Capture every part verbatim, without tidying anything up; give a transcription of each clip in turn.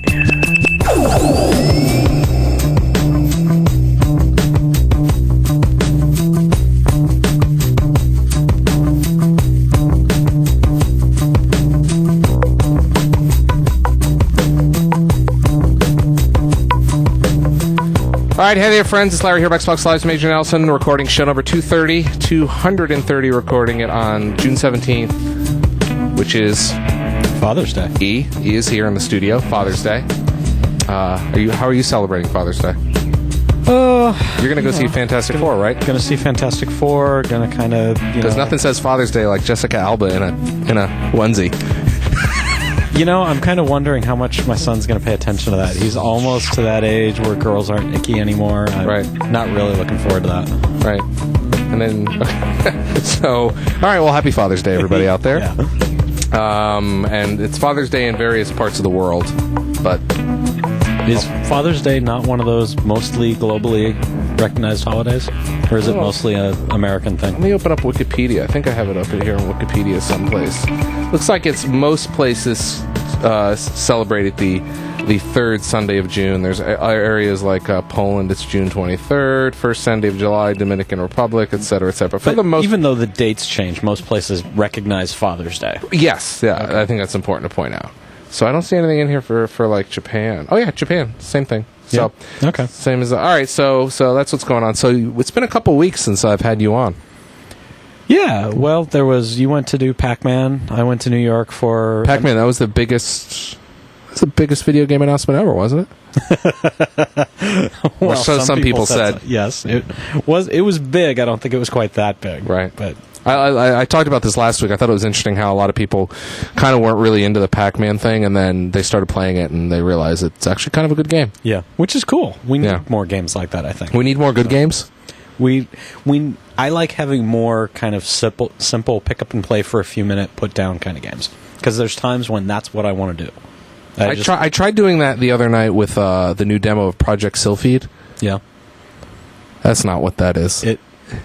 All right, hey there, friends. It's Larry here, Xbox Live's Major Nelson, recording show number two thirty, two thirty, recording it on June seventeenth, which is Father's Day. E. E is here in the studio, Father's Day. Uh, are you? How are you celebrating Father's Day? Uh, You're going to go see know, Fantastic gonna, Four, right? Going to see Fantastic Four, going to kind of, you know... Because nothing says Father's Day like Jessica Alba in a in a onesie. You know, I'm kind of wondering how much my son's going to pay attention to that. He's almost to that age where girls aren't icky anymore. I'm right. not really looking forward to that. Right. And then, so, all right, well, happy Father's Day, everybody out there. Yeah. Um, and it's Father's Day in various parts of the world, but... Is Father's Day not one of those mostly globally recognized holidays? Or is it mostly an American thing? Let me open up Wikipedia. I think I have it up here on Wikipedia someplace. Looks like it's most places uh, celebrated the the third Sunday of June. There's areas like uh, Poland, it's June twenty-third, first Sunday of July, Dominican Republic, et cetera, et cetera. For but the most, even though the dates change, most places recognize Father's Day. Yes, yeah, Okay. I think that's important to point out. So I don't see anything in here for, for like Japan. Oh yeah, Japan, same thing. So yeah. Okay, same as all right. So so that's what's going on. So it's been a couple weeks since I've had you on. Yeah, well, there was you went to do Pac-Man. I went to New York for Pac-Man. That was the biggest. That's the biggest video game announcement ever, wasn't it? well, or so some, people, people said. So. Yes, it was. It was big. I don't think it was quite that big. Right, but. I, I, I talked about this last week. I thought it was interesting how a lot of people kind of weren't really into the Pac-Man thing, and then they started playing it, and they realized it's actually kind of a good game. Yeah, which is cool. We need yeah. more games like that, I think. We need more good so, games? We, we, I like having more kind of simple, simple pick-up-and-play for a few-minute put-down kind of games. Because there's times when that's what I want to do. I, I, just, try, I tried doing that the other night with uh, the new demo of Project Sylphied. Yeah. That's not what that is. It...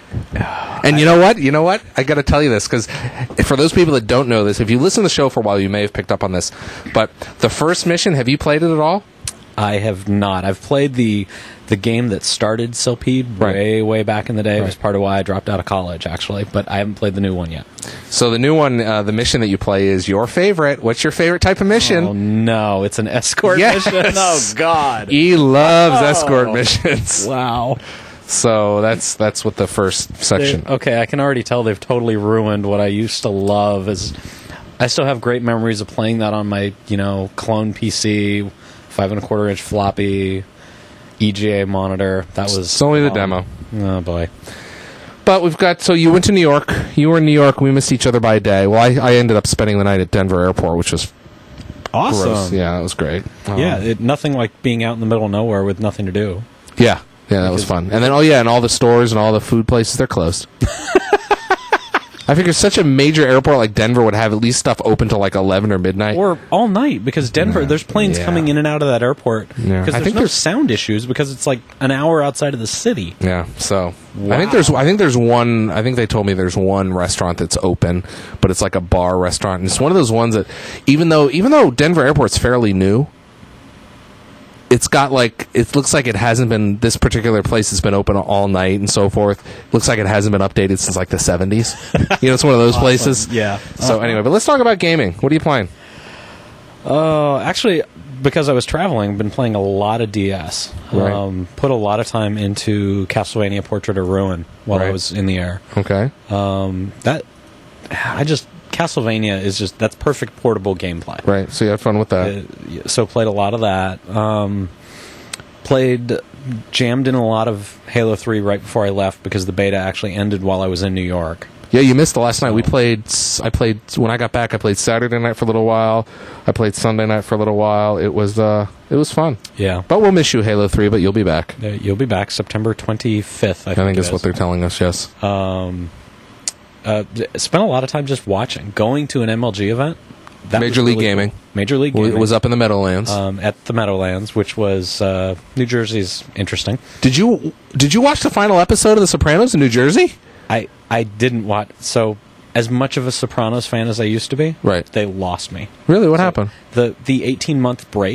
And you know what? You know what? I got to tell you this, because for those people that don't know this, if you listen to the show for a while, you may have picked up on this. But the first mission, have you played it at all? I have not. I've played the the game that started Sylphied right. way, way back in the day. Right. It was part of why I dropped out of college, actually. But I haven't played the new one yet. So the new one, uh, the mission that you play is your favorite. What's your favorite type of mission? Oh, no. It's an escort yes. mission? Oh, God. He loves oh. escort missions. Wow. So that's that's what the first section. They, okay, I can already tell they've totally ruined what I used to love. Is I still have great memories of playing that on my, you know, clone P C, five and a quarter inch floppy, E G A monitor. That was it's only the um, demo. Oh boy. But we've got, so you went to New York. You were in New York. We missed each other by a day. Well, I, I ended up spending the night at Denver Airport, which was awesome. gross. Yeah, that was great. Um, yeah, it, nothing like being out in the middle of nowhere with nothing to do. Yeah. Yeah, that was fun. And then, oh yeah, and all the stores and all the food places, they're closed. I figure such a major airport like Denver would have at least stuff open till like eleven or midnight. Or all night, because Denver, yeah. there's planes yeah. coming in and out of that airport. Yeah. Because I there's think no there's sound issues, because it's like an hour outside of the city. Yeah, so wow. I think there's I think there's one I think they told me there's one restaurant that's open, but it's like a bar restaurant. And it's one of those ones that even though even though Denver Airport's fairly new, it's got like, it looks like it hasn't been, this particular place has been open all night and so forth. Looks like it hasn't been updated since like the seventies. You know, it's one of those awesome. places. Yeah. So uh-huh. anyway, but let's talk about gaming. What are you playing? Uh, actually, because I was traveling, I've been playing a lot of D S. Right. Um, put a lot of time into Castlevania Portrait of Ruin while right. I was in the air. Okay. Um, that, I just, Castlevania is just, that's perfect portable gameplay. Right, so you had fun with that. Uh, so played a lot of that. Um, played, jammed in a lot of Halo three right before I left, because the beta actually ended while I was in New York. Yeah, you missed the last night. We played, I played, when I got back, I played Saturday night for a little while. I played Sunday night for a little while. It was, uh, it was fun. Yeah. But we'll miss you, Halo three, but you'll be back. Uh, you'll be back September twenty-fifth, I, I think, think it that's is. what they're telling us, yes. Um, uh, d- spent a lot of time just watching. Going to an M L G event. That Major was League really Gaming. Cool. Major League Well, Gaming. it was up in the Meadowlands. Um, at the Meadowlands, which was uh, New Jersey's interesting. Did you did you watch the final episode of The Sopranos in New Jersey? I, I didn't watch. So, as much of a Sopranos fan as I used to be, Right. they lost me. Really? What So, happened? The the eighteen month break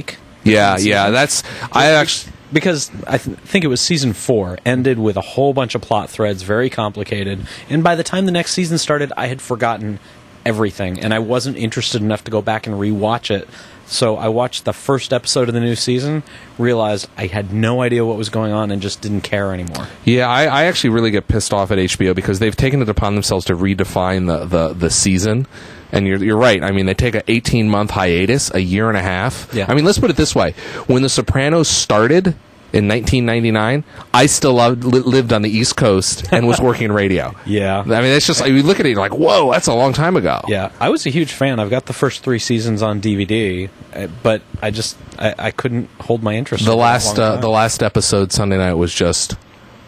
Yeah, yeah. That's I actually. Because I th- think it was season four, ended with a whole bunch of plot threads, very complicated. And by the time the next season started, I had forgotten everything, and I wasn't interested enough to go back and rewatch it. So I watched the first episode of the new season, realized I had no idea what was going on, and just didn't care anymore. Yeah, I, I actually really get pissed off at H B O because they've taken it upon themselves to redefine the, the, the season. And you're you're right. I mean, they take an eighteen month hiatus, a year and a half. Yeah. I mean, let's put it this way: when The Sopranos started in nineteen ninety-nine, I still loved, li- lived on the East Coast and was working in radio. Yeah. I mean, it's just like, you look at it, you're like, whoa, that's a long time ago. Yeah, I was a huge fan. I've got the first three seasons on D V D, uh, but I just I, I couldn't hold my interest. The for a last long uh, time. the last episode Sunday night was just.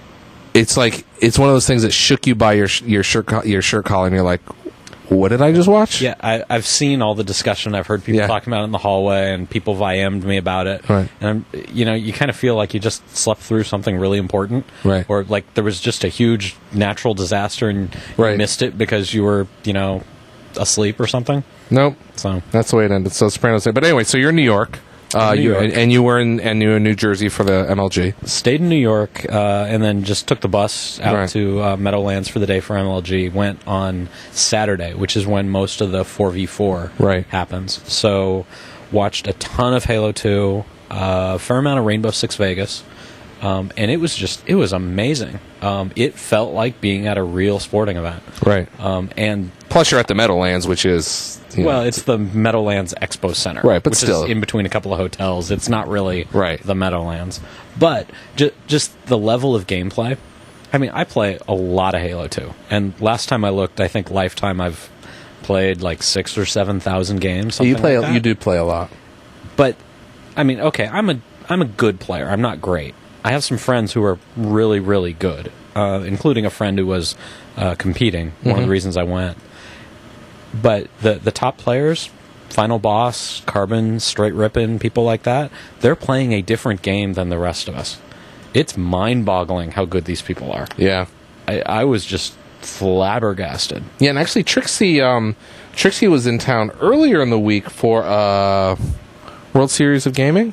It's like it's one of those things that shook you by your sh- your shirt co- your shirt collar, and you're like, what did I just watch? Yeah, I, I've seen all the discussion. I've heard people Yeah. talking about it in the hallway, and people V I M'd me about it. Right. And I'm, you know, you kind of feel like you just slept through something really important, Right. Or like there was just a huge natural disaster and Right. you missed it because you were, you know, asleep or something. Nope. So That's the way it ended. So Sopranos. But anyway, so you're in New York. Uh, New you York. And, and you were in and you were in New Jersey for the M L G. stayed in New York, uh, and then just took the bus out Right. to uh, Meadowlands for the day for M L G. Went on Saturday, which is when most of the four v four Right. happens. So watched a ton of Halo two, uh, a fair amount of Rainbow Six Vegas, um, and it was just it was amazing. Um, it felt like being at a real sporting event. Right. Um, and Plus, you're at the Meadowlands, which is you know, well, it's the Meadowlands Expo Center, Right, but which still. is in between a couple of hotels. It's not really Right. the Meadowlands, but ju- just the level of gameplay. I mean, I play a lot of Halo two, and last time I looked, I think lifetime I've played like six or seven thousand games. Something you play. like that. You do play a lot. But I mean, okay, I'm a I'm a good player. I'm not great. I have some friends who are really really good, uh, including a friend who was uh, competing. One of the reasons I went. But the the top players, Final Boss, Carbon, Straight Rippin', people like that, they're playing a different game than the rest of us. It's mind-boggling how good these people are. Yeah. I, I was just flabbergasted. Yeah, and actually, Trixie, um, Trixie was in town earlier in the week for uh, World Series of Gaming.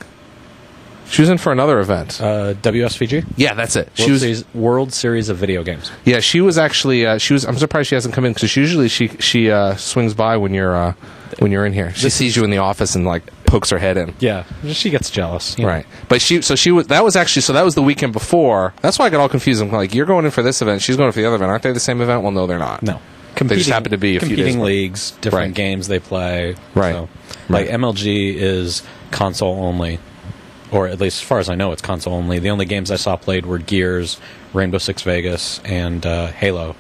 She was in for another event. Uh, W S V G? Yeah, that's it. World, She was. Series, World Series of Video Games. Yeah, she was actually. Uh, she was. I'm surprised she hasn't come in because usually she she uh, swings by when you're uh, when you're in here. She sees you in the office and like pokes her head in. Yeah, she gets jealous. you know. Right, but she so she was that was actually so that was the weekend before. That's why I got all confused. I'm like, you're going in for this event, she's going for the other event. Aren't they the same event? Well, no, they're not. No. They just happen to be a few competing days apart. leagues, different Right. games they play. Right. So, Right. Like M L G is console only, or at least as far as I know, it's console only. The only games I saw played were Gears, Rainbow Six Vegas, and uh, Halo.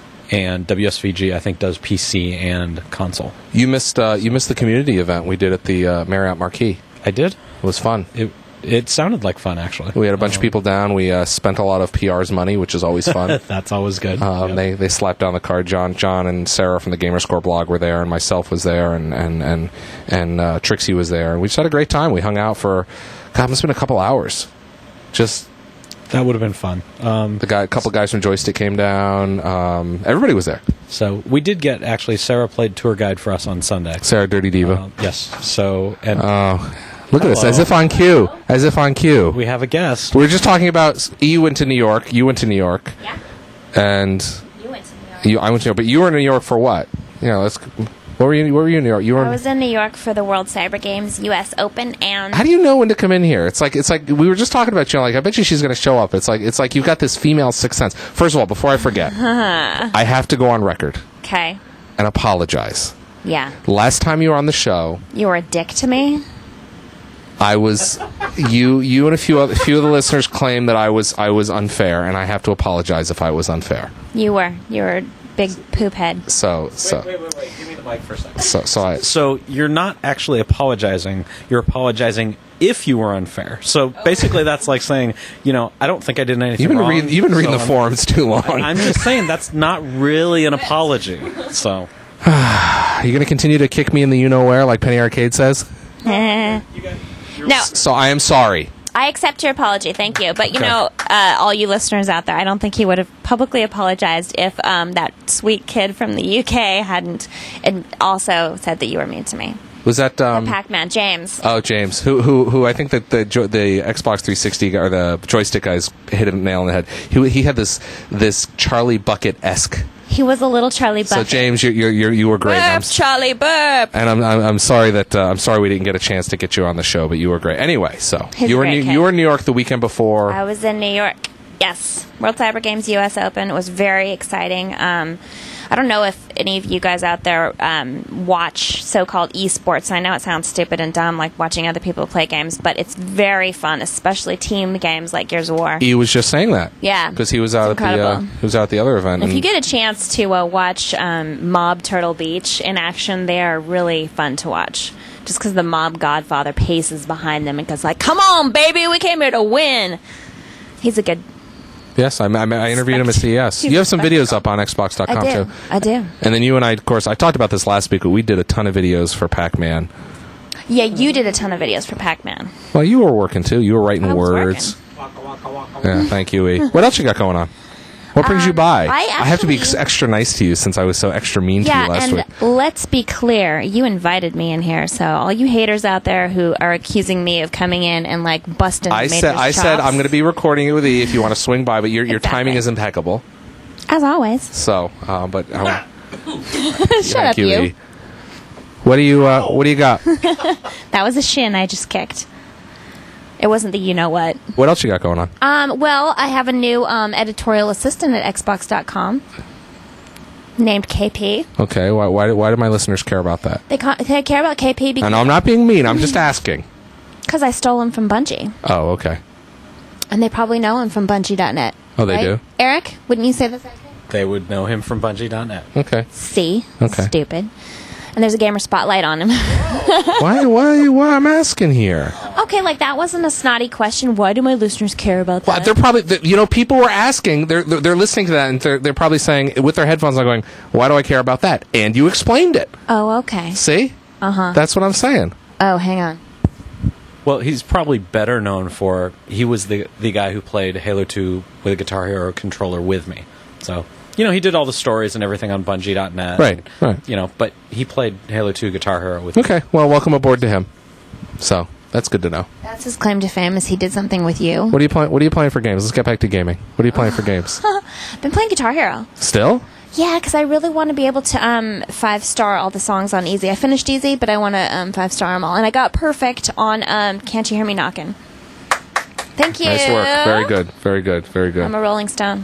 And W S V G, I think, does P C and console. You missed uh, you missed the community event we did at the uh, Marriott Marquis. I did. It was fun. It it sounded like fun, actually. We had a bunch of Um, people down. We uh, spent a lot of P R's money, which is always fun. That's always good. Um, Yep. They they slapped down the card. John John and Sarah from the Gamerscore blog were there, and myself was there, and and and and uh, Trixie was there, and we just had a great time. We hung out for God, it must have been a couple hours. Just That would have been fun. Um, the guy, a couple guys from Joystick came down. Um, everybody was there. so we did get actually. Sarah played tour guide for us on Sunday. Sarah Dirty Diva. Uh, yes. So and Oh, look at us, Hello. as if on cue, as if on cue. we have a guest. We were just talking about you went to New York. You went to New York, Yeah, and you went to New York. you, I went to New York. But you were in New York for what? You know, let's. What were you? Where were you in New York? You were. I in- was in New York for the World Cyber Games U S Open, and How do you know when to come in here? It's like it's like we were just talking about you. Know, like I bet you she's going to show up. It's like it's like you've got this female sixth sense. First of all, before I forget, I have to go on record okay, and apologize. yeah, Last time you were on the show, you were a dick to me. I was you you and a few other, few of the listeners claimed that I was I was unfair, and I have to apologize if I was unfair. You were, you were a big poop head. So so wait, wait, wait. Give me the mic for a second. so so I. So you're not actually apologizing. You're apologizing if you were unfair. So basically, that's like saying, you know, I don't think I did anything You've been wrong. reading you've been reading so the I'm- forums too long. I'm just saying that's not really an apology. So Are you going to continue to kick me in the you know where, like Penny Arcade says? No, So I am sorry. I accept your apology. Thank you. But you Okay. know, uh, all you listeners out there, I don't think he would have publicly apologized if um, that sweet kid from the U K hadn't and also said that you were mean to me. Was that um, Pac-Man, James. Oh, James, who who who I think that the jo- the Xbox three sixty or the joystick guys hit a nail on the head. He he had this this Charlie Bucket esque. He was a little Charlie So Bucket. James, you you you you were great. And I'm, Burp, s- Charlie Burp. and I'm I'm, I'm sorry that uh, I'm sorry we didn't get a chance to get you on the show, but you were great. Anyway, so He's you a were great New, kid. you were in New York the weekend before. I was in New York. Yes. World Cyber Games U S Open. It was very exciting. Um, I don't know if any of you guys out there um, watch so-called esports. I know it sounds stupid and dumb, like watching other people play games, but it's very fun, especially team games like Gears of War. He was just saying that. Yeah. because he was out at It's the uh, incredible. he was out at the other event. If and- you get a chance to uh, watch um, Mob Turtle Beach in action, they are really fun to watch. Just because the mob godfather paces behind them and goes like, "Come on, baby, we came here to win." He's a good. yes, I, I, I interviewed him at Spect- C E S. he's You a have some spectacle. videos up on Xbox dot com I do. too. I do. And then you and I, of course, I talked about this last week, but we did a ton of videos for Pac-Man. Yeah, you did a ton of videos for Pac-Man. Well, you were working too. You were writing I was words. Yeah, thank you, E. What else you got going on? What brings you Um, by? I have to be ex- actually- extra nice to you since I was so extra mean to Yeah, you last and week. let's be clear. You invited me in here, so all you haters out there who are accusing me of coming in and like busting I Mater's said, I said, chops, I'm going to be recording it with E if you want to swing by, but your your Exactly. timing is impeccable. as always. So, uh, but uh, Shut thank up, you, you. E. What do you uh, What do you got? That was a shin I just kicked. It wasn't the you know what. What else you got going on? Um, well, I have a new um, editorial assistant at Xbox dot com named K P. Okay, why why do, why do my listeners care about that? They, ca- they care about K P And because I'm not being mean. I'm just asking. cause I stole him from Bungie. Oh, okay. And they probably know him from Bungie dot net. Oh, they right? do? Eric, wouldn't you say the same thing? They would know him from Bungie dot net. Okay. See? Okay. Stupid. And there's a gamer spotlight on him. why why why I'm asking here? Okay, like that wasn't a snotty question. Why do my listeners care about that? Well, they're probably, th- you know, people were asking, they're, they're they're listening to that, and they're, they're probably saying, with their headphones on, going, why do I care about that? And you explained it. oh, okay. See? Uh huh. That's what I'm saying. Oh, hang on. Well, he's probably better known for he was the the guy who played Halo two with a Guitar Hero controller with me. So, you know, he did all the stories and everything on Bungie dot net. Right, and, right. You know, but he played Halo two Guitar Hero with me. Okay, well, welcome aboard to him. So, that's good to know. That's his claim to fame is he did something with you. What are you playing? What are you playing for games? Let's get back to gaming. What are you playing for games? I've been playing Guitar Hero. Still? Yeah, because I really want to be able to um, five star all the songs on Easy. I finished Easy, but I want to um, five star them all, and I got perfect on um, Can't You Hear Me Knocking. Thank you. Nice work. Very good. Very good. Very good. I'm a Rolling Stone.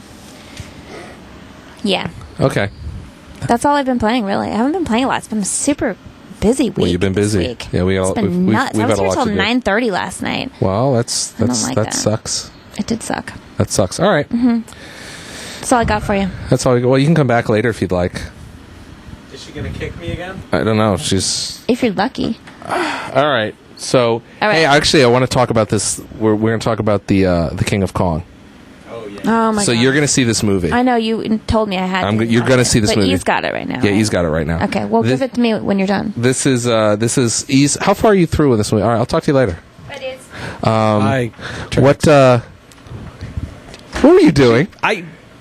Yeah, Okay. that's all I've been playing. Really, I haven't been playing a lot. It's been a super busy week. Well, you've been this busy. week. Yeah, we got. It's a- been we've, we've, nuts. we've I was got a here lot till to do. nine thirty last night. Well, that's don't that's like that that. sucks. It did suck. That sucks. All right. That's all I got for you. That's all. You, well, you can come back later if you'd like. Is she going to kick me again? I don't know. She's If you're lucky. all right. So, All right. hey, actually, I want to talk about this. We're we're going to talk about the uh, the King of Kong. Oh, yeah. Oh my so god. you're going to see this movie. I know you told me I had. I'm to go- you're watch gonna it, see this but movie. He's got it right now. yeah, right? he's got it right now. Okay, well, this, give it to me when you're done. This is uh, this is he's. How far are you through with this movie? All right, I'll talk to you later. It is. Um, I, what uh, what were you doing? I.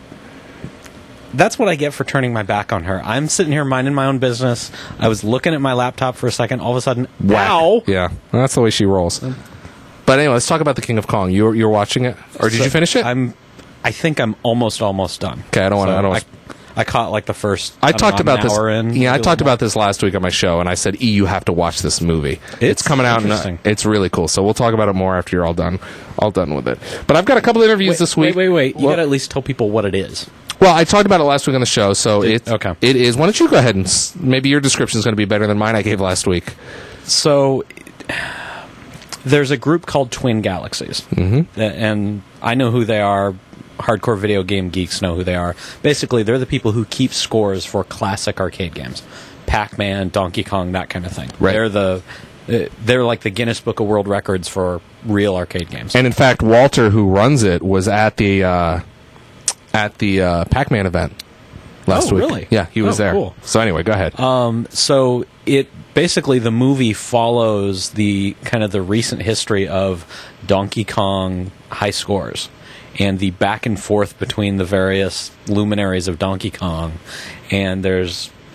That's what I get for turning my back on her. I'm sitting here minding my own business. I was looking at my laptop for a second. All of a sudden, wow! Yeah, well, that's the way she rolls. But anyway, let's talk about the King of Kong. You were, you were watching it, or did So you finish it? I'm. I think I'm almost almost done. Okay, I don't wanna- I don't wanna- I, I caught like the first. I don't talked know, about an this. hour in, Yeah, I maybe a talked little about this last week on my show, and I said, "E, you have to watch this movie. It's, It's coming out, and uh, interesting. it's really cool." So we'll talk about it more after you're all done, all done with it. But I've got a couple of interviews Wait, this week. Wait, wait, wait! You Well- got to at least tell people what it is. Well, I talked about it last week on the show, so Did- it okay. it is. Why don't you go ahead and s- maybe your description is going to be better than mine I gave last week. So there's a group called Twin Galaxies, mm-hmm. and I know who they are. Hardcore video game geeks know who they are. Basically, they're the people who keep scores for classic arcade games, Pac-Man, Donkey Kong, that kind of thing. Right. They're the uh, they're like the Guinness Book of World Records for real arcade games. And in fact, Walter, who runs it, was at the uh, at the uh, Pac-Man event last Oh, week. really? Yeah, he was Oh, there. cool. So anyway, go ahead. Um, so it basically the movie follows the kind of the recent history of Donkey Kong high scores and the back and forth between the various luminaries of Donkey Kong. And there's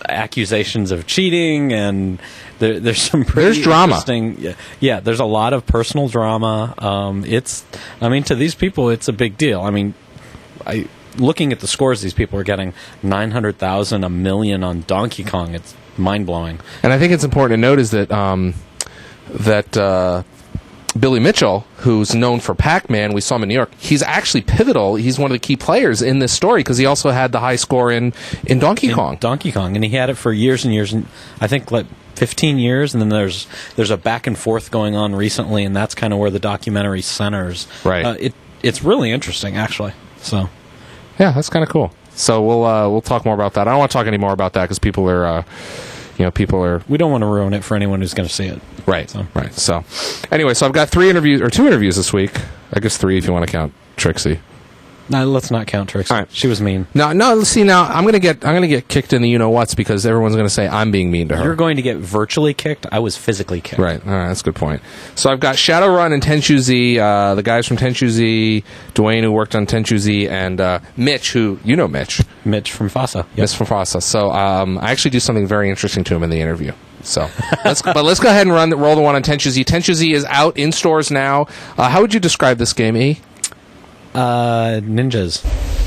accusations of cheating, and there, there's some pretty There's drama. interesting. Yeah, yeah, there's a lot of personal drama. Um, it's, I mean, to these people, it's a big deal. I mean, I looking at the scores these people are getting, nine hundred thousand, a million on Donkey Kong. It's mind blowing. And I think it's important to note is that um, that uh, Billy Mitchell, who's known for Pac-Man, we saw him in New York. He's actually pivotal. He's one of the key players in this story because he also had the high score in in Donkey in Kong. Donkey Kong, and he had it for years and years, and I think like fifteen years. And then there's there's a back and forth going on recently, and that's kind of where the documentary centers. Right. Uh, it it's really interesting, actually. So. Yeah, that's kind of cool. So we'll uh, we'll talk more about that. I don't want to talk any more about that because people are, uh, you know, people are We don't want to ruin it for anyone who's going to see it. right, So. right. So anyway, so I've got three interviews or two interviews this week. I guess three if you want to count Trixie. No, let's not count Trixie. All right. She was mean. No, no. See, now I'm gonna get I'm gonna get kicked in the you know what's because everyone's gonna say I'm being mean to her. You're going to get virtually kicked. I was physically kicked. Right. All right. That's a good point. So I've got Shadowrun and Tenchu Z, uh, the guys from Tenchu Z, Dwayne who worked on Tenchu Z, and uh, Mitch who you know Mitch, Mitch from FASA. Yep. Mitch from FASA. So um, I actually do something very interesting to him in the interview. So, let's, but let's go ahead and run the, roll the one on Tenchu Z. Tenchu Z is out in stores now. Uh, how would you describe this game, E? Uh, ninjas.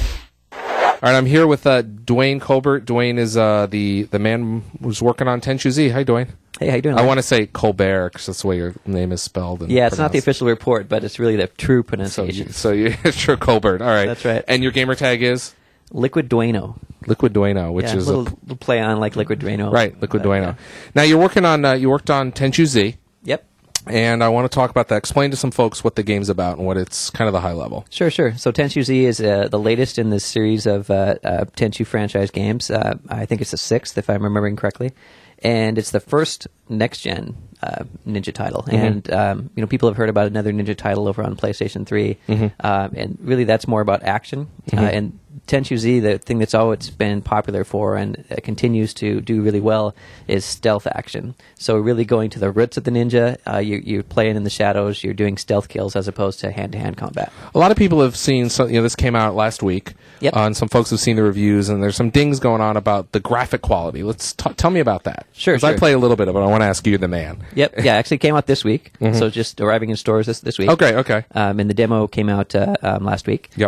All right, I'm here with uh, Dwayne Colbert. Dwayne is uh, the the man who's working on Tenchu Z. Hi, Dwayne. Hey, how you doing? I want to say Colbert because that's the way your name is spelled. And yeah, it's not the pronounced. official report, but it's really the true So, pronunciation. you, so you, it's your Colbert. All right, That's right. And your gamer tag is Liquid Dueno. Liquid Dueno, which yeah, is a little, a, little play on like Liquid Dueno. right, Liquid But, Dueno. yeah. Now you're working on uh, you worked on Tenchu Z, Yep. and I want to talk about that. Explain to some folks what the game's about and what it's kind of the high level. Sure, sure. So Tenchu Z is uh, the latest in this series of uh, uh, Tenchu franchise games. Uh, I think it's the sixth, if I'm remembering correctly. And it's the first next-gen uh, Ninja title. Mm-hmm. And, um, you know, people have heard about another Ninja title over on PlayStation three. Mm-hmm. Um, and really that's more about action. Uh, and Tenchu Z, the thing that's always been popular for and uh, continues to do really well is stealth action. So really going to the roots of the ninja, uh, you, you're playing in the shadows, you're doing stealth kills as opposed to hand-to-hand combat. A lot of people have seen, some, you know, this came out last week, Yep. uh, and some folks have seen the reviews, and there's some dings going on about the graphic quality. Let's t- tell me about that. Sure, 'Cause I sure. play a little bit of it. I want to ask you, the man. Yep, yeah, actually came out this week, so just arriving in stores this, this week. Okay, okay. Um, and the demo came out uh, um, last week. Yep.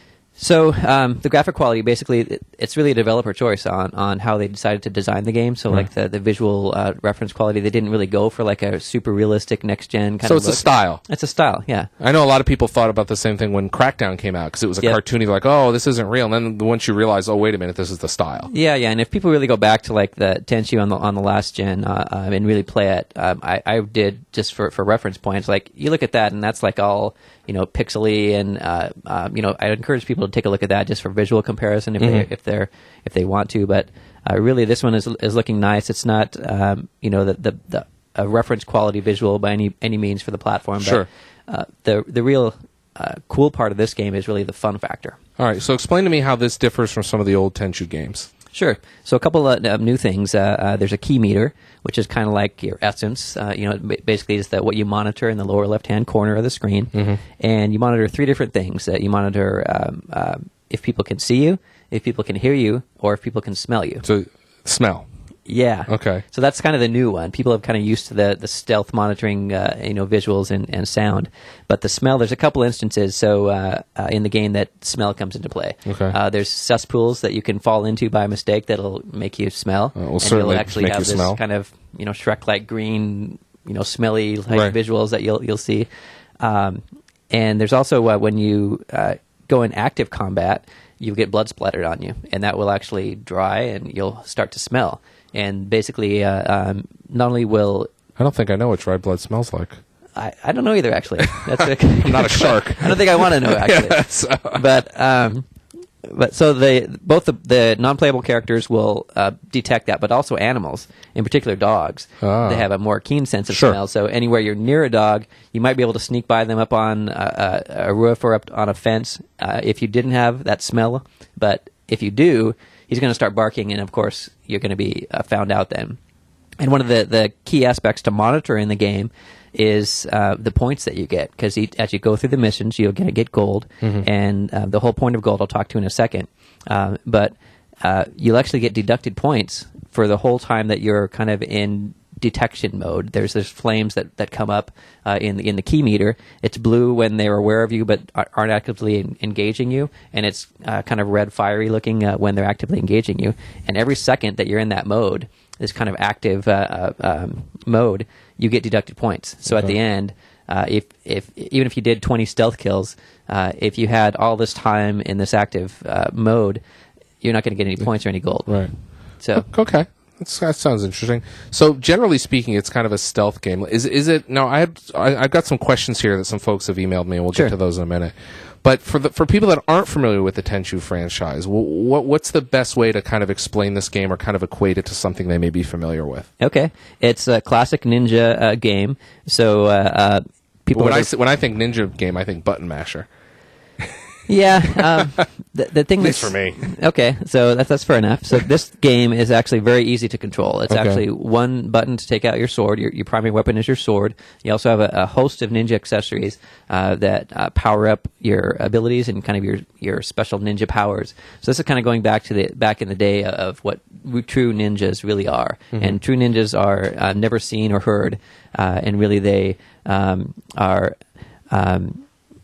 So um, the graphic quality, basically, it, it's really a developer choice on, on how they decided to design the game. So like the, the visual uh, reference quality, they didn't really go for like a super realistic next gen kind So of it's a look. style. It's a style, yeah. I know a lot of people thought about the same thing when Crackdown came out because it was a Yep. cartoony. They're like, oh, this isn't real. And then once you realize, oh, wait a minute, this is the style. Yeah, yeah, and if people really go back to like the Tenchu on the on the last gen uh, um, and really play it, um, I, I did just for, for reference points. Like you look at that, and that's like all you know pixely, and uh, um, you know I encourage people to take a look at that just for visual comparison if Mm-hmm. they if they're if they want to. But uh, really, this one is is looking nice. It's not um, you know the the, the a reference quality visual by any any means for the platform. But, Sure. Uh, the the real uh, cool part of this game is really the fun factor. All right, so explain to me how this differs from some of the old Tenchu games. Sure. So a couple of uh, new things. Uh, uh, there's a key meter, which is kind of like your essence. Uh, you know, it ba- basically is that what you monitor in the lower left-hand corner of the screen, Mm-hmm. and you monitor three different things. Uh, you monitor um, uh, if people can see you, if people can hear you, or if people can smell you. So, smell. Yeah. Okay. So that's kind of the new one. People have kind of used to the, the stealth monitoring, uh, you know, visuals and, and sound. But the smell, there's a couple instances so uh, uh, in the game that smell comes into play. Okay. Uh, there's cesspools that you can fall into by mistake that'll make you smell. Uh, will and certainly you'll actually make have you this smell. kind of, you know, Shrek-like green, you know, smelly like Right. visuals that you'll you'll see. Um, and there's also uh, when you uh, go in active combat, you'll get blood splattered on you, and that will actually dry, and you'll start to smell. And basically, uh, um, not only will I don't think I know what dried blood smells like. I, I don't know either. Actually, that's a, I'm not a shark. I don't think I want to know actually. Yeah, so- But um, but so they both the, the non-playable characters will uh, detect that, but also animals, in particular dogs. Ah. They have a more keen sense of Sure. smell. So anywhere you're near a dog, you might be able to sneak by them up on a, a, a roof or up on a fence uh, if you didn't have that smell. But if you do, he's going to start barking, and of course, you're going to be uh, found out then. And one of the, the key aspects to monitor in the game is uh, the points that you get, because as you go through the missions, you're going to get gold, and uh, the whole point of gold I'll talk to in a second. Uh, but uh, you'll actually get deducted points for the whole time that you're kind of in detection mode. There's there's flames that, that come up uh, in the, in the key meter. It's blue when they're aware of you but aren't actively en- engaging you, and it's uh, kind of red fiery looking uh, when they're actively engaging you. And every second that you're in that mode, this kind of active uh, uh, um, mode, you get deducted points. So Okay. at the end, uh, if if even if you did twenty stealth kills, uh, if you had all this time in this active uh, mode, you're not going to get any points or any gold. Right. So Okay. That's, that sounds interesting. So, generally speaking, it's kind of a stealth game. Is is it? No, I had, I, I've got some questions here that some folks have emailed me, and we'll Sure. get to those in a minute. But for the for people that aren't familiar with the Tenchu franchise, wh- what what's the best way to kind of explain this game or kind of equate it to something they may be familiar with? okay, it's a classic ninja uh, game. So uh, uh, people When that I are- say- when I think ninja game, I think button masher. Yeah, um, the, the thing At least that's for me. Okay, so that's that's fair enough. So this game is actually very easy to control. It's Okay. actually one button to take out your sword. Your, your primary weapon is your sword. You also have a, a host of ninja accessories uh, that uh, power up your abilities and kind of your your special ninja powers. So this is kind of going back to the back in the day of what true ninjas really are. And true ninjas are uh, never seen or heard, uh, and really they um, are. Um,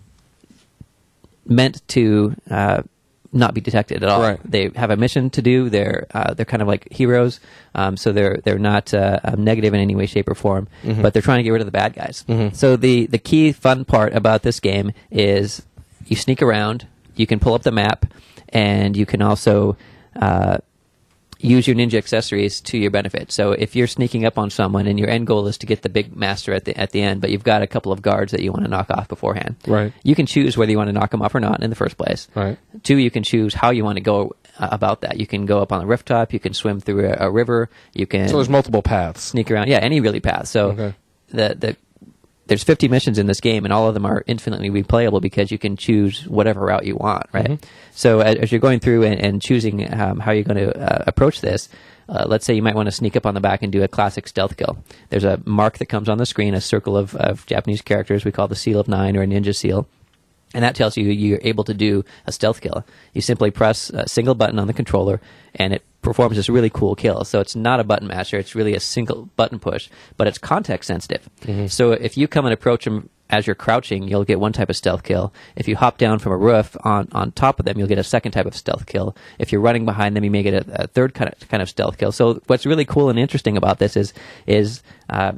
meant to uh, not be detected at all. Right. They have a mission to do. They're uh, they're kind of like heroes, um, so they're they're not uh, um, negative in any way, shape, or form. But they're trying to get rid of the bad guys. So the the key fun part about this game is you sneak around. You can pull up the map, and you can also uh, use your ninja accessories to your benefit. So if you're sneaking up on someone and your end goal is to get the big master at the at the end, but you've got a couple of guards that you want to knock off beforehand, Right. you can choose whether you want to knock them off or not in the first place. Right. Two, you can choose how you want to go uh, about that. You can go up on the rooftop. You can swim through a, a river. You can So there's multiple paths. sneak around. Yeah, any really path. So Okay. the the there's fifty missions in this game, and all of them are infinitely replayable because you can choose whatever route you want, right? Mm-hmm. So as, as you're going through and, and choosing um, how you're going to uh, approach this, uh, let's say you might want to sneak up on the back and do a classic stealth kill. There's a mark that comes on the screen, a circle of, of Japanese characters we call the Seal of Nine or a ninja seal. And that tells you you're able to do a stealth kill. You simply press a single button on the controller, and it performs this really cool kill. So it's not a button masher. It's really a single button push, but it's context sensitive. So if you come and approach them as you're crouching, you'll get one type of stealth kill. If you hop down from a roof on, on top of them, you'll get a second type of stealth kill. If you're running behind them, you may get a, a third kind of, kind of stealth kill. So what's really cool and interesting about this is is uh,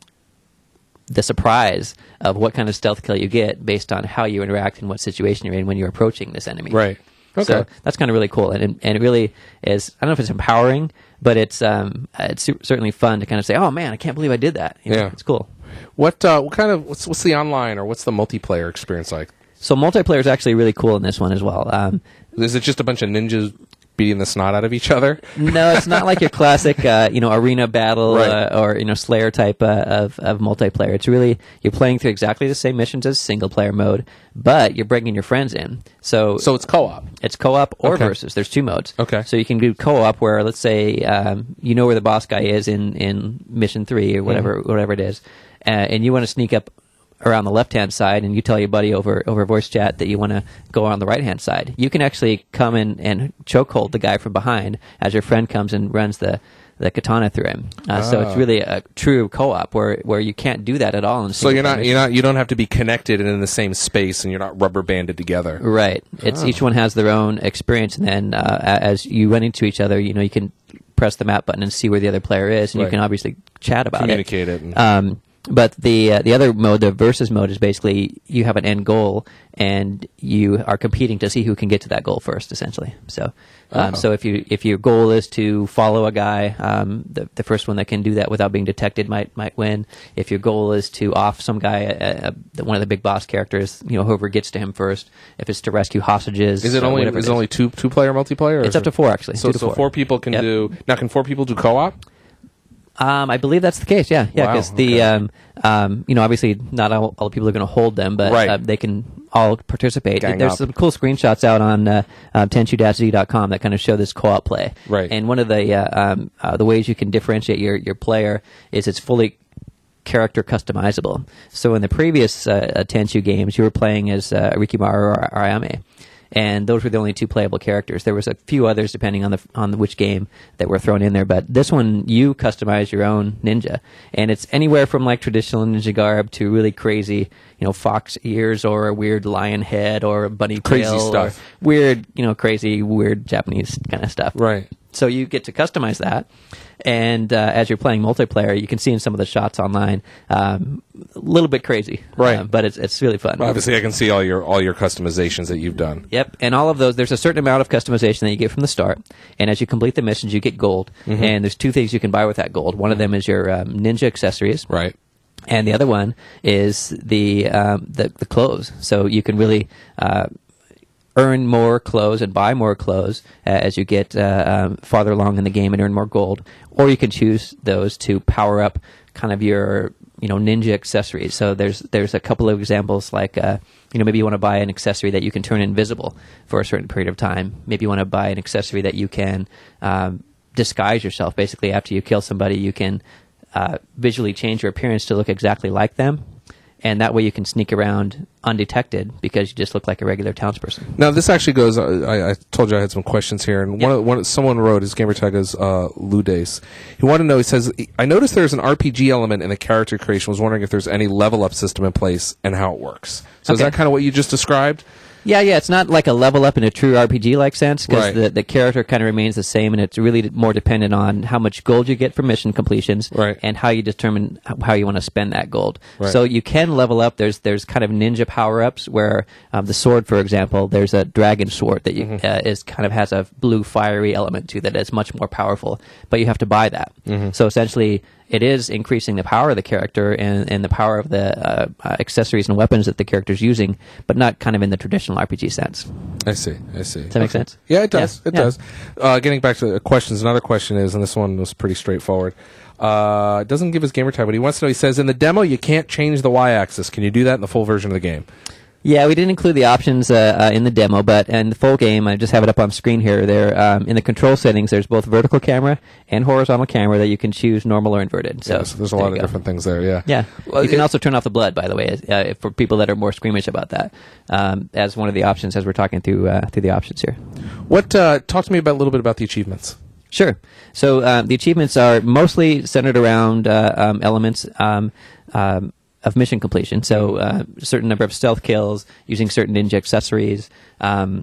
the surprise of what kind of stealth kill you get based on how you interact and what situation you're in when you're approaching this enemy. Right. Okay. So that's kind of really cool, and it- and it really is. I don't know if it's empowering, but it's um it's su- certainly fun to kind of say, "Oh man, I can't believe I did that." You know, Yeah. it's cool. What uh, what kind of what's what's the online or what's the multiplayer experience like? So multiplayer is actually really cool in this one as well. Um, Is it just a bunch of ninjas beating the snot out of each other? no, it's not like your classic, uh, you know, arena battle Right. uh, or you know Slayer type uh, of of multiplayer. It's really you're playing through exactly the same missions as single player mode, but you're bringing your friends in. So So it's co-op. it's co-op or Okay. versus. There's two modes. Okay. So you can do co-op where, let's say, um, you know where the boss guy is in, in mission three or whatever Mm-hmm. whatever it is, uh, and you want to sneak up around the left-hand side, and you tell your buddy over over voice chat that you want to go on the right-hand side. You can actually come in and chokehold the guy from behind as your friend comes and runs the the katana through him. Uh, So Ah. it's really a true co-op where where you can't do that at all. In So you're not single-player you're not you don't have to be connected and in the same space, and you're not rubber banded together. Right. It's Oh. each one has their own experience, and then uh, a- as you run into each other, you know, you can press the map button and see where the other player is, and Right. you can obviously chat about Communicate it. it. and- Um, but the uh, the other mode, the versus mode, is basically you have an end goal, and you are competing to see who can get to that goal first, essentially. So, um, Oh. so if you if your goal is to follow a guy, um, the the first one that can do that without being detected might might win. If your goal is to off some guy, uh, uh, one of the big boss characters, you know, whoever gets to him first. If it's to rescue hostages, is it or only whatever is it it only two two player multiplayer? or It's is up it- to four actually. So Two to so four people can Yep. do now. Can four people do co-op? Um, I believe that's the case. Yeah, yeah. Wow, Because the okay. um, um, you know, obviously not all, all the people are going to hold them, but Right. uh, they can all participate. Gang There's up. some cool screenshots out on uh, uh, tenchu z dot com that kind of show this co-op play. Right. And one of the uh, um, uh, the ways you can differentiate your your player is it's fully character customizable. So in the previous uh, uh, Tenchu games, you were playing as uh, Rikimaru or Ayame. and those were the only two playable characters. There was a few others depending on the on the, which game that were thrown in there, but this one you customize your own ninja, and it's anywhere from like traditional ninja garb to really crazy, you know, fox ears or a weird lion head or a bunny Crazy tail stuff. or weird, you know, crazy weird Japanese kind of stuff. Right. So you get to customize that, and uh, as you're playing multiplayer, you can see in some of the shots online, um, a little bit crazy, Right. uh, but it's it's really fun. Obviously, I can see all your all your customizations that you've done. Yep, and all of those, there's a certain amount of customization that you get from the start, and as you complete the missions, you get gold, Mm-hmm. and there's two things you can buy with that gold. One of them is your um, ninja accessories, Right. and the other one is the um, the, the clothes. So you can really uh, earn more clothes and buy more clothes uh, as you get uh, um, farther along in the game and earn more gold, or you can choose those to power up kind of your you know ninja accessories. So there's there's a couple of examples like uh, you know maybe you want to buy an accessory that you can turn invisible for a certain period of time. Maybe you want to buy an accessory that you can um, disguise yourself. Basically, after you kill somebody, you can uh, visually change your appearance to look exactly like them. And that way you can sneak around undetected because you just look like a regular townsperson. Now this actually goes. Uh, I, I told you I had some questions here, and Yep. one, of, one someone wrote his gamer tag is uh, Ludes. He wanted to know. He says, "I noticed there's an R P G element in the character creation. Was wondering if there's any level up system in place and how it works." So is Okay. that kind of what you just described? Yeah, yeah, it's not like a level up in a true R P G-like sense because Right. the, the character kind of remains the same, and it's really more dependent on how much gold you get from mission completions Right. and how you determine h- how you want to spend that gold. Right. So you can level up. There's there's kind of ninja power-ups where um, the sword, for example, there's a dragon sword that you, Mm-hmm. uh, is kind of has a blue fiery element to that is much more powerful, but you have to buy that. Mm-hmm. So essentially, it is increasing the power of the character and, and the power of the uh, uh, accessories and weapons that the character's using, but not kind of in the traditional R P G sense. I see. I see. Does that make sense? Yeah, it does. Yeah, It yeah. does. Uh, getting back to the questions, another question is, and this one was pretty straightforward. Uh, it doesn't give his gamer tag, but he wants to know. He says, in the demo, you can't change the y-axis. Can you do that in the full version of the game? Yeah, we didn't include the options uh, uh, in the demo, but in the full game, I just have it up on screen here. There, um, in the control settings, there's both vertical camera and horizontal camera that you can choose normal or inverted. So Yeah, so there's a there lot you of go. different things there. Yeah. Yeah, Well, you can it- also turn off the blood, by the way, uh, for people that are more squeamish about that, um, as one of the options as we're talking through uh, through the options here. What? Uh, talk to me about a little bit about the achievements. Sure. So um, the achievements are mostly centered around uh, um, elements um, um, of mission completion. So uh, a certain number of stealth kills, using certain ninja accessories, um,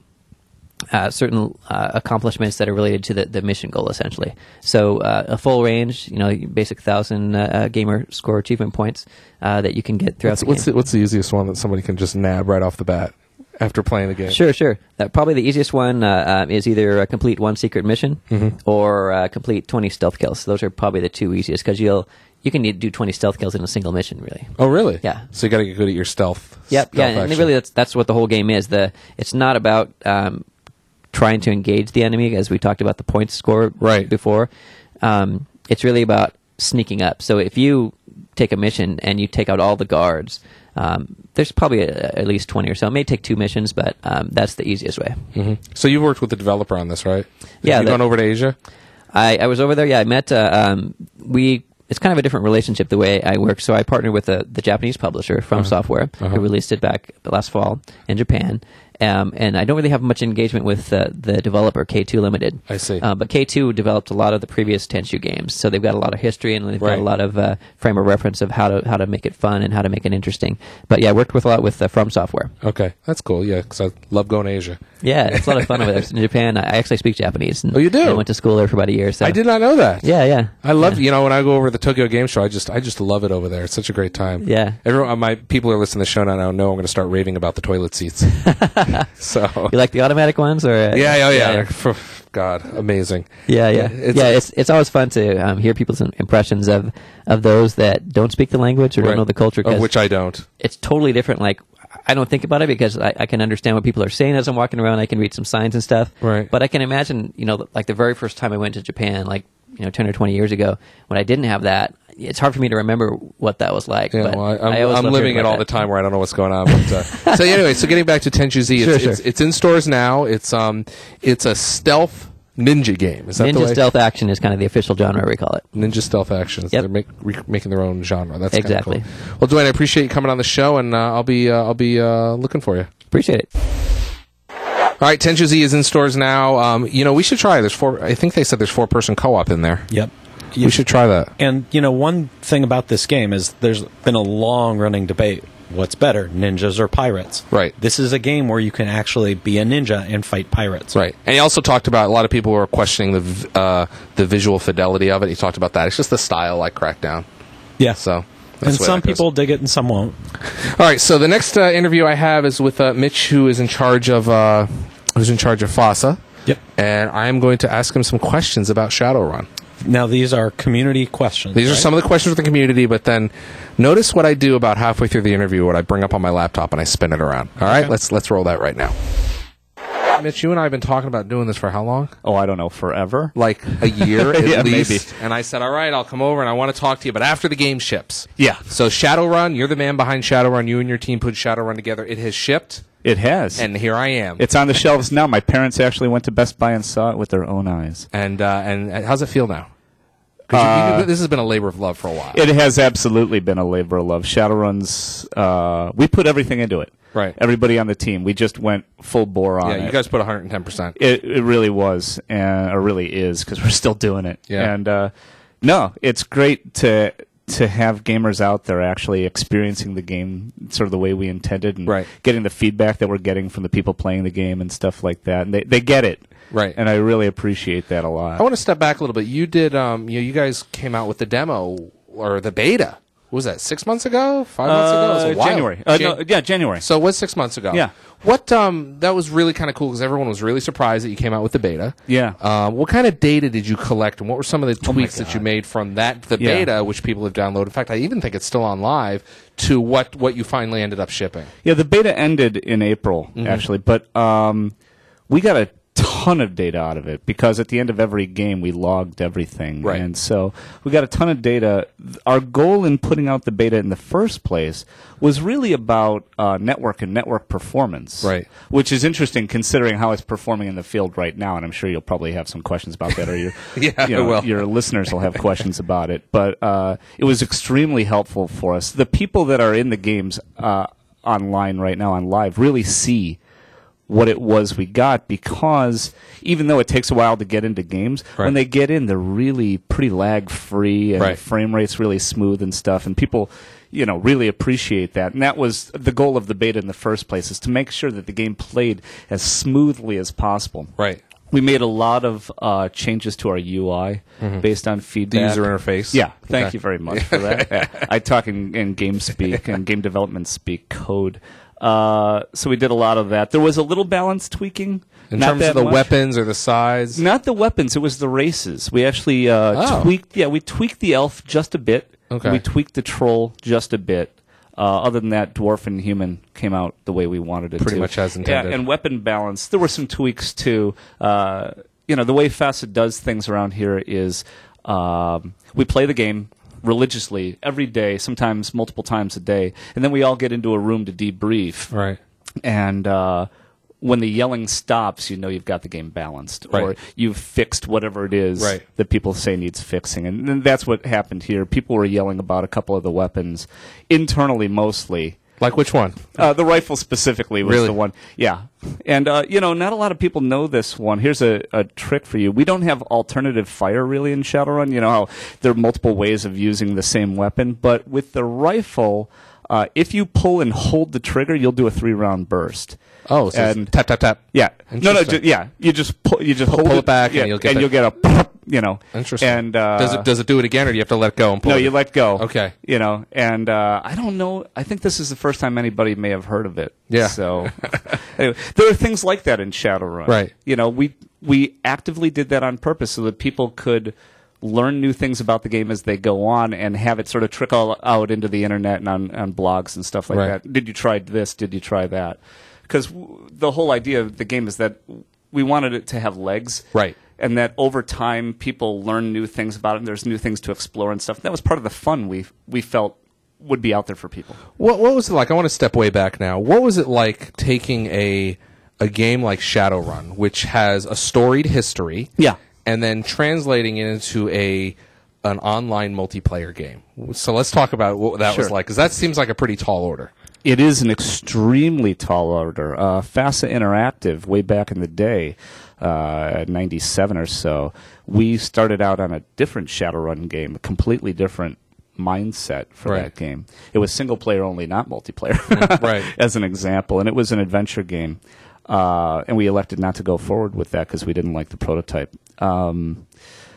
uh, certain uh, accomplishments that are related to the, the mission goal, essentially. So uh, a full range, you know, basic thousand uh, gamer score achievement points uh, that you can get throughout What's, the what's game. the, what's the easiest one that somebody can just nab right off the bat after playing the game? Sure, sure. Uh, probably the easiest one uh, uh, is either uh, complete one secret mission Mm-hmm. or uh, complete twenty stealth kills. Those are probably the two easiest because you'll you can do twenty stealth kills in a single mission, really. Oh, really? Yeah. So you got to get good at your stealth. Yep. stealth Yeah, and action. really that's that's what the whole game is. The it's not about um, trying to engage the enemy, as we talked about the points score Right. before. Um, it's really about sneaking up. So if you take a mission and you take out all the guards, um, there's probably a, at least twenty or so. It may take two missions, but um, that's the easiest way. Mhm. So you worked with the developer on this, right? Yeah, You that- gone over to Asia? I, I was over there. Yeah, I met. Uh, um, we. It's kind of a different relationship the way I work. So I partnered with the, the Japanese publisher From Uh-huh. Software, Uh-huh. who released it back last fall in Japan. Um, and I don't really have much engagement with uh, the developer K two Limited. I see. Uh, but K two developed a lot of the previous Tenchu games, so they've got a lot of history and they've got Right. a lot of uh, frame of reference of how to how to make it fun and how to make it interesting. But yeah, I worked with a lot with uh, From Software. Okay, that's cool. Yeah, because I love going to Asia. Yeah, it's a lot of fun over there. In Japan, I actually speak Japanese. And Oh, you do? I went to school there for about a year. So I did not know that. Yeah, yeah. I love yeah. you know when I go over to the Tokyo Game Show, I just I just love it over there. It's such a great time. Yeah. Everyone, my people who are listening to the show now know I'm going to start raving about the toilet seats. so You like the automatic ones, or uh, yeah, oh yeah, yeah, For- God, amazing. yeah, yeah. It's- yeah, it's it's always fun to um, hear people's impressions of of those that don't speak the language or Right. don't know the culture. Of 'cause which I don't. it's totally different. Like I don't think about it because I, I can understand what people are saying as I'm walking around. I can read some signs and stuff. Right. But I can imagine, you know, like the very first time I went to Japan, like you know, ten or twenty years ago, when I didn't have that. It's hard for me to remember what that was like. Yeah, but well, I, I'm, I always I'm love living hearing it about all the that. time where I don't know what's going on. But, uh, so anyway, so getting back to Tenchu Z, it's, Sure, it's, sure. it's in stores now. It's um, it's a stealth ninja game. Is that the Ninja way? stealth action is kind of the official genre we call it. Ninja stealth actions. Yep. They're make, re- making their own genre. That's kinda Exactly. cool. Well, Dwayne, I appreciate you coming on the show, and uh, I'll be uh, I'll be uh, looking for you. Appreciate it. All All right, Tenchu Z is in stores now. Um, you know, we should try. There's four. I think they said there's four person co-op in there. Yep. We should try that. And, you know, one thing about this game is there's been a long-running debate. What's better, ninjas or pirates? Right. This is a game where you can actually be a ninja and fight pirates. Right. And he also talked about, a lot of people were questioning the v- uh, the visual fidelity of it. He talked about that. It's just the style like Crackdown. Yeah. So, that's and the way some that goes. people dig it and some won't. All right, so the next uh, interview I have is with uh, Mitch, who is in charge of uh, who's in charge of FASA. Yep. And I am going to ask him some questions about Shadowrun. Now, these are community questions. These are right? some of the questions from the community, but then notice what I do about halfway through the interview, what I bring up on my laptop and I spin it around. All right, Okay. let's let's roll that right now. Mitch, you and I have been talking about doing this for how long? Oh, I don't know, forever? Like a year at Yeah, least. maybe. And I said, all right, I'll come over and I want to talk to you, but after the game ships. Yeah. So Shadowrun, you're the man behind Shadowrun. You and your team put Shadowrun together. It has shipped, It has. and here I am. It's on the shelves now. My parents actually went to Best Buy and saw it with their own eyes. And uh, and uh, how's it feel now? Because Uh, this has been a labor of love for a while. It has absolutely been a labor of love. Shadowrun's, uh, we put everything into it. Right. Everybody on the team. We just went full bore on yeah, it. you guys put one hundred ten percent. It, it really was, and or really is, because we're still doing it. Yeah. And uh, no, it's great to to have gamers out there actually experiencing the game sort of the way we intended, and Right. getting the feedback that we're getting from the people playing the game and stuff like that. And they they get it, Right. and I really appreciate that a lot. I want to step back a little bit. You did, um, you know, you guys came out with the demo or the beta. What was that, six months ago? Five months ago? It was a Uh, while. January. Uh, Jan- no, yeah, January. So it was six months ago. Yeah. What, um, that was really kind of cool because everyone was really surprised that you came out with the beta. Yeah. Um, what kind of data did you collect and what were some of the Oh my tweaks that you God. made from that, the Yeah. beta, which people have downloaded? In fact, I even think it's still on live, to what, what you finally ended up shipping. Yeah, the beta ended in April, Mm-hmm. actually, but um, we got a ton of data out of it because at the end of every game we logged everything. Right. And so we got a ton of data. Th- Our goal in putting out the beta in the first place was really about uh, network and network performance. Right. Which is interesting considering how it's performing in the field right now, and I'm sure you'll probably have some questions about that, or your, Yeah, you know, I will. your listeners will have questions about it. But uh, it was extremely helpful for us. The people that are in the games uh, online right now on live really see what it was we got, because even though it takes a while to get into games, Right. when they get in, they're really pretty lag free and Right. the frame rate's really smooth and stuff, and people, you know, really appreciate that. And that was the goal of the beta in the first place, is to make sure that the game played as smoothly as possible. Right. We made a lot of uh, changes to our U I based on The feedback. user interface. Yeah, thank Okay. you very much for that. Yeah. I talk in, in game speak and game development speak code. Uh, so we did a lot of that. There was a little balance tweaking. In not terms that of the much. weapons or the size. Not the weapons. It was the races. We actually uh, Oh. tweaked. Yeah, we tweaked the elf just a bit. Okay. We tweaked the troll just a bit. Uh, other than that, dwarf and human came out the way we wanted it to. Pretty much as intended. Yeah, and weapon balance. There were some tweaks too. Uh, you know, the way FASA does things around here is um, we play the game religiously every day, sometimes multiple times a day, and then we all get into a room to debrief. Right. And uh, when the yelling stops, you know you've got the game balanced, Right. or you've fixed whatever it is Right. that people say needs fixing. And, and that's what happened here. People were yelling about a couple of the weapons, internally mostly. Like which one? Uh, the rifle specifically was Really? the one. Yeah. And, uh, you know, not a lot of people know this one. Here's a, a trick for you. We don't have alternative fire really in Shadowrun. You know how there are multiple ways of using the same weapon. But with the rifle, uh, if you pull and hold the trigger, you'll do a three-round burst. Oh, so it's And- tap, tap, tap. Yeah. No, no, Interesting. ju- yeah. You just pull, you just Pull- hold pull it, it back and yeah, you'll get and that- you'll get a, pop, you know. Interesting. And uh, does it does it do it again, or do you have to let go and pull no, it? you let go. Okay. You know, and uh, I don't know. I think this is the first time anybody may have heard of it. Yeah. So anyway, there are things like that in Shadowrun. Right. You know, we we actively did that on purpose so that people could learn new things about the game as they go on and have it sort of trickle out into the internet and on, on blogs and stuff like Right. that. Did you try this? Did you try that? Because w- the whole idea of the game is that we wanted it to have legs. Right. And that over time, people learn new things about it, and there's new things to explore and stuff. That was part of the fun we we felt would be out there for people. What what was it like? I want to step way back now. What was it like taking a a game like Shadowrun, which has a storied history, Yeah. and then translating it into a an online multiplayer game? So let's talk about what that was Sure. like, because that seems like a pretty tall order. it is an extremely tall order. Uh, FASA Interactive, way back in the day, uh, ninety-seven or so, we started out on a different Shadowrun game, a completely different mindset for Right. that game. It was single player only, not multiplayer, Right. as an example, and it was an adventure game. Uh, and we elected not to go forward with that because we didn't like the prototype. Um,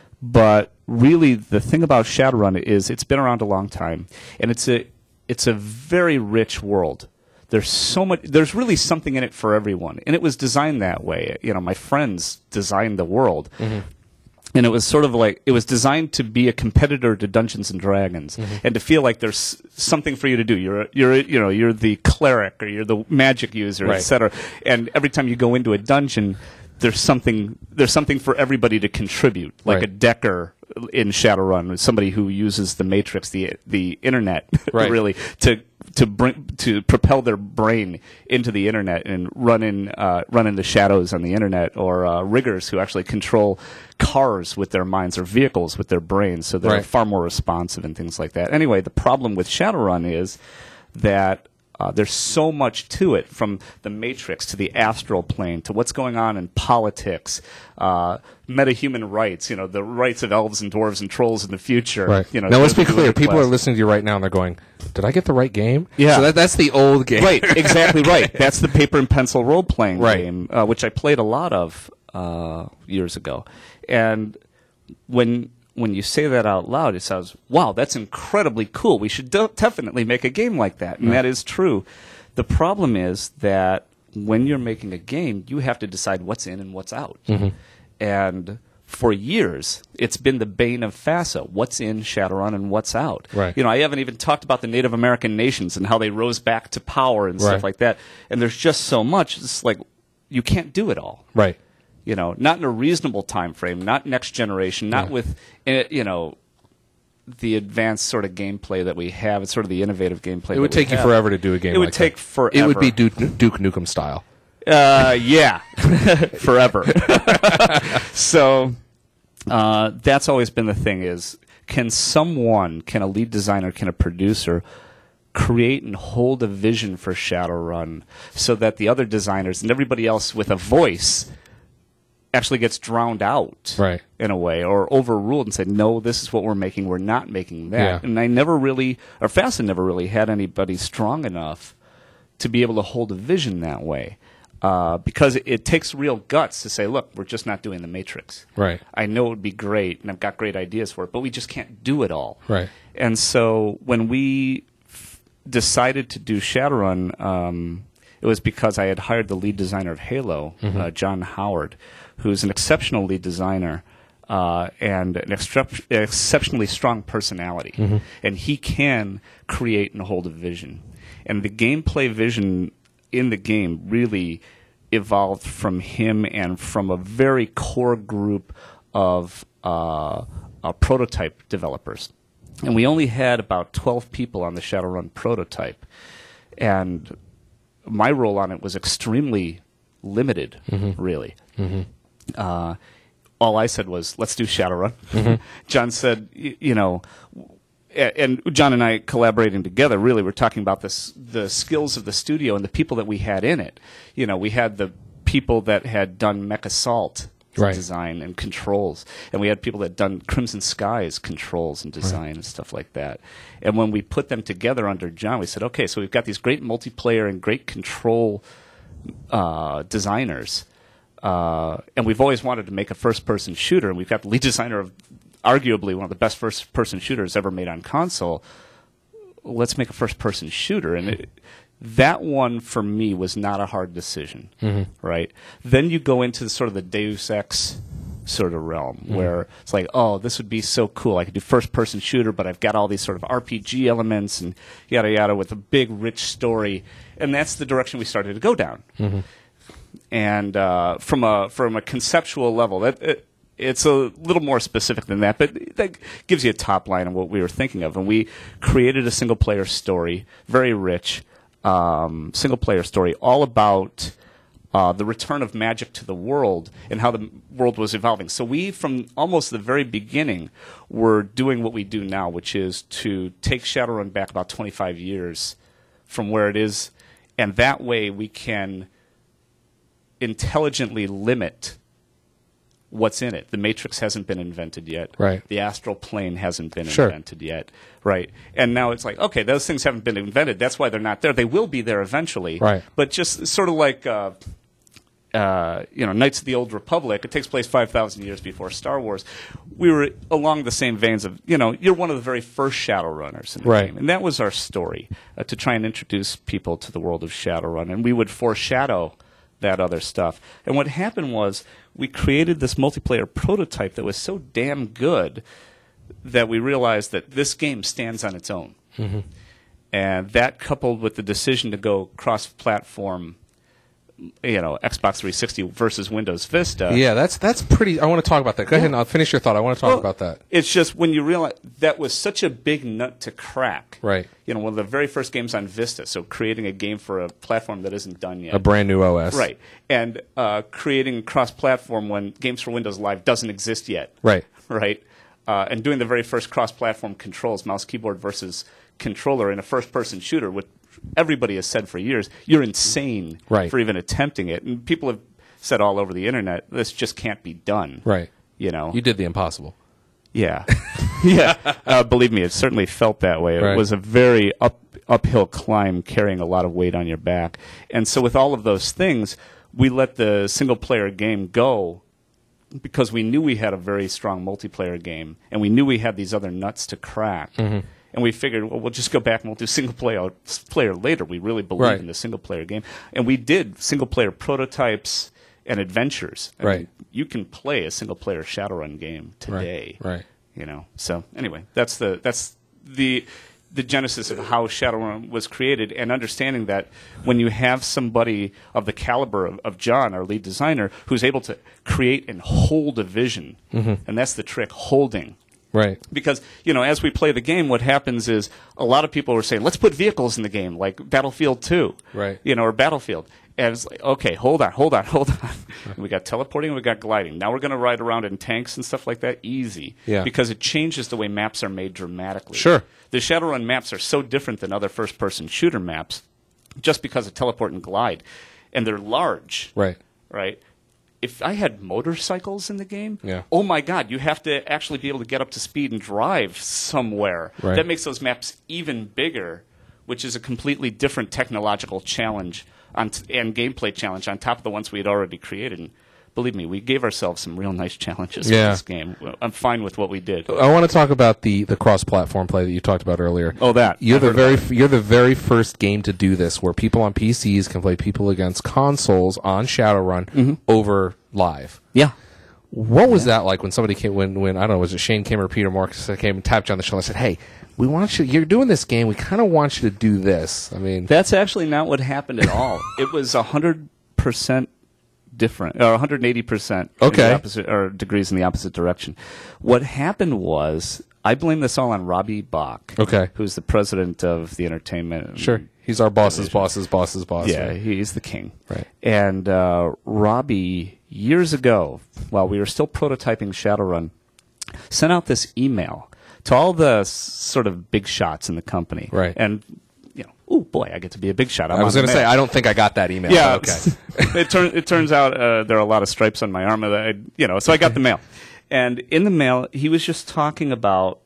but really, the thing about Shadowrun is it's been around a long time, and it's a it's a very rich world. There's so much. There's really something in it for everyone, and it was designed that way. You know, my friends designed the world. Mm-hmm. And it was sort of like, it was designed to be a competitor to Dungeons and Dragons, Mm-hmm. and to feel like there's something for you to do. You're, a, you're, a, you know, you're the cleric, or you're the magic user, Right. et cetera. And every time you go into a dungeon, there's something, there's something for everybody to contribute, like Right. a decker in Shadowrun, somebody who uses the Matrix, the the internet, Right. really to to bring to propel their brain into the internet and run in uh, run in the shadows on the internet, or uh, riggers who actually control cars with their minds or vehicles with their brains, so they're Right. far more responsive and things like that. Anyway, the problem with Shadowrun is that uh, there's so much to it, from the Matrix to the astral plane to what's going on in politics, uh, meta-human rights, you know, the rights of elves and dwarves and trolls in the future. Right. You know, now let's be those clear. are the People are class. listening to you right now, and they're going, "Did I get the right game?" Yeah. So that, that's the old game. Right, exactly right. That's the paper and pencil role playing Right. game, uh, which I played a lot of uh, years ago. And when when you say that out loud, it sounds, wow, that's incredibly cool. We should de- definitely make a game like that. And that is true. The problem is that when you're making a game, you have to decide what's in and what's out. Mm-hmm. And for years, it's been the bane of FASA. What's in Shadowrun and what's out? Right. You know, I haven't even talked about the Native American nations and how they rose back to power and Right. stuff like that. And there's just so much. It's like, you can't do it all. Right. You know, not in a reasonable time frame, not next generation, not Yeah. with, uh, you know, the advanced sort of gameplay that we have. It's sort of the innovative gameplay. It would that we take you have. forever to do a game. It would like take that. forever. It would be Duke, Duke Nukem style. Uh, yeah, forever. So uh, that's always been the thing: is can someone, can a lead designer, can a producer create and hold a vision for Shadowrun so that the other designers and everybody else with a voice actually gets drowned out, Right. in a way, or overruled and said, no, this is what we're making, we're not making that. Yeah. And I never really, or FASA never really had anybody strong enough to be able to hold a vision that way. Uh, because it, it takes real guts to say, look, we're just not doing the Matrix. Right. I know it would be great, and I've got great ideas for it, but we just can't do it all. Right. And so when we f- decided to do Shadowrun, um, it was because I had hired the lead designer of Halo, Mm-hmm. uh, John Howard, who's an exceptional lead designer uh, and an extrep- exceptionally strong personality. Mm-hmm. And he can create and hold a vision. And the gameplay vision in the game really evolved from him and from a very core group of uh, uh, prototype developers. And we only had about twelve people on the Shadowrun prototype. And my role on it was extremely limited, really. Uh, all I said was, let's do Shadowrun. John said, y- you know, a- and John and I collaborating together, really, we're talking about this, the skills of the studio and the people that we had in it. You know, we had the people that had done Mech Assault Right. design and controls, and we had people that had done Crimson Skies controls and design and stuff like that. And when we put them together under John, we said, okay, so we've got these great multiplayer and great control uh, designers, uh, and we've always wanted to make a first-person shooter, and we've got the lead designer of arguably one of the best first-person shooters ever made on console. Let's make a first-person shooter, and it, that one for me was not a hard decision, right? Then you go into the, sort of the Deus Ex sort of realm, where it's like, oh, this would be so cool. I could do first-person shooter, but I've got all these sort of R P G elements and yada yada with a big, rich story, and that's the direction we started to go down. And uh, from a from a conceptual level, that it, it's a little more specific than that, but that gives you a top line of what we were thinking of. And we created a single-player story, very rich um, single-player story, all about uh, the return of magic to the world and how the world was evolving. So we, from almost the very beginning, were doing what we do now, which is to take Shadowrun back about twenty-five years from where it is, and that way we can intelligently limit what's in it. The Matrix hasn't been invented yet. Right. The astral plane hasn't been Sure. invented yet. Right. And now it's like, okay, those things haven't been invented. That's why they're not there. They will be there eventually. Right. But just sort of like, uh, uh, you know, Knights of the Old Republic. It takes place five thousand years before Star Wars. We were along the same veins of, you know, you're one of the very first Shadowrunners in the Right. game. And that was our story, uh, to try and introduce people to the world of Shadowrun. And we would foreshadow that other stuff. And what happened was we created this multiplayer prototype that was so damn good that we realized that this game stands on its own. Mm-hmm. And that, coupled with the decision to go cross-platform, you know, Xbox three sixty versus Windows Vista. Yeah, that's that's pretty. I want to talk about that. Go ahead and I'll finish your thought. I want to talk Well, about that. It's just when you realize that was such a big nut to crack. Right. You know, one of the very first games on Vista, so creating a game for a platform that isn't done yet. A brand new O S. Right. And uh, creating cross-platform when Games for Windows Live doesn't exist yet. Right. Right. Uh, and doing the very first cross-platform controls, mouse keyboard versus controller in a first-person shooter, which everybody has said for years, you're insane Right. for even attempting it. And people have said all over the internet, this just can't be done. Right. You know. You did the impossible. Yeah. yeah. Uh, believe me, it certainly felt that way. It Right. was a very up uphill climb carrying a lot of weight on your back. And so with all of those things, we let the single-player game go because we knew we had a very strong multiplayer game, and we knew we had these other nuts to crack. Mm-hmm. And we figured, well, we'll just go back and we'll do single player player later. We really believe Right. in the single player game, and we did single player prototypes and adventures. I Right. mean, you can play a single player Shadowrun game today. Right. You know. So anyway, that's the that's the the genesis of how Shadowrun was created, and understanding that when you have somebody of the caliber of, of John, our lead designer, who's able to create and hold a vision, and that's the trick, holding. Right. Because, you know, as we play the game, what happens is a lot of people are saying, let's put vehicles in the game, like Battlefield two. Right. You know, or Battlefield. And it's like, okay, hold on, hold on, hold on. We got teleporting and we got gliding. Now we're going to ride around in tanks and stuff like that. Easy. Yeah. Because it changes the way maps are made dramatically. Sure. The Shadowrun maps are so different than other first-person shooter maps just because of teleport and glide. And they're large. Right. Right? If I had motorcycles in the game, Yeah. oh my God, you have to actually be able to get up to speed and drive somewhere. Right. That makes those maps even bigger, which is a completely different technological challenge on t- and gameplay challenge on top of the ones we had already created. And believe me, we gave ourselves some real nice challenges Yeah. for this game. I'm fine with what we did. I want to talk about the, the cross-platform play that you talked about earlier. Oh, that. You're I've the heard very about f- you're the very first game to do this, where people on P Cs can play people against consoles on Shadowrun over live. Yeah. What was that like when somebody came when when I don't know, was it Shane Kim or Peter Marks that came and tapped you on the shoulder and said, "Hey, we want you. You're doing this game. We kind of want you to do this." I mean, That's actually not what happened at all. It was one hundred percent different, or one hundred eighty percent Okay. in the opposite, or degrees in the opposite direction. What happened was, I blame this all on Robbie Bach, Okay. who's the president of the entertainment. sure, he's our boss's boss's boss's boss. Yeah, right? he's the king. Right. And uh, Robbie, years ago, while we were still prototyping Shadowrun, sent out this email to all the s- sort of big shots in the company. Right. And, you know, oh boy, I get to be a big shot. I'm I was on going the to say, mail. I don't think I got that email. Yeah. but okay. it, turn, it turns out uh, there are a lot of stripes on my arm. That I, you know, so I got the mail. And in the mail, he was just talking about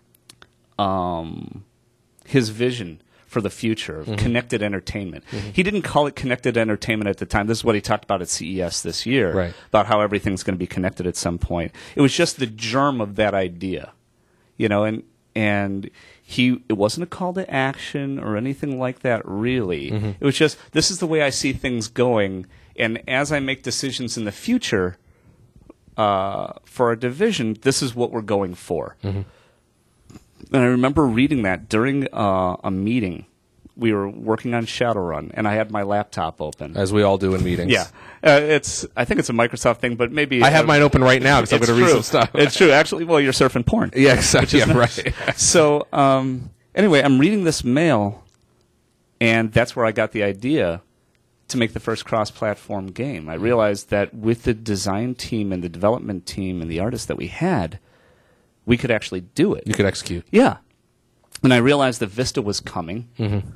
um, his vision for the future of connected entertainment. He didn't call it connected entertainment at the time. This is what he talked about at C E S this year, Right. about how everything's going to be connected at some point. It was just the germ of that idea, you know, and and he it wasn't a call to action or anything like that, really. It was just, this is the way I see things going, and as I make decisions in the future uh, for our division, this is what we're going for. And I remember reading that during uh, a meeting. We were working on Shadowrun, and I had my laptop open. As we all do in meetings. Yeah, uh, it's. I think it's a Microsoft thing, but maybe I have uh, mine open right now because I'm it's going to read true. some stuff. It's true. Actually, well, you're surfing porn. Yeah, exactly. Yeah, right. So um, anyway, I'm reading this mail, and that's where I got the idea to make the first cross-platform game. I realized that with the design team and the development team and the artists that we had, we could actually do it. You could execute. Yeah. And I realized that Vista was coming.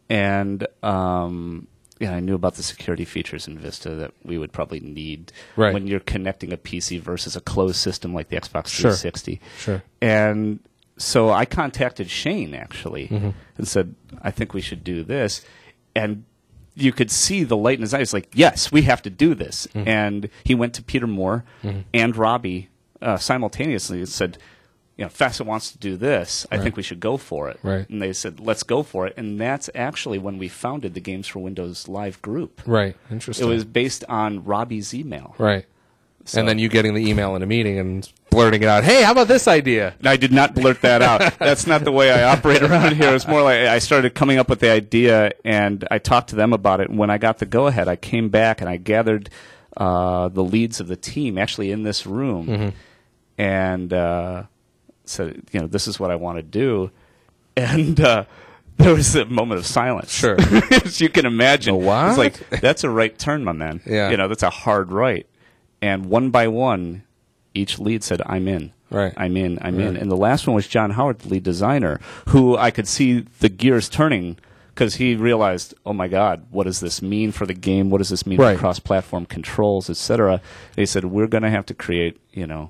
and um, yeah, I knew about the security features in Vista that we would probably need Right. when you're connecting a P C versus a closed system like the Xbox Sure. three sixty. Sure. And so I contacted Shane actually Mm-hmm. and said, I think we should do this. And you could see the light in his eyes, like, yes, we have to do this. Mm-hmm. And he went to Peter Moore and Robbie uh, simultaneously and said, you know, Facet wants to do this. I Right. think we should go for it. Right. And they said, let's go for it. And that's actually when we founded the Games for Windows Live group. Right. It Interesting. was based on Robbie's email. right. So- And then you getting the email in a meeting and blurting it out. Hey, how about this idea? I did not blurt that out. That's not the way I operate around here. It's more like I started coming up with the idea, and I talked to them about it. And when I got the go-ahead, I came back and I gathered uh, the leads of the team actually in this room, Mm-hmm. and uh, said, you know, this is what I want to do. And uh, there was a moment of silence. Sure. As you can imagine. A what? It's like, that's a right turn, my man. Yeah. You know, that's a hard right. And one by one, each lead said, I'm in. Right. I'm in. I'm in. Right. And the last one was John Howard, the lead designer, who I could see the gears turning because he realized, oh my God, what does this mean for the game? What does this mean Right. for cross-platform controls, et cetera? And he said, we're going to have to create, you know,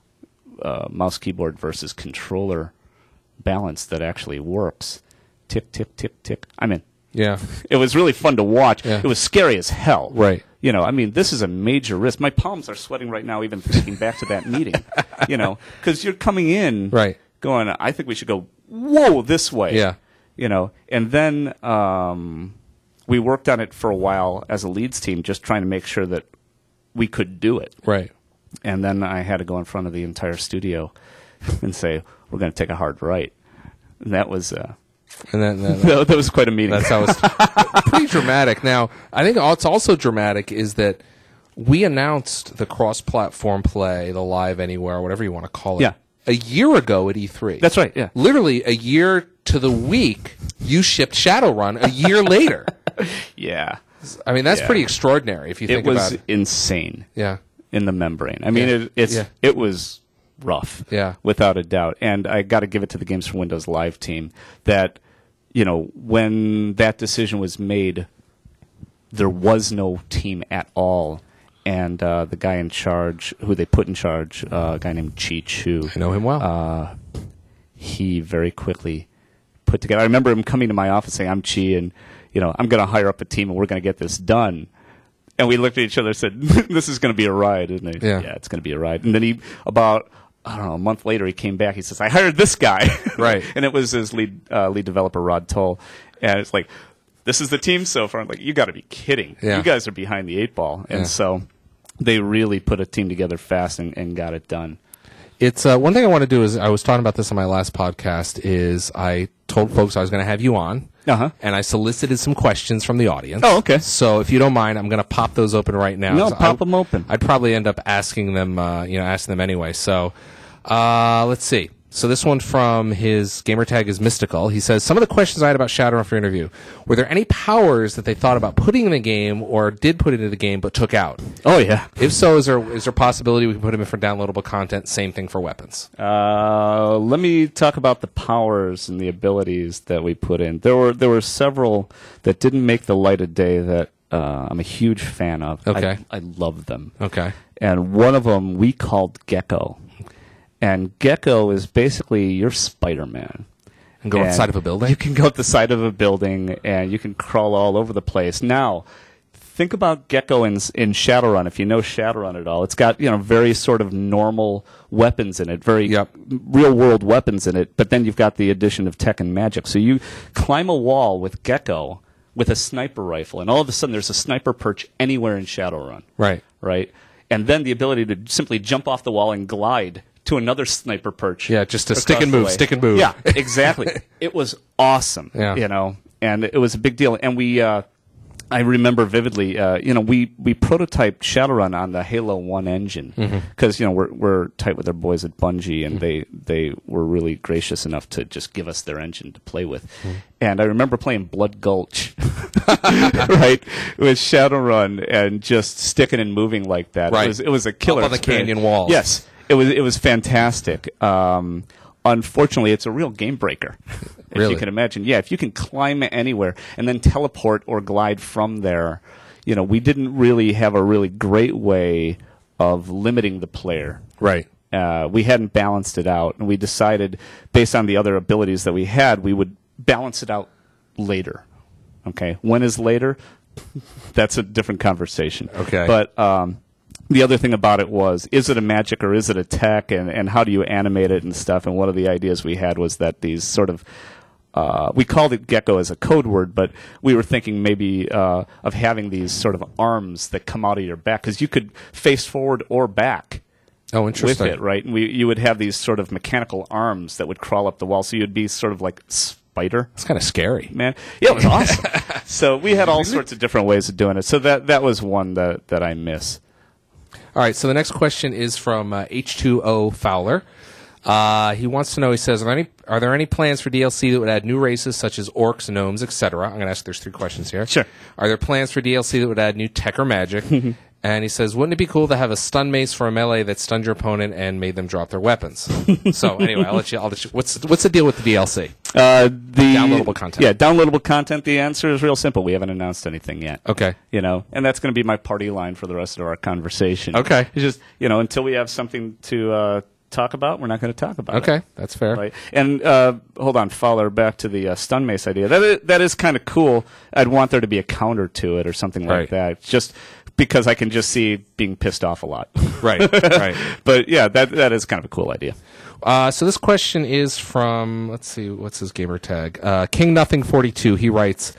uh, mouse keyboard versus controller balance that actually works. Tick, tick, tick, tick. I'm in. Yeah. It was really fun to watch. Yeah. It was scary as hell. Right. You know, I mean, this is a major risk. My palms are sweating right now, even thinking back to that meeting. You know, because you're coming in, Right. going, I think we should go, whoa, this way. Yeah. You know, and then um, we worked on it for a while as a leads team, just trying to make sure that we could do it. Right. And then I had to go in front of the entire studio and say, we're going to take a hard right. And that was uh, And then, then that, that was quite a meeting. that's how it's pretty dramatic. Now, I think what's also dramatic is that we announced the cross-platform play, the Live Anywhere, whatever you want to call it, Yeah. a year ago at E three. That's right, yeah. Literally a year to the week, you shipped Shadowrun a year later. Yeah. I mean, that's Yeah. pretty extraordinary if you It think was about it. insane Yeah. in the membrane. I mean, Yeah. it, it's Yeah. it was rough, Yeah. without a doubt. And I got to give it to the Games for Windows Live team that, you know, when that decision was made, there was no team at all. And uh, the guy in charge, who they put in charge, uh, a guy named Chi Chu, I know him well. uh, he very quickly put together. I remember him coming to my office saying, I'm Chi, and, you know, I'm going to hire up a team, and we're going to get this done. And we looked at each other and said, this is going to be a ride, isn't it? Yeah. Yeah, it's going to be a ride. And then he, about, I don't know, a month later, he came back. He says, I hired this guy. Right. And it was his lead uh, lead developer, Rod Toll. And it's like, this is the team so far. I'm like, you got to be kidding. Yeah. You guys are behind the eight ball. And Yeah. so they really put a team together fast and, and got it done. It's uh, one thing I want to do is I was talking about this on my last podcast. Is I told folks I was going to have you on, Uh-huh. and I solicited some questions from the audience. Oh, okay. So if you don't mind, I'm going to pop those open right now. No, So pop I- 'em open. I'd probably end up asking them, uh, you know, asking them anyway. So uh, let's see. So this one from his gamer tag is Mystical. He says, some of the questions I had about Shadowrun for interview, were there any powers that they thought about putting in the game or did put into the game but took out? Oh, yeah. If so, is there is there a possibility we can put them in for downloadable content? Same thing for weapons. Uh, let me talk about the powers and the abilities that we put in. There were there were several that didn't make the light of day that uh, I'm a huge fan of. Okay. I, I love them. Okay. And one of them we called Gecko. And Gecko is basically your Spider-Man. And go on the And side of a building? You can go up the side of a building, and you can crawl all over the place. Now, think about Gecko in, in Shadowrun. If you know Shadowrun at all, it's got, you know, very sort of normal weapons in it, very Yep. real-world weapons in it. But then you've got the addition of tech and magic. So you climb a wall with Gecko with a sniper rifle, and all of a sudden there's a sniper perch anywhere in Shadowrun. Right. Right? And then the ability to simply jump off the wall and glide to another sniper perch. Yeah, just to stick across and the move, way. stick and move. Yeah, exactly. It was awesome. Yeah. You know, and it was a big deal. And we, uh, I remember vividly, uh, you know, we, we prototyped Shadowrun on the Halo one engine because, you know, we're, we're tight with our boys at Bungie, and they, they were really gracious enough to just give us their engine to play with. And I remember playing Blood Gulch, right, with Shadowrun and just sticking and moving like that. Right. It was, it was a killer Up on the experience. canyon walls. Yes. It was it was fantastic. Um, unfortunately, it's a real game breaker. If Really? you can imagine. Yeah, if you can climb anywhere and then teleport or glide from there, you know, we didn't really have a really great way of limiting the player. Right. Uh, we hadn't balanced it out, and we decided, based on the other abilities that we had, we would balance it out later. Okay? When is later? That's a different conversation. Okay. But um, the other thing about it was, is it a magic or is it a tech, and, and how do you animate it and stuff? And one of the ideas we had was that these sort of Uh, we called it Gecko as a code word, but we were thinking maybe uh, of having these sort of arms that come out of your back, because you could face forward or back Oh, with interesting. it, right? And we, you would have these sort of mechanical arms that would crawl up the wall, so you'd be sort of like Spider It's kind of scary. Man. Yeah, it was awesome. So we had all sorts of different ways of doing it. So that that was one that, that I miss. All right, so the next question is from uh, H two O Fowler. Uh, he wants to know, he says, are there, any, are there any plans for D L C that would add new races such as orcs, gnomes, et cetera? I'm going to ask, there's three questions here. Sure. Are there plans for D L C that would add new tech or magic? And he says, wouldn't it be cool to have a stun mace for a melee that stunned your opponent and made them drop their weapons? So anyway, I'll let you, I'll let you, what's, what's the deal with the D L C? Uh, the Downloadable content. Yeah, downloadable content. The answer is real simple. We haven't announced anything yet. Okay. You know, and that's going to be my party line for the rest of our conversation. Okay. It's just, you know, until we have something to uh, talk about, we're not going to talk about it. Okay, that's fair. Right. And uh, hold on, Fowler, back to the uh, stun mace idea. That is, that is kind of cool. I'd want there to be a counter to it or something like Right. that. Just because I can just see being pissed off a lot. Right, right. But yeah, that that is kind of a cool idea. Uh, so this question is from, let's see, what's his gamer tag? Uh, King Nothing forty-two. He writes,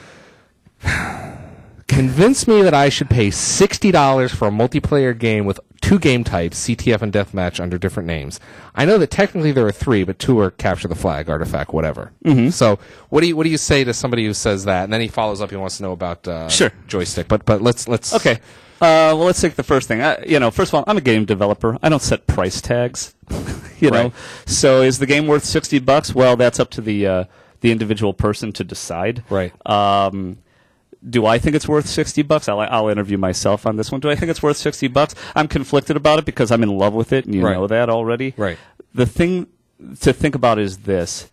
convince me that I should pay sixty dollars for a multiplayer game with two game types, C T F and Deathmatch, under different names. I know that technically there are three, but two are Capture the Flag, Artifact, whatever. Mm-hmm. So what do you what do you say to somebody who says that? And then he follows up, he wants to know about uh, Sure. joystick. But but let's let's Okay. Uh, well, let's take the first thing. I, you know, first of all, I'm a game developer. I don't set price tags. you know, Right. so is the game worth sixty bucks? Well, that's up to the uh, the individual person to decide. Right. Um, do I think it's worth sixty bucks? I'll, I'll interview myself on this one. Do I think it's worth sixty bucks? I'm conflicted about it because I'm in love with it, and you Right. know that already. Right. The thing to think about is this.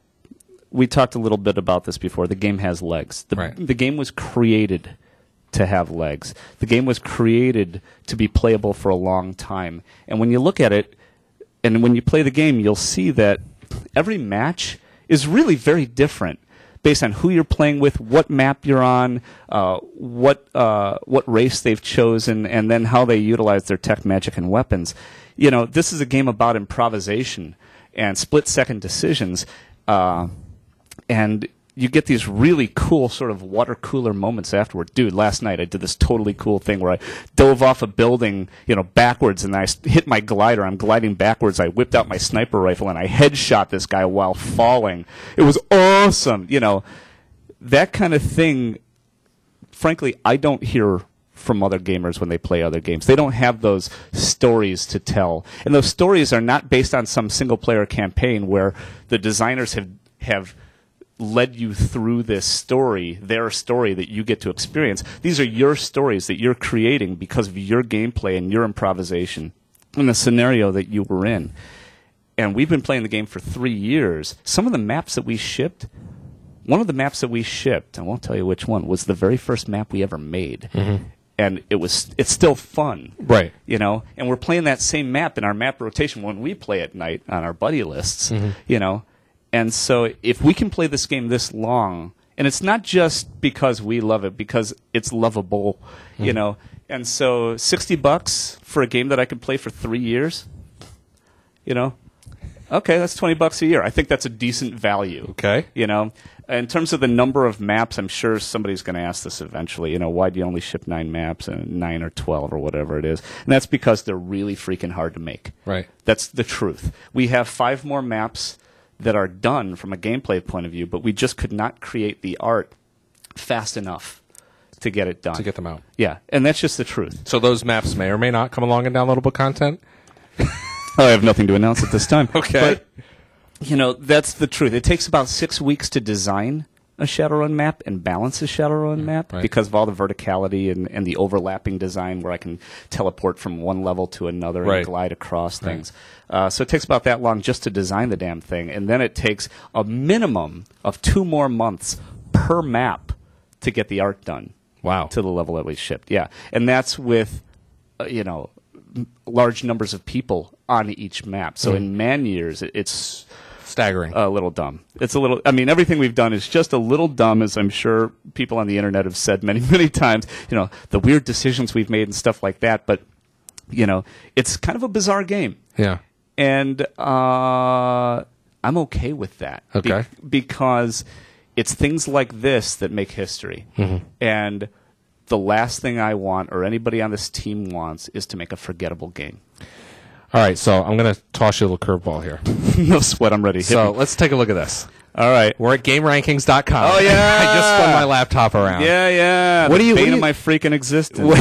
We talked a little bit about this before. The game has legs. The, Right. the game was created to have legs. The game was created to be playable for a long time. And when you look at it, and when you play the game, you'll see that every match is really very different based on who you're playing with, what map you're on, uh, what uh, what race they've chosen, and then how they utilize their tech, magic, and weapons. You know, this is a game about improvisation and split-second decisions, uh, and you get these really cool sort of water cooler moments afterward. Dude, last night I did this totally cool thing where I dove off a building, you know, backwards, and I s- hit my glider. I'm gliding backwards. I whipped out my sniper rifle, and I headshot this guy while falling. It was awesome. You know, that kind of thing, frankly, I don't hear from other gamers when they play other games. They don't have those stories to tell. And those stories are not based on some single-player campaign where the designers have have led you through this story, their story that you get to experience. These are your stories that you're creating because of your gameplay and your improvisation in the scenario that you were in. And we've been playing the game for three years. Some of the maps that we shipped, one of the maps that we shipped, I won't tell you which one, was the very first map we ever made. Mm-hmm. And it was it's still fun. Right. You know, and we're playing that same map in our map rotation when we play at night on our buddy lists, Mm-hmm. you know. And so if we can play this game this long, and it's not just because we love it, because it's lovable, Mm-hmm. you know. And so sixty bucks for a game that I could play for three years, you know, okay, that's twenty bucks a year. I think that's a decent value. Okay. You know, in terms of the number of maps, I'm sure somebody's going to ask this eventually. You know, why do you only ship nine maps and nine or twelve or whatever it is? And that's because they're really freaking hard to make. Right. That's the truth. We have five more maps that are done from a gameplay point of view, but we just could not create the art fast enough to get it done. To get them out. Yeah, and that's just the truth. So those maps may or may not come along in downloadable content? I have nothing to announce at this time. Okay. But, you know, that's the truth. It takes about six weeks to design a Shadowrun map and balance a Shadowrun map right. because of all the verticality and, and the overlapping design where I can teleport from one level to another Right. and glide across things. Uh, so it takes about that long just to design the damn thing. And then it takes a minimum of two more months per map to get the art done. Wow. To the level that we shipped, yeah. And that's with, uh, you know, m- large numbers of people on each map. So Mm. in man years, it, it's Staggering. a little dumb. It's a little, I mean, everything we've done is just a little dumb, as I'm sure people on the internet have said many, many times, you know, the weird decisions we've made and stuff like that. But, you know, it's kind of a bizarre game. yeah. And uh, I'm okay with that. Okay. Be- because it's things like this that make history. Mm-hmm. And the last thing I want, or anybody on this team wants, is to make a forgettable game. All right, so I'm going to toss you a little curveball here. No sweat, I'm ready. Hit So me. let's take a look at this. All right. We're at game rankings dot com. Oh, yeah. I just spun my laptop around. Yeah, yeah. What the do you- what bane do you- of my freaking existence.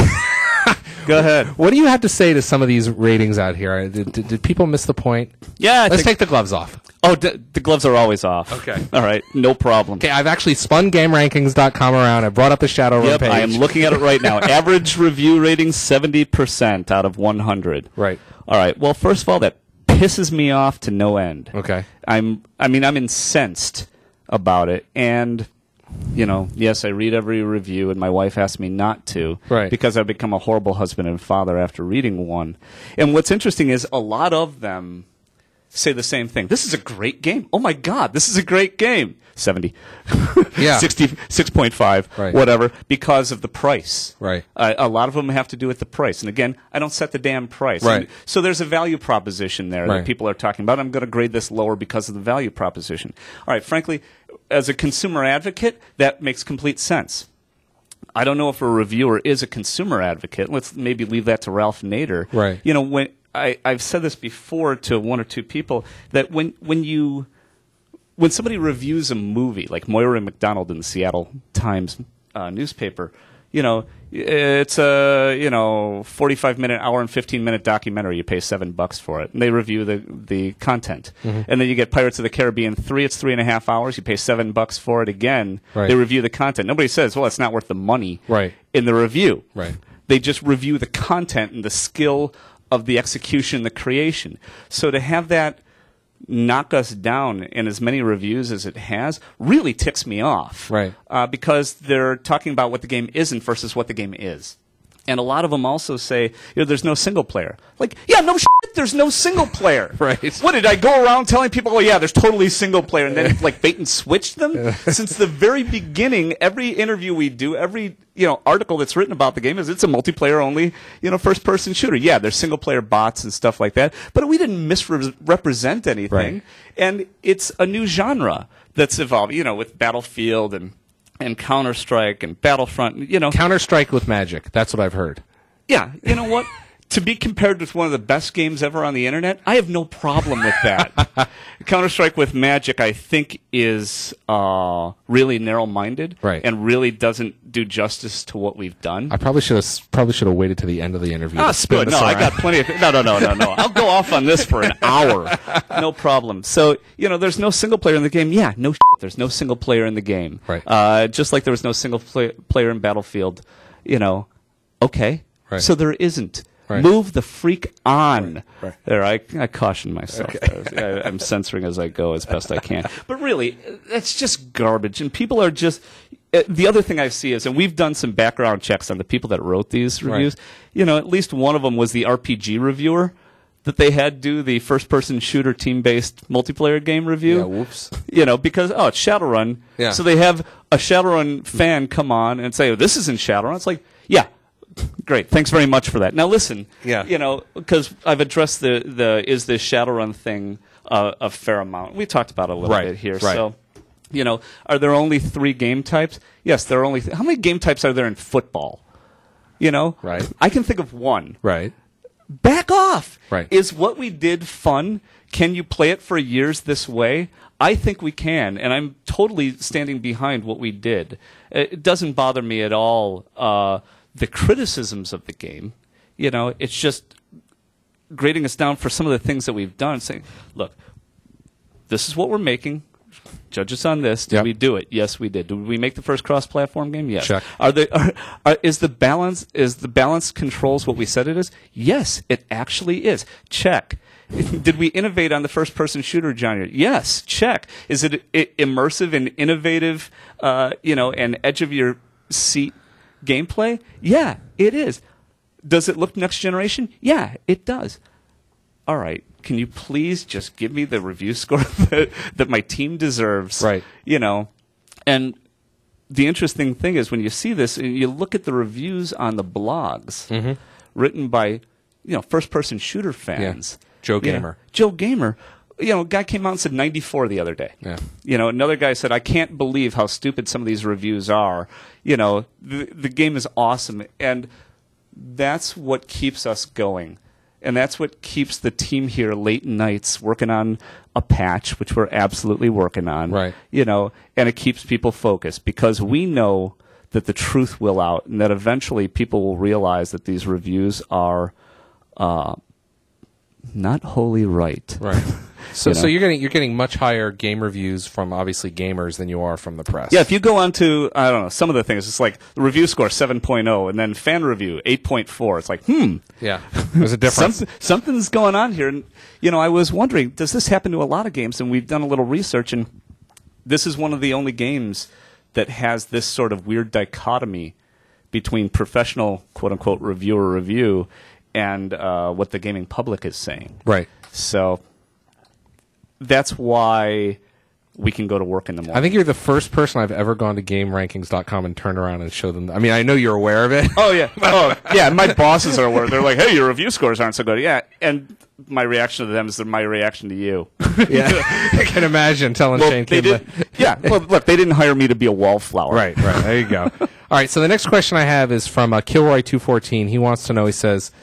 Go ahead. What do you have to say to some of these ratings out here? Did, did, did people miss the point? Yeah, I Let's think- take the gloves off. Oh, d- the gloves are always off. Okay. All right. No problem. Okay, I've actually spun game rankings dot com around. I brought up the Shadowrun Yep, page. I am looking at it right now. Average review rating seventy percent out of one hundred. Right. All right. Well, first of all, that pisses me off to no end. Okay. I'm I mean, I'm incensed about it, and you know, yes, I read every review, and my wife asked me not to, Right. because I've become a horrible husband and father after reading one. And what's interesting is a lot of them say the same thing. This is a great game. Oh my God, this is a great game. seventy. Yeah. sixty-six point five, Right. whatever, because of the price. Right. Uh, a lot of them have to do with the price. And again, I don't set the damn price. Right. And so there's a value proposition there Right. that people are talking about. I'm going to grade this lower because of the value proposition. All right, frankly, as a consumer advocate, that makes complete sense. I don't know if a reviewer is a consumer advocate. Let's maybe leave that to Ralph Nader. Right. You know, when I, I've said this before to one or two people, that when when you when somebody reviews a movie, like Moira McDonald in the Seattle Times uh, newspaper, you know, it's a you know forty-five minute, hour and fifteen minute documentary. You pay seven bucks for it, and they review the the content. Mm-hmm. And then you get Pirates of the Caribbean three. It's three and a half hours. You pay seven bucks for it again. Right. They review the content. Nobody says, "Well, it's not worth the money." Right. In the review, Right. They just review the content and the skill of the execution, the creation. So to have that knock us down in as many reviews as it has really ticks me off. Right. Uh, because they're talking about what the game isn't versus what the game is. And a lot of them also say, you know, there's no single player. Like, yeah, no shit, there's no single player. Right. What, did I go around telling people, oh, yeah, there's totally single player, and then, like, bait and switch them? Since the very beginning, every interview we do, every, you know, article that's written about the game is it's a multiplayer-only, you know, first-person shooter. Yeah, there's single-player bots and stuff like that, but we didn't misrepresent anything. Right. And it's a new genre that's evolved, you know, with Battlefield and and Counter-Strike and Battlefront, you know. Counter-Strike with magic. That's what I've heard. Yeah, you know what? To be compared with one of the best games ever on the internet, I have no problem with that. Counter-Strike with magic, I think, is uh, really narrow-minded, Right. and really doesn't do justice to what we've done. I probably should have probably should have waited to the end of the interview. Ah, to spin good. this No, I around. got plenty of. No, no, no, no, no. I'll go off on this for an hour. No problem. So, you know, there's no single player in the game. Yeah, no shit. There's no single player in the game. Right. Uh, just like there was no single play- player in Battlefield. You know, okay. Right. So there isn't. Right. Move the freak on. Right, right. There, I, I caution myself. I, I'm censoring as I go as best I can. But really, that's just garbage. And people are just. Uh, the other thing I see is, and we've done some background checks on the people that wrote these reviews. Right. You know, at least one of them was the R P G reviewer that they had do the first-person shooter team-based multiplayer game review. Yeah, whoops. You know, because, oh, it's Shadowrun. Yeah. So they have a Shadowrun fan come on and say, oh, this isn't Shadowrun. It's like, yeah, great. Thanks very much for that. Now, listen. Yeah. You know, because I've addressed the, the is this Shadowrun thing uh, a fair amount. We talked about it a little Right, bit here. right. So, you know, are there only three game types? Yes, there are only. Th- how many game types are there in football? You know? Right. I can think of one. Right. Back off. Right. Is what we did fun? Can you play it for years this way? I think we can, and I'm totally standing behind what we did. It doesn't bother me at all, uh, the criticisms of the game. You know, it's just grading us down for some of the things that we've done, saying, look, this is what we're making. Judge us on this. Did Yep. we do it? Yes, we did. Did we make the first cross-platform game? Yes. Check. Are the are, are, is the balance is the balance controls what we said it is? Yes, it actually is. Check. Did we innovate on the first-person shooter genre? Yes. Check. Is it, it immersive and innovative? Uh, you know, and edge of your seat gameplay? Yeah, it is. Does it look next generation? Yeah, it does. All right. Can you please just give me the review score that, that my team deserves? Right. You know, and the interesting thing is when you see this and you look at the reviews on the blogs Mm-hmm. written by, you know, first-person shooter fans. Yeah. Joe you know, Gamer. Joe Gamer. You know, a guy came out and said ninety-four the other day. Yeah. You know, another guy said, I can't believe how stupid some of these reviews are. You know, the, the game is awesome. And that's what keeps us going. And that's what keeps the team here late nights working on a patch, which we're absolutely working on. Right. You know, and it keeps people focused because we know that the truth will out and that eventually people will realize that these reviews are uh, not wholly right. Right. So, You know? so you're getting you're getting much higher game reviews from obviously gamers than you are from the press. Yeah, if you go on to, I don't know, some of the things, it's like the review score seven point oh and then fan review eight point four. It's like, hmm. yeah. There's a difference. Some, something's going on here. And, you know, I was wondering, does this happen to a lot of games? And we've done a little research, and this is one of the only games that has this sort of weird dichotomy between professional, quote-unquote, reviewer review and uh, what the gaming public is saying. Right. So that's why we can go to work in the morning. I think you're the first person I've ever gone to game rankings dot com and turned around and showed them. I mean, I know you're aware of it. Oh yeah, oh yeah. My bosses are aware. They're like, "Hey, your review scores aren't so good." Yeah, and my reaction to them is my reaction to you. Yeah. I can imagine telling Well, Shane they Kidley. did. Yeah. Well, look, they didn't hire me to be a wallflower. Right, right. There you go. All right, so the next question I have is from uh, Kilroy two fourteen. He wants to know, he says,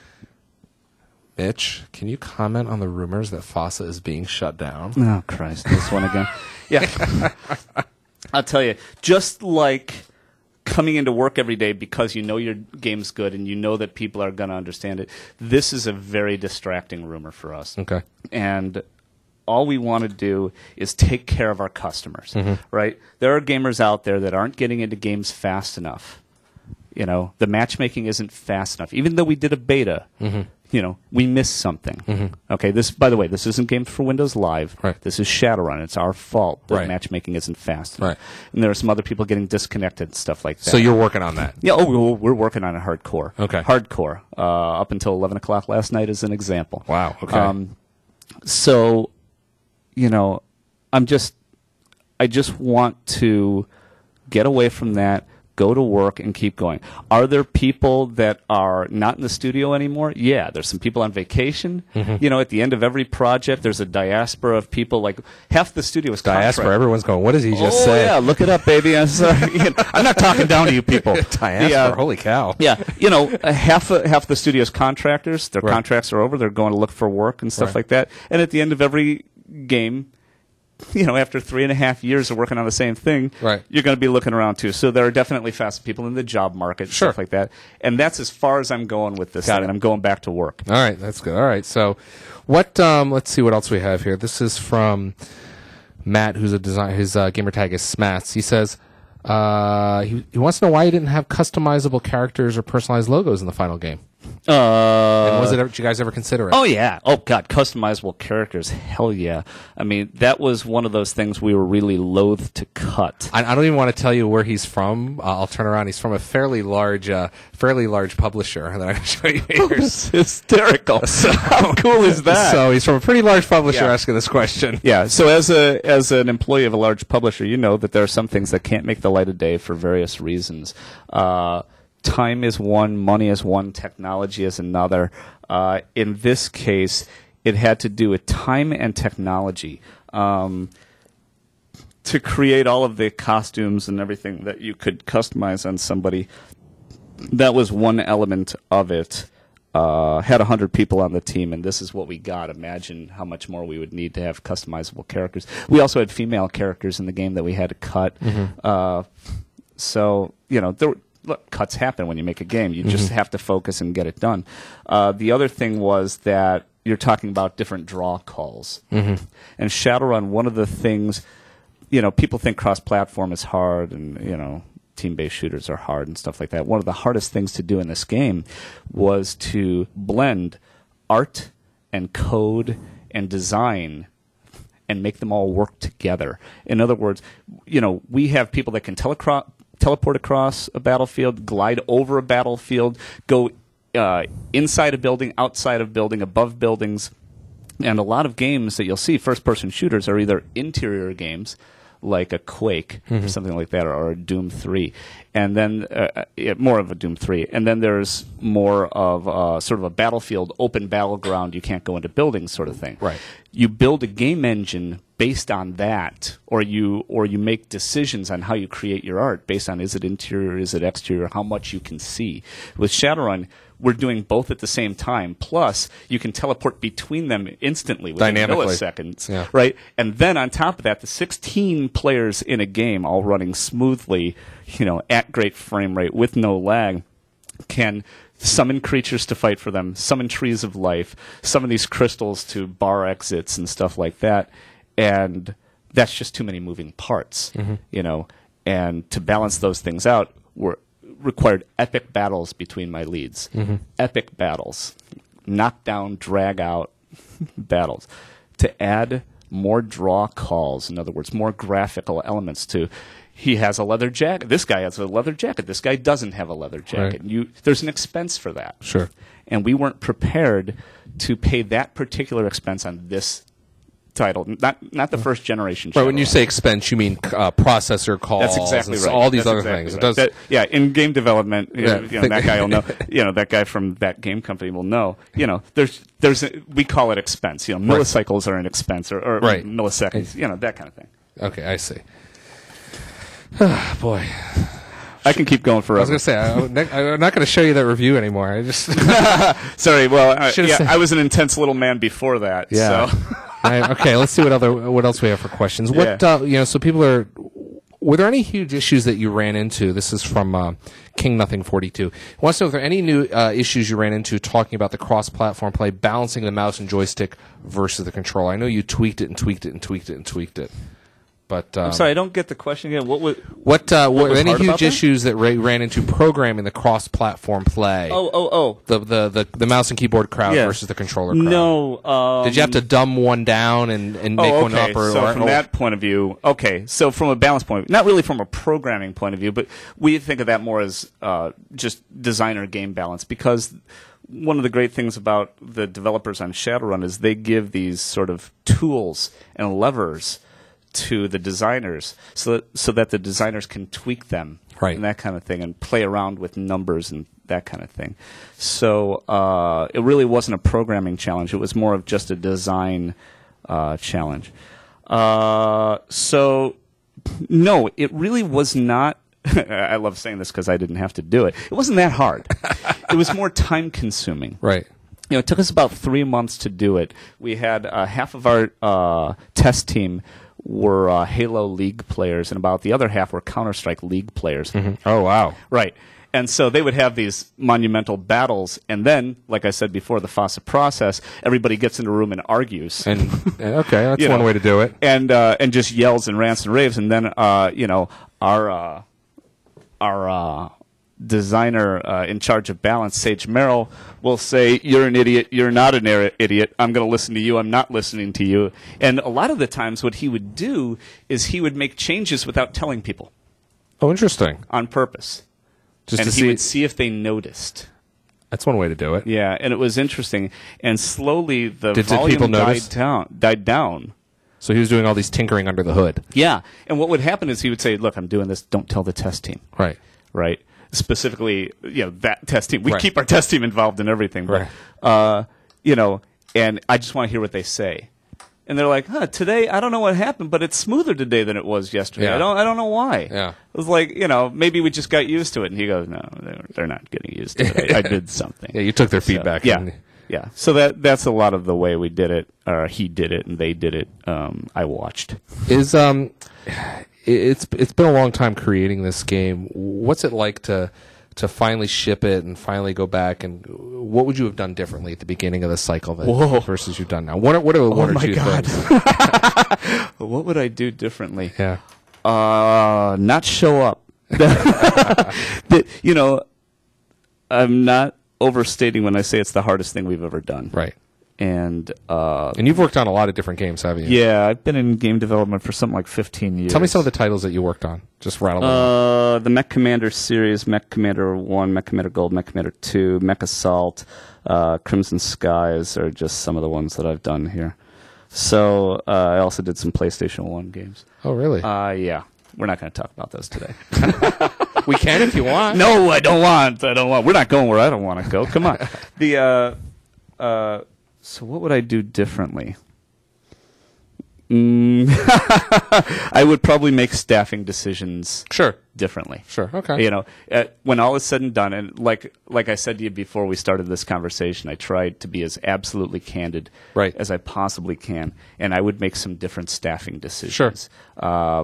Mitch, can you comment on the rumors that FOSSA is being shut down? Oh, Christ, this one again. Yeah. I'll tell you, just like coming into work every day because you know your game's good and you know that people are going to understand it, this is a very distracting rumor for us. Okay. And all we want to do is take care of our customers, right? There are gamers out there that aren't getting into games fast enough. You know, the matchmaking isn't fast enough. Even though we did a beta, Mm-hmm. you know, we missed something. Okay, this, by the way, this isn't Games for Windows Live. Right. This is Shadowrun. It's our fault that Right. matchmaking isn't fast enough. Right. And there are some other people getting disconnected and stuff like that. So you're working on that. Yeah, oh, we're- we're working on it hardcore. Okay. Hardcore. Uh, up until eleven o'clock last night as an example. Wow, okay. Um, so, you know, I'm just, I just want to get away from that, go to work, and keep going. Are there people that are not in the studio anymore? Yeah, there's some people on vacation. Mm-hmm. You know, at the end of every project, there's a diaspora of people. Like half the studio is Diaspora. contract- Everyone's going, what does he just oh, say? yeah, look it up, baby. I'm sorry. I'm not talking down to you people. Diaspora. The, uh, Holy cow. yeah, you know, uh, half uh, half the studio's contractors, their Right. contracts are over. They're going to look for work and stuff Right. like that. And at the end of every game, you know, after three and a half years of working on the same thing, Right. you're going to be looking around too. So there are definitely fast people in the job market, and Sure. stuff like that. And that's as far as I'm going with this Got thing. it. And I'm going back to work. All right, that's good. All right, so what? Um, let's see what else we have here. This is from Matt, who's a design. His uh, gamer tag is Smats. He says uh, he he wants to know why you didn't have customizable characters or personalized logos in the final game. Uh, And was it? Ever, did you guys ever consider it? Oh yeah. Oh god, customizable characters. Hell yeah. I mean, that was one of those things we were really loath to cut. I, I don't even want to tell you where he's from. Uh, I'll turn around. He's from a fairly large, uh, fairly large publisher that I can show you here. It's hysterical. How cool is that? So he's from a pretty large publisher Yeah. asking this question. Yeah. So as a as an employee of a large publisher, you know that there are some things that can't make the light of day for various reasons. Uh, time is one, money is one, technology is another. Uh, in this case, it had to do with time and technology. Um, to create all of the costumes and everything that you could customize on somebody, that was one element of it. Uh, had one hundred people on the team, and this is what we got. Imagine how much more we would need to have customizable characters. We also had female characters in the game that we had to cut. Uh, so, you know, there were, look, cuts happen when you make a game. You just have to focus and get it done. Uh, the other thing was that you're talking about different draw calls. And Shadowrun, one of the things you know, people think cross-platform is hard, and you know, team-based shooters are hard and stuff like that. One of the hardest things to do in this game was to blend art and code and design and make them all work together. In other words, you know, we have people that can telecro- teleport across a battlefield, glide over a battlefield, go uh, inside a building, outside of building, above buildings. And a lot of games that you'll see, first-person shooters, are either interior games, like a Quake Mm-hmm. or something like that, or, or a Doom three, and then uh, it, more of a Doom three, and then there's more of uh, sort of a battlefield, open battleground, you can't go into buildings sort of thing. Right. You build a game engine based on that, or you or you make decisions on how you create your art based on, is it interior, is it exterior, how much you can see. With Shadowrun, we're doing both at the same time. Plus, you can teleport between them instantly within Dynamically. milliseconds, Yeah. right? And then on top of that, the sixteen players in a game, all running smoothly, you know, at great frame rate with no lag, can summon creatures to fight for them, summon trees of life, summon these crystals to bar exits and stuff like that. And that's just too many moving parts, Mm-hmm. you know. And to balance those things out, we're required epic battles between my leads. Mm-hmm. Epic battles. Knockdown, drag out battles. To add more draw calls, in other words, more graphical elements to, he has a leather jacket, this guy has a leather jacket, this guy doesn't have a leather jacket. Right. You, there's an expense for that. Sure. And we weren't prepared to pay that particular expense on this title, not not the first generation. Right, when you Shadowrun. say expense, you mean uh, processor calls. That's exactly and right. All these That's other exactly things. right. It does. That- yeah, in game development, you Yeah, know, you know, think- that guy will know. You know, that guy from that game company will know. You know, there's there's a, we call it expense. You know, Right. millicycles are an expense, or, or Right. milliseconds. You know, that kind of thing. Okay, I see. Boy, I can keep going I was forever. going to say I, I'm not going to show you that review anymore. I just Sorry. Well, uh, Should've yeah, said- I was an intense little man before that. yeah. So. I, okay, let's see what other what else we have for questions. What Yeah. uh, you know? So people are. Were there any huge issues that you ran into? This is from uh, King Nothing forty-two. He wants to know if there are any new uh, issues you ran into talking about the cross-platform play, balancing the mouse and joystick versus the controller. I know you tweaked it and tweaked it and tweaked it and tweaked it. But um, I'm sorry, I don't get the question again. What was? What, uh, What were was any hard about huge that? issues that Ray ran into programming the cross-platform play? Oh, oh, oh. The, the the the mouse and keyboard crowd Yeah. versus the controller crowd. No. Um, Did you have to dumb one down and, and make Oh, one okay. up? Or, so or, from or- that point of view, okay. So from a balance point of view, not really from a programming point of view, but we think of that more as uh, just designer game balance, because one of the great things about the developers on Shadowrun is they give these sort of tools and levers to the designers, so that, so that the designers can tweak them, Right. and that kind of thing, and play around with numbers and that kind of thing. So uh, it really wasn't a programming challenge; it was more of just a design uh, challenge. Uh, so no, it really was not. I love saying this because I didn't have to do it. It wasn't that hard. It was more time consuming. Right. You know, it took us about three months to do it. We had uh, half of our uh, test team were uh, Halo League players, and about the other half were Counter-Strike League players. Oh, wow. Right. And so they would have these monumental battles, and then, like I said before, the FOSSA process, everybody gets in a room and argues. And and- okay, that's You one know, way to do it. And uh, and just yells and rants and raves, and then uh, you know our uh, our uh, designer uh, in charge of balance, Sage Merrill, will say, "You're an idiot. You're not an er- idiot. I'm going to listen to you. I'm not listening to you." And a lot of the times, what he would do is he would make changes without telling people Oh, interesting. on purpose, Just and to he see. would see if they noticed. That's one way to do it. Yeah, and it was interesting. And slowly the Did- did volume people died notice? down. Died down. So he was doing all these tinkering under the hood. Yeah, and what would happen is he would say, "Look, I'm doing this. Don't tell the test team." Right. Right. Specifically, you know, that test team. We Right. keep our test team involved in everything, but Right. uh, you know, and I just want to hear what they say. And they're like, "Huh, today I don't know what happened, but it's smoother today than it was yesterday. Yeah. I don't I don't know why." Yeah. It was like, you know, maybe we just got used to it. And he goes, "No, they're, they're not getting used to it. I, I did something." Yeah, you took their So, feedback. yeah. and- Yeah. So that that's a lot of the way we did it, or he did it and they did it. Um, I watched. Is um, it- it's it's been a long time creating this game. What's it like to to finally ship it and finally go back and what would you have done differently at the beginning of the cycle that, Whoa. versus you've done now? What are, what are one Oh or my two God. things? What would I do differently? Yeah. Uh, not show up. The- you know, I'm not overstating when I say it's the hardest thing we've ever done. Right. And uh, And you've worked on a lot of different games, haven't you? yeah, I've been in game development for something like fifteen years. Tell me some of the titles that you worked on. Just rattle them off. Uh, the Mech Commander series, Mech Commander one, Mech Commander Gold, Mech Commander two, Mech Assault, uh, Crimson Skies are just some of the ones that I've done here. So uh, I also did some PlayStation one games. Oh, really? Uh, yeah, we're not going to talk about those today. we can if you want. No, I don't want. I don't want. We're not going where I don't want to go. Come on. The uh, uh, so what would I do differently? Mm, I would probably make staffing decisions Sure. differently. Sure. Okay. You know, uh, when all is said and done, and like like I said to you before we started this conversation, I tried to be as absolutely candid Right. as I possibly can, and I would make some different staffing decisions. Sure. Uh,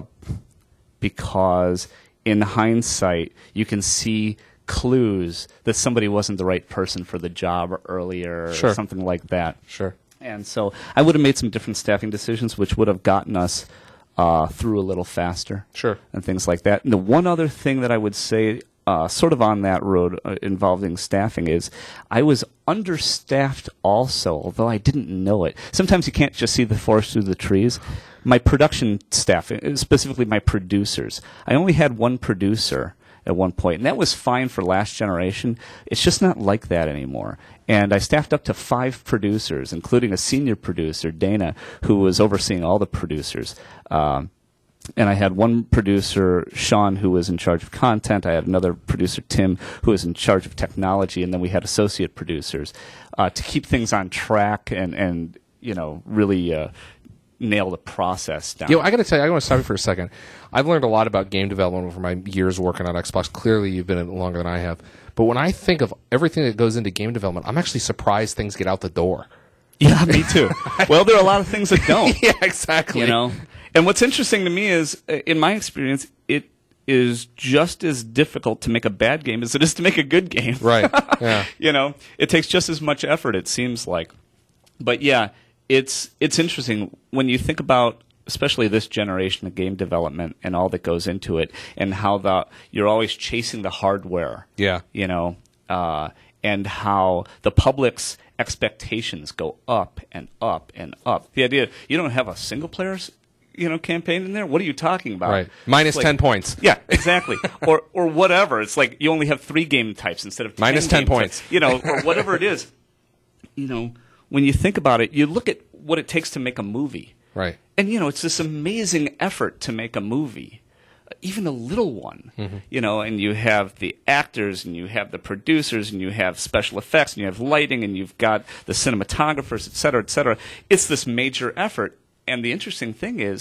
because in hindsight, you can see clues that somebody wasn't the right person for the job earlier, Sure. or something like that. Sure. And so I would have made some different staffing decisions, which would have gotten us uh, through a little faster. Sure. And things like that. And the one other thing that I would say, uh, sort of on that road uh, involving staffing, is I was understaffed also, although I didn't know it. Sometimes you can't just see the forest through the trees. My production staff, uh, specifically my producers, I only had one producer at one point, and that was fine for last generation. It's just not like that anymore. And I staffed up to five producers, including a senior producer, Dana, who was overseeing all the producers. Um, and I had one producer, Sean, who was in charge of content. I had another producer, Tim, who was in charge of technology, and then we had associate producers uh, to keep things on track and, and you know, really uh, nail the process down. Yo, I got to tell you, I want to stop you for a second. I've learned a lot about game development over my years working on Xbox. Clearly, you've been in it longer than I have. But when I think of everything that goes into game development, I'm actually surprised things get out the door. Yeah, me too. Well, there are a lot of things that don't. Yeah, exactly. You know, and what's interesting to me is, uh, in my experience, it is just as difficult to make a bad game as it is to make a good game. Right. Yeah. You know, it takes just as much effort, it seems like. But yeah, it's it's interesting when you think about, especially this generation of game development and all that goes into it, and how the you're always chasing the hardware. Yeah. You know, uh, and how the public's expectations go up and up and up. The idea you don't have a single player's you know campaign in there. What are you talking about? Right. Minus It's like- ten points. Yeah, exactly. or or whatever. It's like you only have three game types instead of Minus ten game points. types. You know, or whatever it is. You know, when you think about it, you look at what it takes to make a movie. Right. And, you know, it's this amazing effort to make a movie, even a little one, Mm-hmm. you know, and you have the actors and you have the producers and you have special effects and you have lighting and you've got the cinematographers, et cetera, et cetera. It's this major effort. And the interesting thing is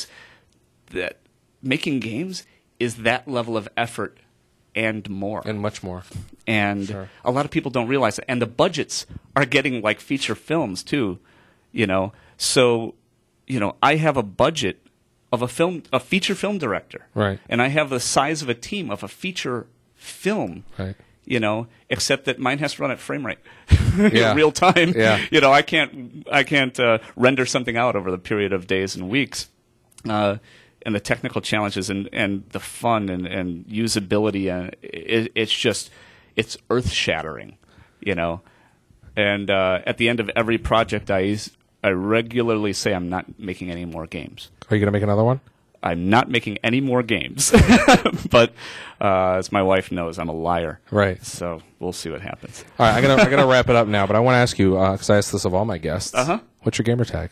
that making games is that level of effort and more. And much more. And Sure. a lot of people don't realize it. And the budgets are getting like feature films too, you know. So, you know, I have a budget of a film, a feature film director, Right. and I have the size of a team of a feature film, Right. you know. Except that mine has to run at frame rate, Yeah. real time. Yeah. You know, I can't, I can't uh, render something out over the period of days and weeks. Uh, and the technical challenges and, and the fun and, and usability, and it, it's just it's earth shattering, you know. And uh, at the end of every project, I use, I regularly say I'm not making any more games. Are you going to make another one? I'm not making any more games. But uh, as my wife knows, I'm a liar. Right. So we'll see what happens. All right, I'm gonna I'm gonna wrap it up now, but I want to ask you because I ask this of all my guests. Uh-huh. What's your gamer tag?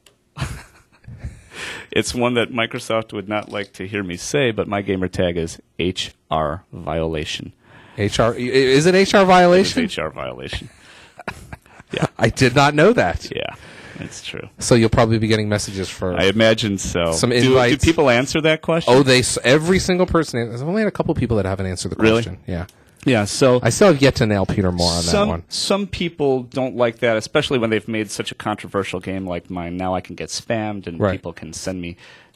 It's one that Microsoft would not like to hear me say, but my gamer tag is H R violation. H R is it H R It's violation? H R violation. I did not know that. Yeah, it's true. So you'll probably be getting messages for. I imagine so. Some Do- do, invites. people answer that question? oh, they s- every single person. There's only a couple people that haven't answered the Really? question. Yeah, yeah. So I still have yet to nail Peter Moore on some that one. some people don't like that, especially when they've made such a controversial game like mine. Now I can get spammed, and Right. people can send me,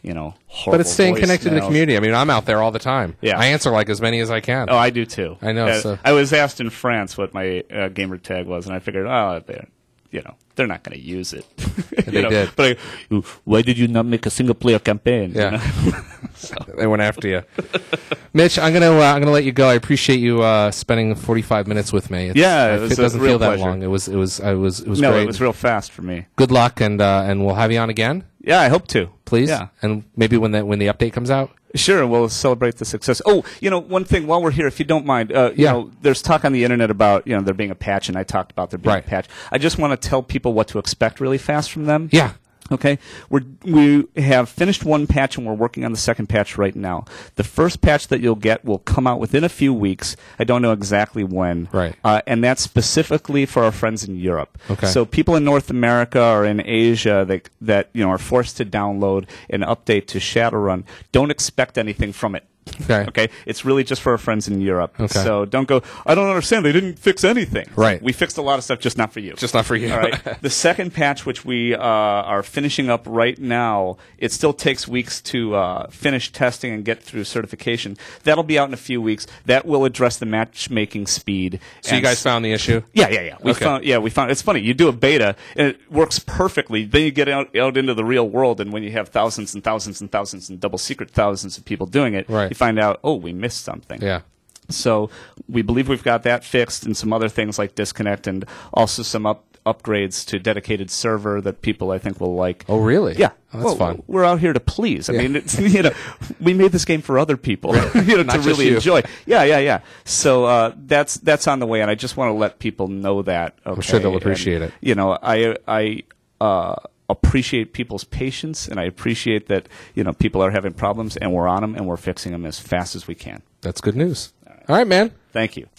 you know, horrible But it's staying connected to the voicemails. community. I mean, I'm out there all the time. Yeah. I answer like as many as I can. Oh, I do too. I know, Uh, so- I was asked in France what my uh, gamer tag was, and I figured, oh, they're, you know, they're not going to use it. You They know, did. But I, why did you not make a single player campaign? You Yeah. know? They went after you. Mitch, I'm gonna uh, I'm gonna let you go. I appreciate you uh, spending forty-five minutes with me. It's, Yeah, I- it was it a doesn't real feel that pleasure. long. It was it was I was it was no, great. it was real fast for me. Good luck, and uh, and we'll have you on again, Yeah, I hope to. please. Yeah. And maybe when the when the update comes out. Sure, we'll celebrate the success. Oh, you know, one thing while we're here, if you don't mind, uh, you Yeah. know, there's talk on the internet about, you know, there being a patch, and I talked about there being Right. a patch. I just want to tell people what to expect really fast from them. Yeah. Okay, we're, we have finished one patch and we're working on the second patch right now. The first patch that you'll get will come out within a few weeks. I don't know exactly when. Right. Uh, and that's specifically for our friends in Europe. Okay. So people in North America or in Asia that, that you know are forced to download and update to Shadowrun, don't expect anything from it. Okay. Okay. It's really just for our friends in Europe. Okay. So don't go, I don't understand. They didn't fix anything. Right. We fixed a lot of stuff, just not for you. Just not for you. All right. The second patch, which we uh, are finishing up right now, it still takes weeks to uh, finish testing and get through certification. That'll be out in a few weeks. That will address the matchmaking speed. So you And guys found the issue? yeah, yeah, yeah. We Okay. found, yeah, we found. It's funny. You do a beta, and it works perfectly. Then you get out, out into the real world, and when you have thousands and thousands and thousands and double secret thousands of people doing it, Right. you find out, oh, we missed something. Yeah. So we believe we've got that fixed, and some other things like disconnect, and also some up, upgrades to dedicated server that people I think will like. Oh, really? Yeah, Oh, that's well, fun. We're out here to please. I Yeah. mean, it's, you know, we made this game for other people, you know, Not to just really you. enjoy. Yeah, yeah, yeah. So uh, that's that's on the way, and I just want to let people know that. Okay? I'm sure they'll And, appreciate it. You know, I I uh, appreciate people's patience, and I appreciate that you know people are having problems, and we're on them, and we're fixing them as fast as we can. That's good news. All right, man. Thank you.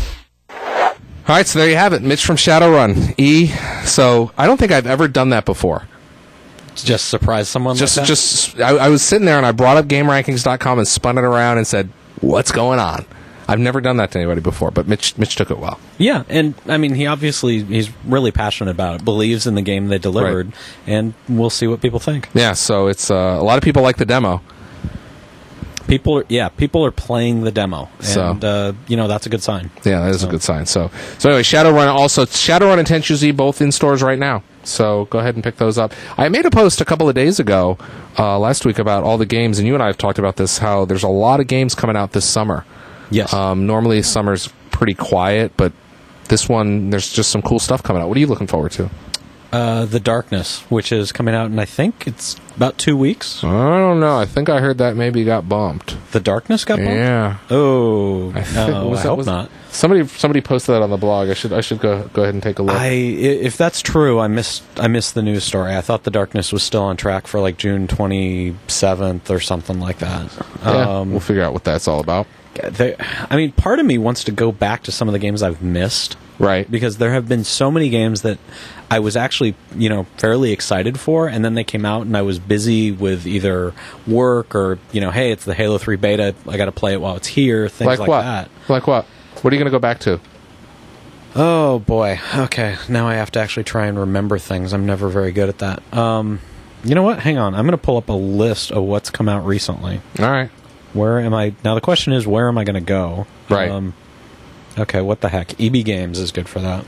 All right, so there you have it. Mitch from Shadowrun. E. So I don't think I've ever done that before. Just surprise someone Just, like that? just I, I was sitting there and I brought up game rankings dot com and spun it around and said, "What's going on?" I've never done that to anybody before, but Mitch, Mitch took it well. Yeah, and I mean, he obviously he's really passionate about it, believes in the game they delivered, Right. and we'll see what people think. Yeah, so it's uh, a lot of people like the demo. People, are, yeah, people are playing the demo, So- and uh, you know that's a good sign. Yeah, that is So- a good sign. So, so anyway, Shadowrun also Shadowrun and Tenchu Z both in stores right now. So go ahead and pick those up. I made a post a couple of days ago, uh, last week, about all the games, and you and I have talked about this. How there's a lot of games coming out this summer. Yes, Um, normally summer's pretty quiet, but this one there's just some cool stuff coming out. What are you looking forward to? uh, The Darkness, which is coming out in I think it's about two weeks. I don't know. I think I heard that maybe got bumped. The Darkness got bumped? Yeah. Oh, I think- no, was I that- hope was- not. Somebody somebody posted that on the blog. I should I should go go ahead and take a look. I, i- if that's true, I missed I missed the news story. I thought The Darkness was still on track for like June twenty seventh or something like that. yeah, Um, we'll figure out what that's all about. there, I mean, part of me wants to go back to some of the games I've missed. Right. Because there have been so many games that I was actually, you know, fairly excited for, and then they came out and I was busy with either work or, you know, hey, it's the Halo three beta, I got to play it while it's here, things Like like, what? that. Like what? What are you going to go back to? Oh, boy. Okay, now I have to actually try and remember things. I'm never very good at that. Um, you know what? Hang on. I'm going to pull up a list of what's come out recently. All right. Where am I? Now the question is, where am I going to go? Right. Um, okay, what the heck? E B Games is good for that.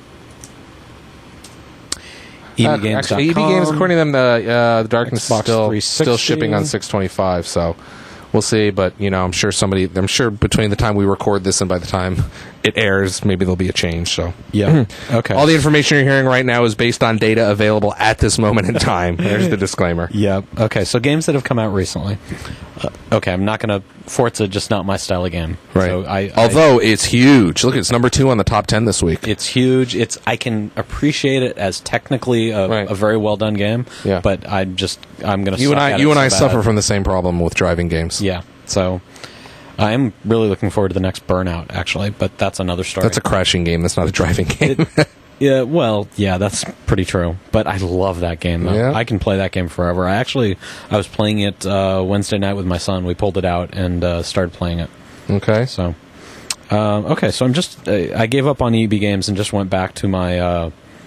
E B Uh, Games. actually, E B Games, according to them, the uh, the Darkness is Xbox still three sixty. still shipping on six twenty-five. So we'll see. But you know, I'm sure somebody. I'm sure between the time we record this and by the time it airs, maybe there'll be a change. So Yeah. Okay. all the information you're hearing right now is based on data available at this moment in time. There's the disclaimer. Yep. Okay. So games that have come out recently. Uh, okay, I'm not gonna Forza, just not my style of game. Right. So I, I- Although it's huge. Look, it's number two on the top ten this week. it's huge. It's I can appreciate it as technically a, Right. a very well done game. Yeah. But I'm just I'm gonna. You suck and I, at you it and I so suffer bad. from the same problem with driving games. Yeah. So I'm really looking forward to the next Burnout, actually. But that's another story. That's a crashing game. That's not a driving game. Yeah, well, yeah, that's pretty true. But I love that game, though. Yeah. I can play that game forever. I actually, I was playing it uh, Wednesday night with my son. We pulled it out and uh, started playing it. Okay. So, um, okay, so I'm just, uh, I gave up on E B Games and just went back to my uh,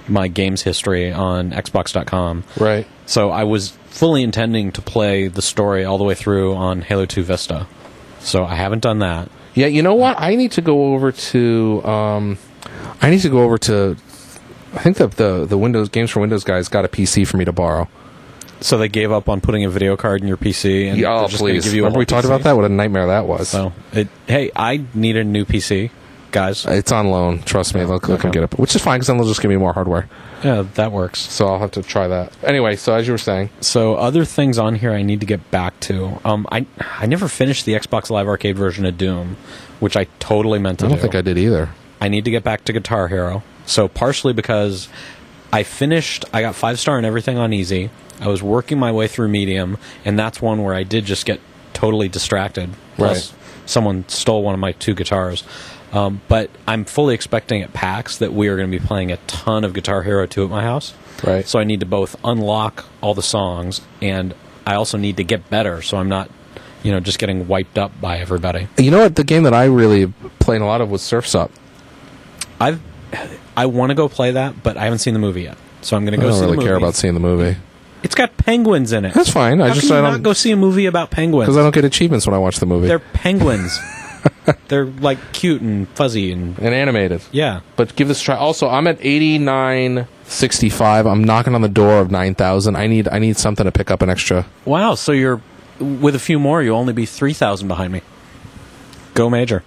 my games history on Xbox dot com. Right. So I was fully intending to play the story all the way through on Halo two Vista. So I haven't done that. Yeah, you know what? I need to go over to. Um, I need to go over to. I think the the the Windows Games for Windows guys got a P C for me to borrow. So they gave up on putting a video card in your P C, and Yeah, they're oh, just gonna please! give you a Remember whole we talked P C? about that? What a nightmare that was. So, it, hey, I need a new P C, guys. It's on loan. Trust me, they'll, they'll come Okay. get it, which is fine because then they'll just give me more hardware. Yeah, that works. So I'll have to try that. Anyway, so as you were saying, So other things on here I need to get back to. Um, I I never finished the Xbox Live Arcade version of Doom, which I totally meant to I don't do. think I did either. I need to get back to Guitar Hero. So partially because I finished, I got five star and everything on easy. I was working my way through medium, and that's one where I did just get totally distracted. Plus, Right. someone stole one of my two guitars. Um, but I'm fully expecting at PAX that we are going to be playing a ton of Guitar Hero two at my house. Right. So I need to both unlock all the songs, and I also need to get better, so I'm not, you know, just getting wiped up by everybody. You know what? The game that I really played a lot of was Surf's Up. I've, I want to go play that, but I haven't seen the movie yet. So I'm going I to go don't see really the movie. care about seeing the movie It's got penguins in it. That's fine. I How just can you I not don't go see a movie about penguins? because I don't get achievements when I watch the movie. They're penguins. They're like cute and fuzzy and and animated. yeah. But give this a try. Also, I'm at eighty-nine sixty-five. I'm knocking on the door of nine thousand. I need I need something to pick up an extra. Wow. So you're with a few more, you'll only be three thousand behind me. Go major.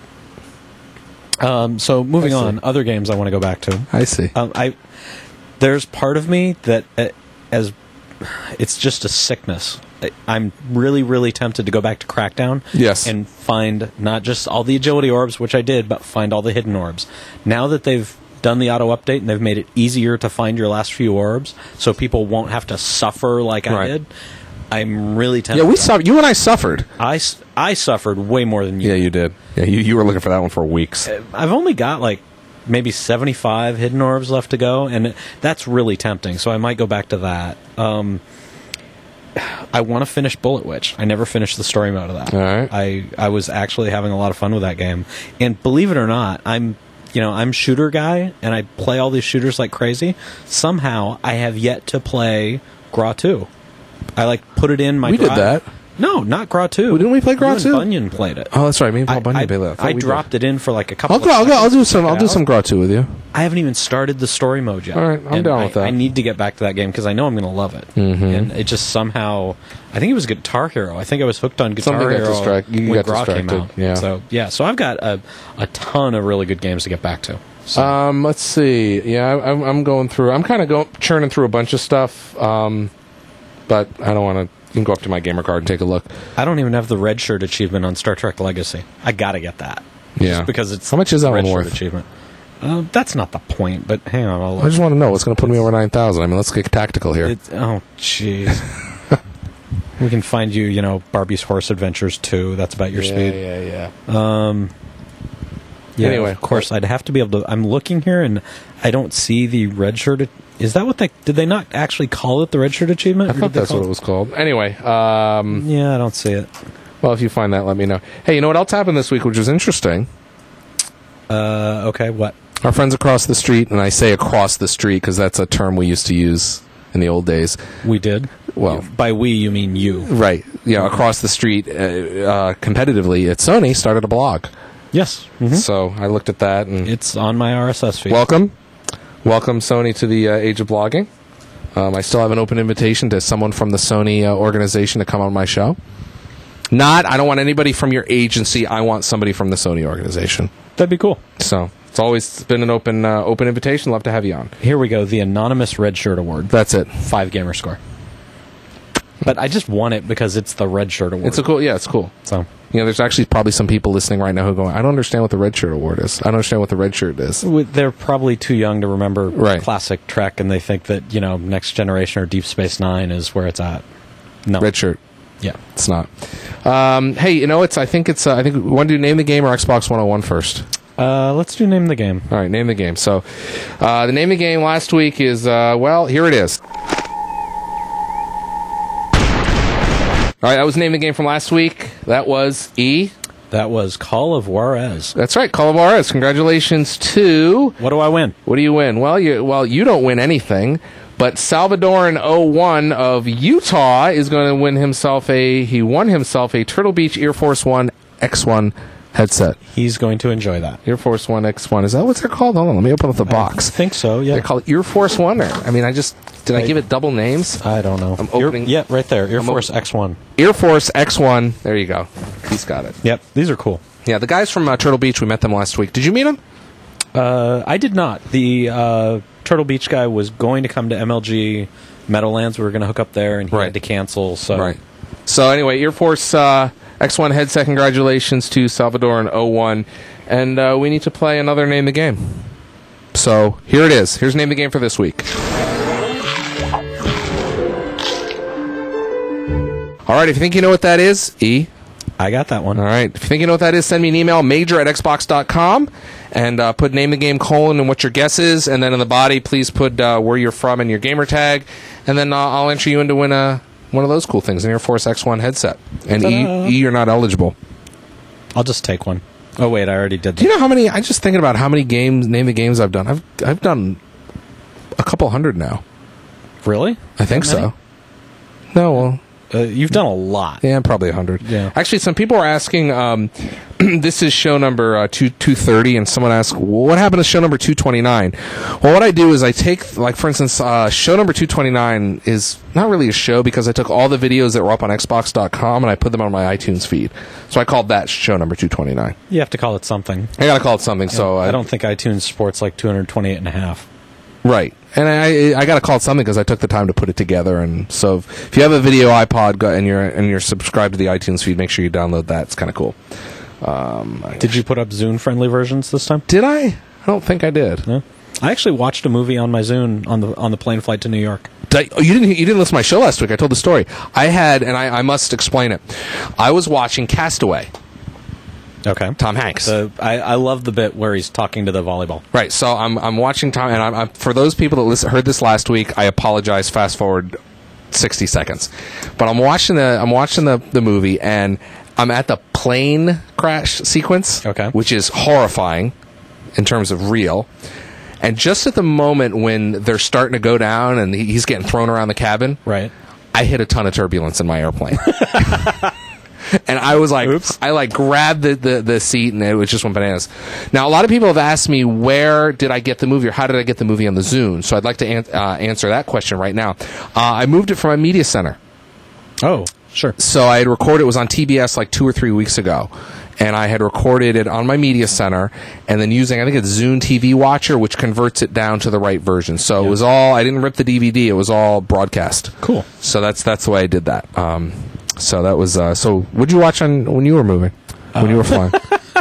Um. So moving I see. on, other games I want to go back to. I see. Um. I there's part of me that uh, as it's just a sickness. I- I'm really, really tempted to go back to Crackdown. Yes. And find not just all the agility orbs, which I did, but find all the hidden orbs. Now that they've done the auto update and they've made it easier to find your last few orbs, so people won't have to suffer like I Right. did. I'm really tempted. Yeah, we suffered. You and I suffered. I, s- I suffered way more than you. Yeah, you did. Yeah, you, you were looking for that one for weeks. I've only got like maybe seventy-five hidden orbs left to go, and it, that's really tempting. So I might go back to that. Um, I want to finish Bullet Witch. I never finished the story mode of that. All right. I I was actually having a lot of fun with that game, and believe it or not, I'm you know I'm shooter guy, and I play all these shooters like crazy. Somehow, I have yet to play Gra two. I like put it in my. We did drive. that. No, not Gra two. Didn't we play Gra You and two? Bunyan played it. Oh, that's right. Me and Paul I, Bunyan I, played that. thought I we did. dropped it in for like a couple. I'll go. of I'll go. I'll seconds do to some. check I'll it do out. some Gra two with you. I haven't even started the story mode yet. All right, I'm And down I, with that. I need to get back to that game because I know I'm going to love it. Mm-hmm. And it just somehow, I think it was Guitar Hero. I think I was hooked on Guitar Something got Hero distract- you when got Gra came distracted, out. yeah. So yeah, so I've got a a ton of really good games to get back to. So, Um, let's see. Yeah, I, I'm, I'm going through. I'm kind of going churning through a bunch of stuff. Um, but I don't want to. You can go up to my gamer card and take a look. I don't even have the red shirt achievement on Star Trek Legacy. I got to get that. Yeah. Just because it's How much is that red one shirt worth? achievement. Uh, that's not the point, but hang on. I'll I just want to know what's going to put me over nine thousand. I mean, let's get tactical here. It's, oh, jeez. We can find you, you know, Barbie's Horse Adventures two. That's about your yeah, speed. yeah, yeah. Yeah, Anyway, of course, I'd have to be able to. I'm looking here, and I don't see the red shirt. Is that what they did? They not actually call it the red shirt achievement? I Or thought did they that's call what it was called. Anyway, um, Yeah, I don't see it. well, if you find that, let me know. Hey, you know what else happened this week, which was interesting? Uh, okay, what? Our friends across the street, and I say across the street because that's a term we used to use in the old days. We did. Well, By we, you mean you? right. Yeah, across the street, uh, uh, competitively at Sony, started a blog. Yes. Mhm. So I looked at that and It's on my R S S feed. welcome, welcome Sony to the uh, age of blogging. Um, I still have an open invitation to someone from the Sony uh, organization to come on my show. Not, I don't want anybody from your agency. I want somebody from the Sony organization. That'd be cool. So it's always been an open uh, open invitation. Love to have you on. Here we go. The anonymous red shirt award. That's it. Five gamer score. But I just won it because it's the red shirt award. It's a cool. Yeah, it's cool. so You know, there's actually probably some people listening right now who are going, I don't understand what the red shirt award is. I don't understand what the red shirt is. they're probably too young to remember Right. classic Trek, and they think that you know Next Generation or Deep Space Nine is where it's at. No, Red shirt. Yeah. It's not. Um, hey, you know, it's. I think it's. Uh, I think we want to do name the game or Xbox one oh one first. Uh, let's do name the game. All right, name the game. So, uh, the name of the game last week is. Uh, well, here it is. All right, that was the name of the game from last week. That was E. That was Call of Juarez. That's right, Call of Juarez. Congratulations to... What do I win? What do you win? Well, you well you don't win anything, but Salvadoran oh one of Utah is going to win himself a... He won himself a Turtle Beach Air Force One X one headset. He's going to enjoy that. Air Force One X one. Is that what they're called? Hold on, let me open up the box. I think so, yeah. They call it Air Force One? Or, I mean, I just... Did I, I give it double names? I don't know. I'm opening... Air, yeah, right there. Air I'm Force op- X one. Air Force X one. There you go. He's got it. Yep, these are cool. Yeah, the guys from uh, Turtle Beach, we met them last week. Did you meet them? Uh, I did not. The uh, Turtle Beach guy was going to come to M L G Meadowlands. We were going to hook up there, and he Right. had to cancel. So Right. So anyway, Air Force uh, X one headset, congratulations to Salvadoran oh one. And uh, we need to play another Name the Game. So here it is. Here's Name the Game for this week. All right, if you think you know what that is, E. I got that one. All right. If you think you know what that is, send me an email, major at xbox dot com, and uh, put name the game, colon, and what your guess is. And then in the body, please put uh, where you're from and your gamer tag. And then uh, I'll enter you in to win a, one of those cool things, an Air Force X one headset. And e, e, you're not eligible. I'll just take one. Oh, wait, I already did that. Do you know how many, I'm just thinking about how many games, name the games I've done. I've I've done a couple hundred now. Really? I think That many? so. No, well... Uh, you've done a lot. Yeah, probably a hundred. Yeah. Actually, some people are asking. Um, this is show number uh, two two thirty, and someone asked, well, "What happened to show number two twenty nine?" Well, what I do is I take, like, for instance, uh, show number two twenty nine is not really a show because I took all the videos that were up on Xbox dot com and I put them on my iTunes feed. So I called that show number two twenty nine. You have to call it something. I gotta call it something. So I don't think iTunes supports like two hundred twenty-eight and a half. Right. And I I got to call it something because I took the time to put it together. And so if, if you have a video iPod go, and you're and you're subscribed to the iTunes feed, make sure you download that. It's kind of cool. Um, Did you put up Zune-friendly versions this time? Did I? I don't think I did. No. I actually watched a movie on my Zune on the on the plane flight to New York. Did I, oh, you didn't you didn't listen to my show last week. I told the story. I had, and I, I must explain it. I was watching Castaway. Okay. Tom Hanks. The, I, I love the bit where he's talking to the volleyball. Right. So I'm I'm watching Tom, and I'm, I'm for those people that listen, heard this last week. I apologize. Fast forward sixty seconds, but I'm watching the I'm watching the the movie, and I'm at the plane crash sequence. Okay. Which is horrifying in terms of real. And just at the moment when they're starting to go down and he- he's getting thrown around the cabin, Right. I hit a ton of turbulence in my airplane. And I was like, Oops. I like grabbed the, the, the seat and it was just went bananas. Now, a lot of people have asked me, where did I get the movie or how did I get the movie on the Zune? So I'd like to an- uh, answer that question right now. Uh, I moved it from my media center. Oh, sure. So I had recorded, it was on T B S like two or three weeks ago. And I had recorded it on my media center and then using, I think it's Zune T V Watcher, which converts it down to the right version. So Yeah. it was all, I didn't rip the D V D, it was all broadcast. Cool. So that's that's the way I did that. Um, so that was, uh, so what'd you watch on when you were moving? When you were flying?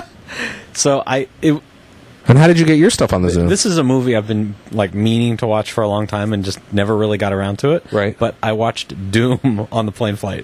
So I it, And how did you get your stuff on the Zoom? this is a movie I've been like meaning to watch for a long time and just never really got around to it. Right. But I watched Doom on the plane flight.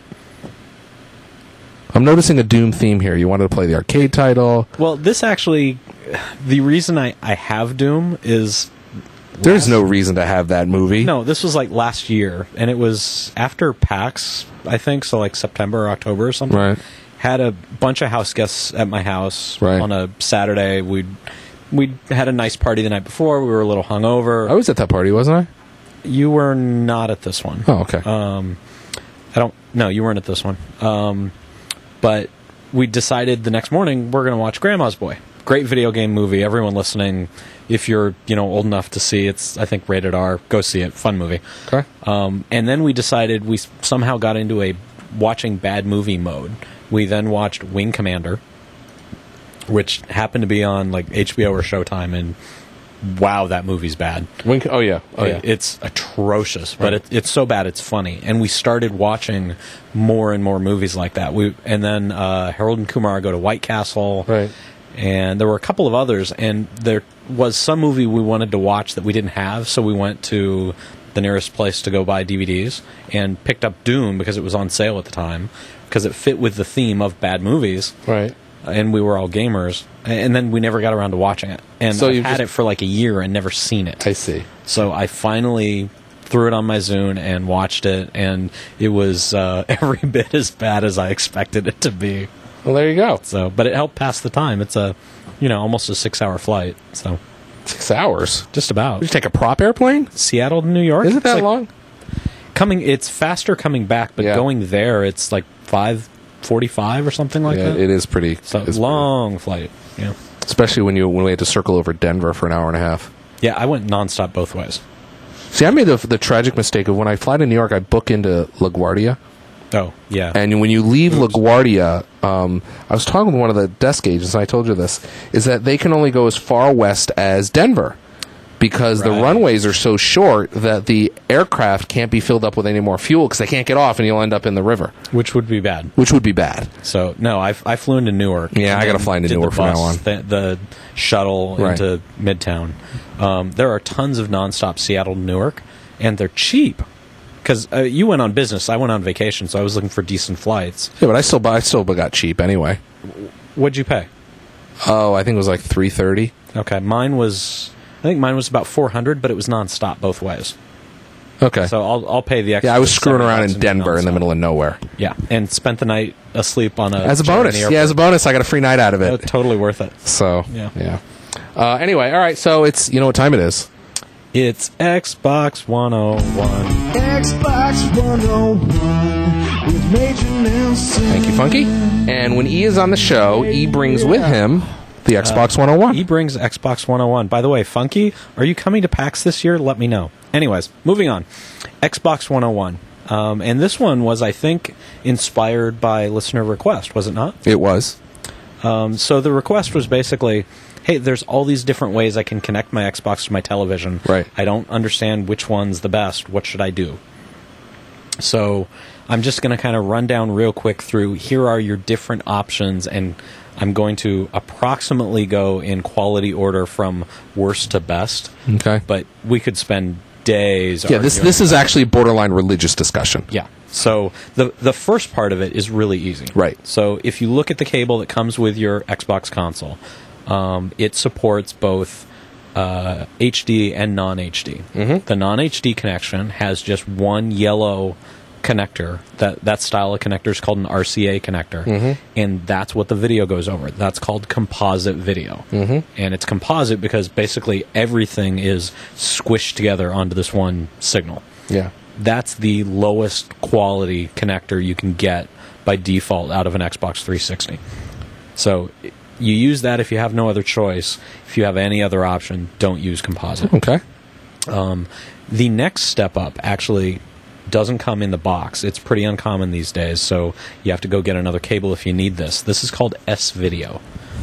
I'm noticing a Doom theme here. You wanted to play the arcade title. Well, this actually, the reason I, I have Doom is There's no reason to have that movie. no, this was like last year, and it was after PAX, I think, so like September or October or something. Right. Had a bunch of house guests at my house Right. on a Saturday. We we had a nice party the night before. We were a little hungover. I was at that party, wasn't You were not at this one. I? Oh, okay. Um, I don't. No, you weren't at this one. Um, but we decided the next morning we're going to watch Grandma's Boy. Great video game movie. Everyone listening, if you're you know old enough to see, it's I think rated R. Go see it. Fun movie. okay. Um, and then we decided we s- somehow got into a watching bad movie mode. We then watched Wing Commander, which happened to be on like H B O or Showtime, and wow, that movie's bad. Wink. Oh yeah. Oh yeah. It's atrocious, but Right. it, it's so bad it's funny. And we started watching more and more movies like that. We and then uh, Harold and Kumar Go to White Castle, Right. and there were a couple of others. And there was some movie we wanted to watch that we didn't have, so we went to the nearest place to go buy D V Ds and picked up Doom because it was on sale at the time because it fit with the theme of bad movies. Right. And we were all gamers, and then we never got around to watching it. And So I've you had just- it for like a year and never seen it. I see. So I finally threw it on my Zune and watched it, and it was uh, every bit as bad as I expected it to be. Well, there you go. So, but it helped pass the time. It's a, you know, almost a six-hour flight. So, Six hours. just about. Did you take a prop airplane? Seattle to New York. Is it It's that like long? Coming, it's faster coming back, but Yeah. going there, it's like five forty-five or something like Yeah, that. it is pretty. So it's long flight. Yeah. pretty- especially when you when we had to circle over Denver for an hour and a half. Yeah, I went nonstop both ways. See, I made the the tragic mistake of when I fly to New York, I book into LaGuardia. Oh, yeah. And when you leave LaGuardia, um, I was talking with one of the desk agents, and I told you this, is that they can only go as far west as Denver because the Right. runways are so short that the aircraft can't be filled up with any more fuel because they can't get off, and you'll end up in the river, Which would be bad. which would be bad. So, no, I, I flew into Newark. Yeah, and I gotta then fly into did the Newark from now bus, on. The, the shuttle Right. into Midtown. Um, there are tons of nonstop Seattle to Newark, and they're cheap. Because uh, you went on business, I went on vacation, so I was looking for decent flights. Yeah, but I still, I still got cheap anyway. What'd you pay? Oh, I think it was like three thirty. Okay, mine was, I think mine was about four hundred, but it was nonstop both ways. Okay. So I'll I'll pay the extra. Yeah, I was screwing seventy around bucks in and do Denver in the nonstop. middle of nowhere. Yeah, and spent the night asleep on a As a chair in bonus. the Yeah, as a airport. bonus, I got a free night out of Uh, it. totally worth it. So, Yeah. yeah. Uh, anyway, all right, so it's, you know what time it is? It's Xbox one oh one. Xbox one oh one with Major Nelson. Thank you, Funky. And when E is on the show, E brings with him the Xbox one oh one. He brings Xbox one oh one. By the way, Funky, are you coming to PAX this year? Let me know. Anyways, moving on. Xbox one oh one. Um, and this one was, I think, inspired by listener request, was it not? It was. Um, so the request was basically, hey, there's all these different ways I can connect my Xbox to my television. Right. I don't understand which one's the best. What should I do? So I'm just going to kind of run down real quick through, here are your different options, and I'm going to approximately go in quality order from worst to best. Okay. But we could spend days Yeah, this arguing this is about it. actually borderline religious discussion. Yeah. So the the first part of it is really easy. Right. So if you look at the cable that comes with your Xbox console, um, it supports both uh, H D and non-H D. Mm-hmm. The non-H D connection has just one yellow connector. That that style of connector is called an R C A connector, mm-hmm. and that's what the video goes over. That's called composite video, mm-hmm. and it's composite because basically everything is squished together onto this one signal. Yeah. That's the lowest quality connector you can get by default out of an Xbox three sixty. So you use that if you have no other choice. If you have any other option, don't use composite. Okay. Um, the next step up actually doesn't come in the box. It's pretty uncommon these days, so you have to go get another cable if you need this. This is called S-Video.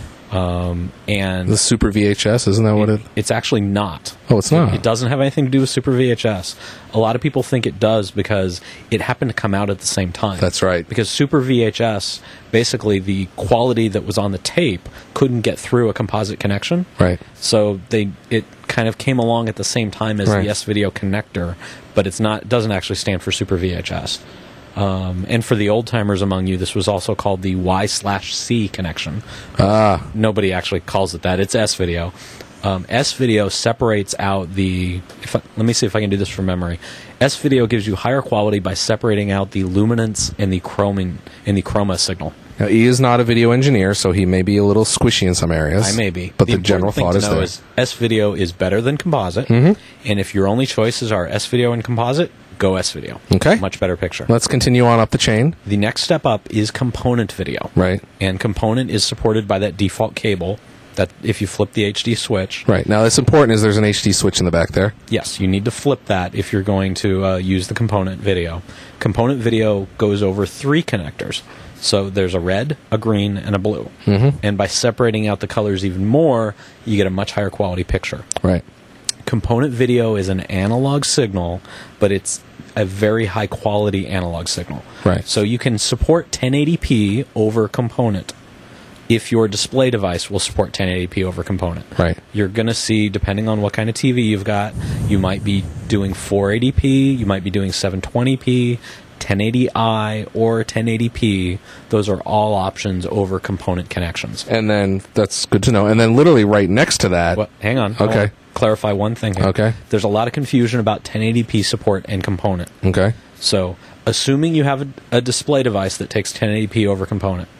Um, and The Super V H S, isn't that what it? it's actually not. Oh, it's not. It doesn't have anything to do with Super V H S. A lot of people think it does because it happened to come out at the same time. That's right. Because Super V H S, basically the quality that was on the tape couldn't get through a composite connection. Right. So they it kind of came along at the same time as Right. the S-Video connector, but it's not doesn't actually stand for Super V H S. Um, and for the old timers among you, this was also called the Y slash C connection. Ah. Nobody actually calls it that. It's S-Video. Um, S-Video separates out the... If I, let me see if I can do this from memory. S-Video gives you higher quality by separating out the luminance and the chroming and the chroma signal. Now, E is not a video engineer, so he may be a little squishy in some areas. I may be. But the, important general thing thought to is know there. is S-Video is better than composite. Mm-hmm. And if your only choices are S-Video and composite, go S-Video. Okay. Much better picture. Let's continue on up the chain. The next step up is component video. Right. And component is supported by that default cable that if you flip the H D switch, Right. Now, that's important is there's an H D switch in the back there. yes, you need to flip that if you're going to uh, use the component video. Component video goes over three connectors. So there's a red, a green, and a blue. Mm-hmm. And by separating out the colors even more, you get a much higher quality picture. Right. Component video is an analog signal, but it's a very high quality analog signal. Right. So you can support ten eighty p over component if your display device will support ten eighty p over component. Right. You're going to see, depending on what kind of T V you've got, you might be doing four eighty p, you might be doing seven twenty p, ten eighty i, or ten eighty p. Those are all options over component connections. And then, that's good to know. And then literally right next to that. Well, hang on. I Okay. wanna clarify one thing here. Okay. There's a lot of confusion about ten eighty p support and component. Okay. So, assuming you have a, a display device that takes ten eighty p over component,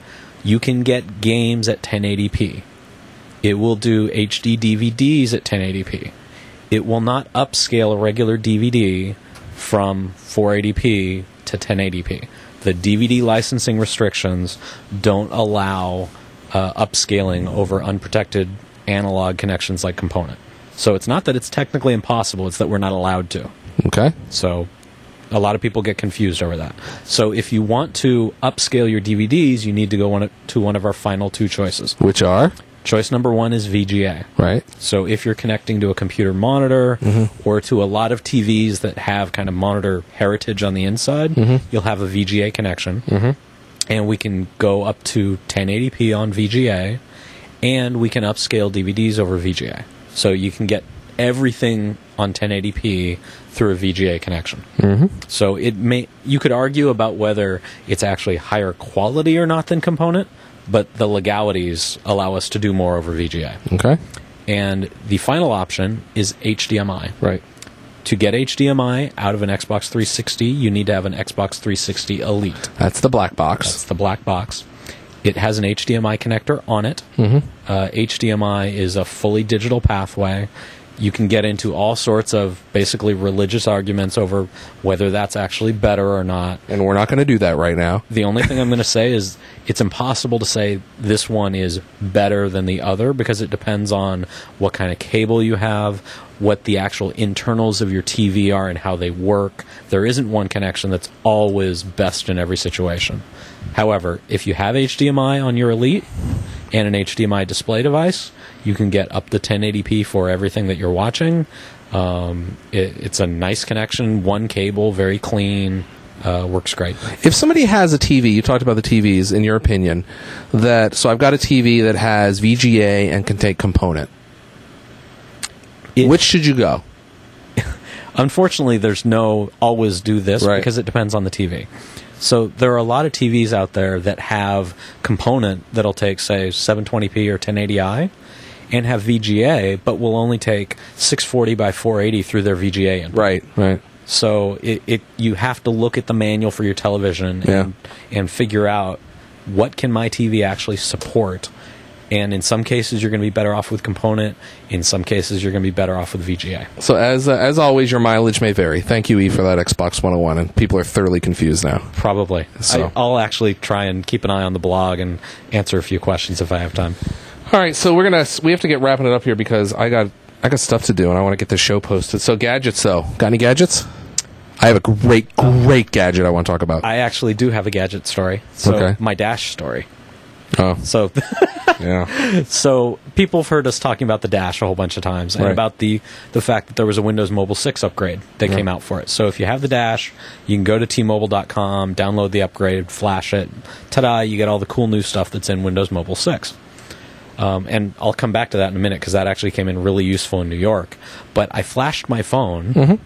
You can get games at ten eighty p. It will do H D D V Ds at ten eighty p. It will not upscale a regular D V D from four eighty p to ten eighty p. The D V D licensing restrictions don't allow uh, upscaling over unprotected analog connections like component. So it's not that it's technically impossible, it's that we're not allowed to. Okay. So a lot of people get confused over that. So if you want to upscale your D V Ds, you need to go one, to one of our final two choices. Which are? Choice number one is V G A. Right. So if you're connecting to a computer monitor Mm-hmm. or to a lot of T Vs that have kind of monitor heritage on the inside, Mm-hmm. you'll have a V G A connection. Mm-hmm. And we can go up to ten eighty p on V G A, and we can upscale D V Ds over V G A. So you can get everything on ten eighty p through a V G A connection. Mm-hmm. So it may you could argue about whether it's actually higher quality or not than component, but the legalities allow us to do more over V G A. Okay. And the final option is H D M I. Right. To get H D M I out of an Xbox three sixty, you need to have an Xbox three sixty Elite. That's the black box. That's the black box. It has an H D M I connector on it. Mm-hmm. Uh, H D M I is a fully digital pathway. You can get into all sorts of basically religious arguments over whether that's actually better or not. And we're not going to do that right now. The only thing I'm going to say is it's impossible to say this one is better than the other because it depends on what kind of cable you have, what the actual internals of your T V are and how they work. There isn't one connection that's always best in every situation. However, if you have H D M I on your Elite and an H D M I display device, you can get up to ten eighty p for everything that you're watching. Um, it, it's a nice connection, one cable, very clean, uh, works great. If somebody has a T V, you talked about the T Vs, in your opinion, that, so I've got a T V that has V G A and can take component. It- Which should you go? Unfortunately, there's no always do this Right. because it depends on the T V. So there are a lot of T Vs out there that have component that'll take, say, seven twenty p or ten eighty i and have V G A, but will only take six forty by four eighty through their V G A input. Right, right. So it, it you have to look at the manual for your television and, Yeah. and figure out what can my T V actually support. And in some cases, you're going to be better off with component. In some cases, you're going to be better off with V G A. So as uh, as always, your mileage may vary. Thank you, E, for that Xbox one oh one, and people are thoroughly confused now. Probably. So- I, I'll actually try and keep an eye on the blog and answer a few questions if I have time. All right, so we're gonna we have to get wrapping it up here because I got I got stuff to do and I want to get this show posted. So gadgets, though, got any gadgets? I have a great great gadget I want to talk about. I actually do have a gadget story. So Okay. my Dash story. Oh, So yeah. so people have heard us talking about the Dash a whole bunch of times and Right. about the the fact that there was a Windows Mobile six upgrade that Yeah. came out for it. So if you have the Dash, you can go to T Mobile dot com, download the upgrade, flash it. Ta-da, you get all the cool new stuff that's in Windows Mobile six. Um, and I'll come back to that in a minute because that actually came in really useful in New York. But I flashed my phone, Mm-hmm.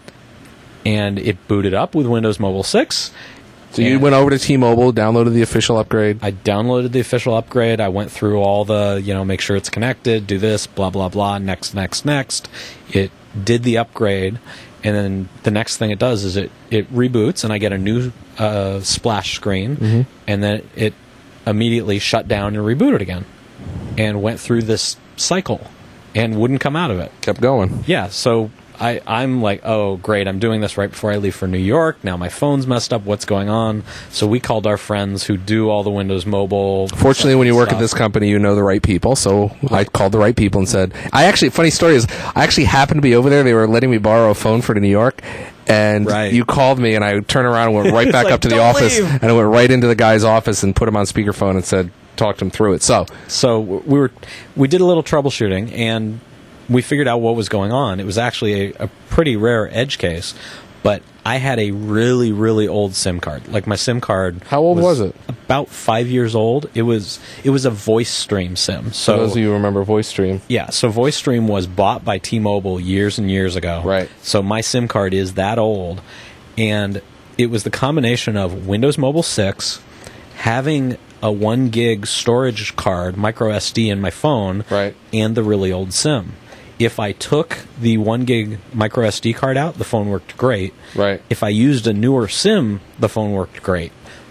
and it booted up with Windows Mobile six. So you And went over to T-Mobile, downloaded the official upgrade. I downloaded the official upgrade. I went through all the, you know, make sure it's connected, do this, blah, blah, blah, next, next, next. It did the upgrade, and then the next thing it does is it, it reboots, and I get a new uh, splash screen, Mm-hmm. and then it immediately shut down and rebooted again, and went through this cycle, and wouldn't come out of it. Kept going. Yeah, so I, I'm like, oh, great, I'm doing this right before I leave for New York. Now my phone's messed up. What's going on? So we called our friends who do all the Windows Mobile. Fortunately, when you work at stuff. this company, you know the right people. So I called the right people and said, I actually, funny story is, I actually happened to be over there. They were letting me borrow a phone for to New York. And Right. you called me, and I turned around and went right back like, up to the "Don't office. leave." And I went right into the guy's office and put him on speakerphone and said, talked him through it. So, So we were, we did a little troubleshooting, and we figured out what was going on. It was actually a, a pretty rare edge case, but I had a really, really old SIM card. Like my SIM card. How old was it? About five years old. It was it was a voice stream SIM. for So those of you who remember VoiceStream. yeah, so VoiceStream was bought by T-Mobile years and years ago. Right. So my SIM card is that old, and it was the combination of Windows Mobile six, having a one gig storage card, micro S D in my phone, Right. and the really old SIM. If I took the one gig micro S D card out, the phone worked great. Right. If I used a newer SIM, the phone worked great.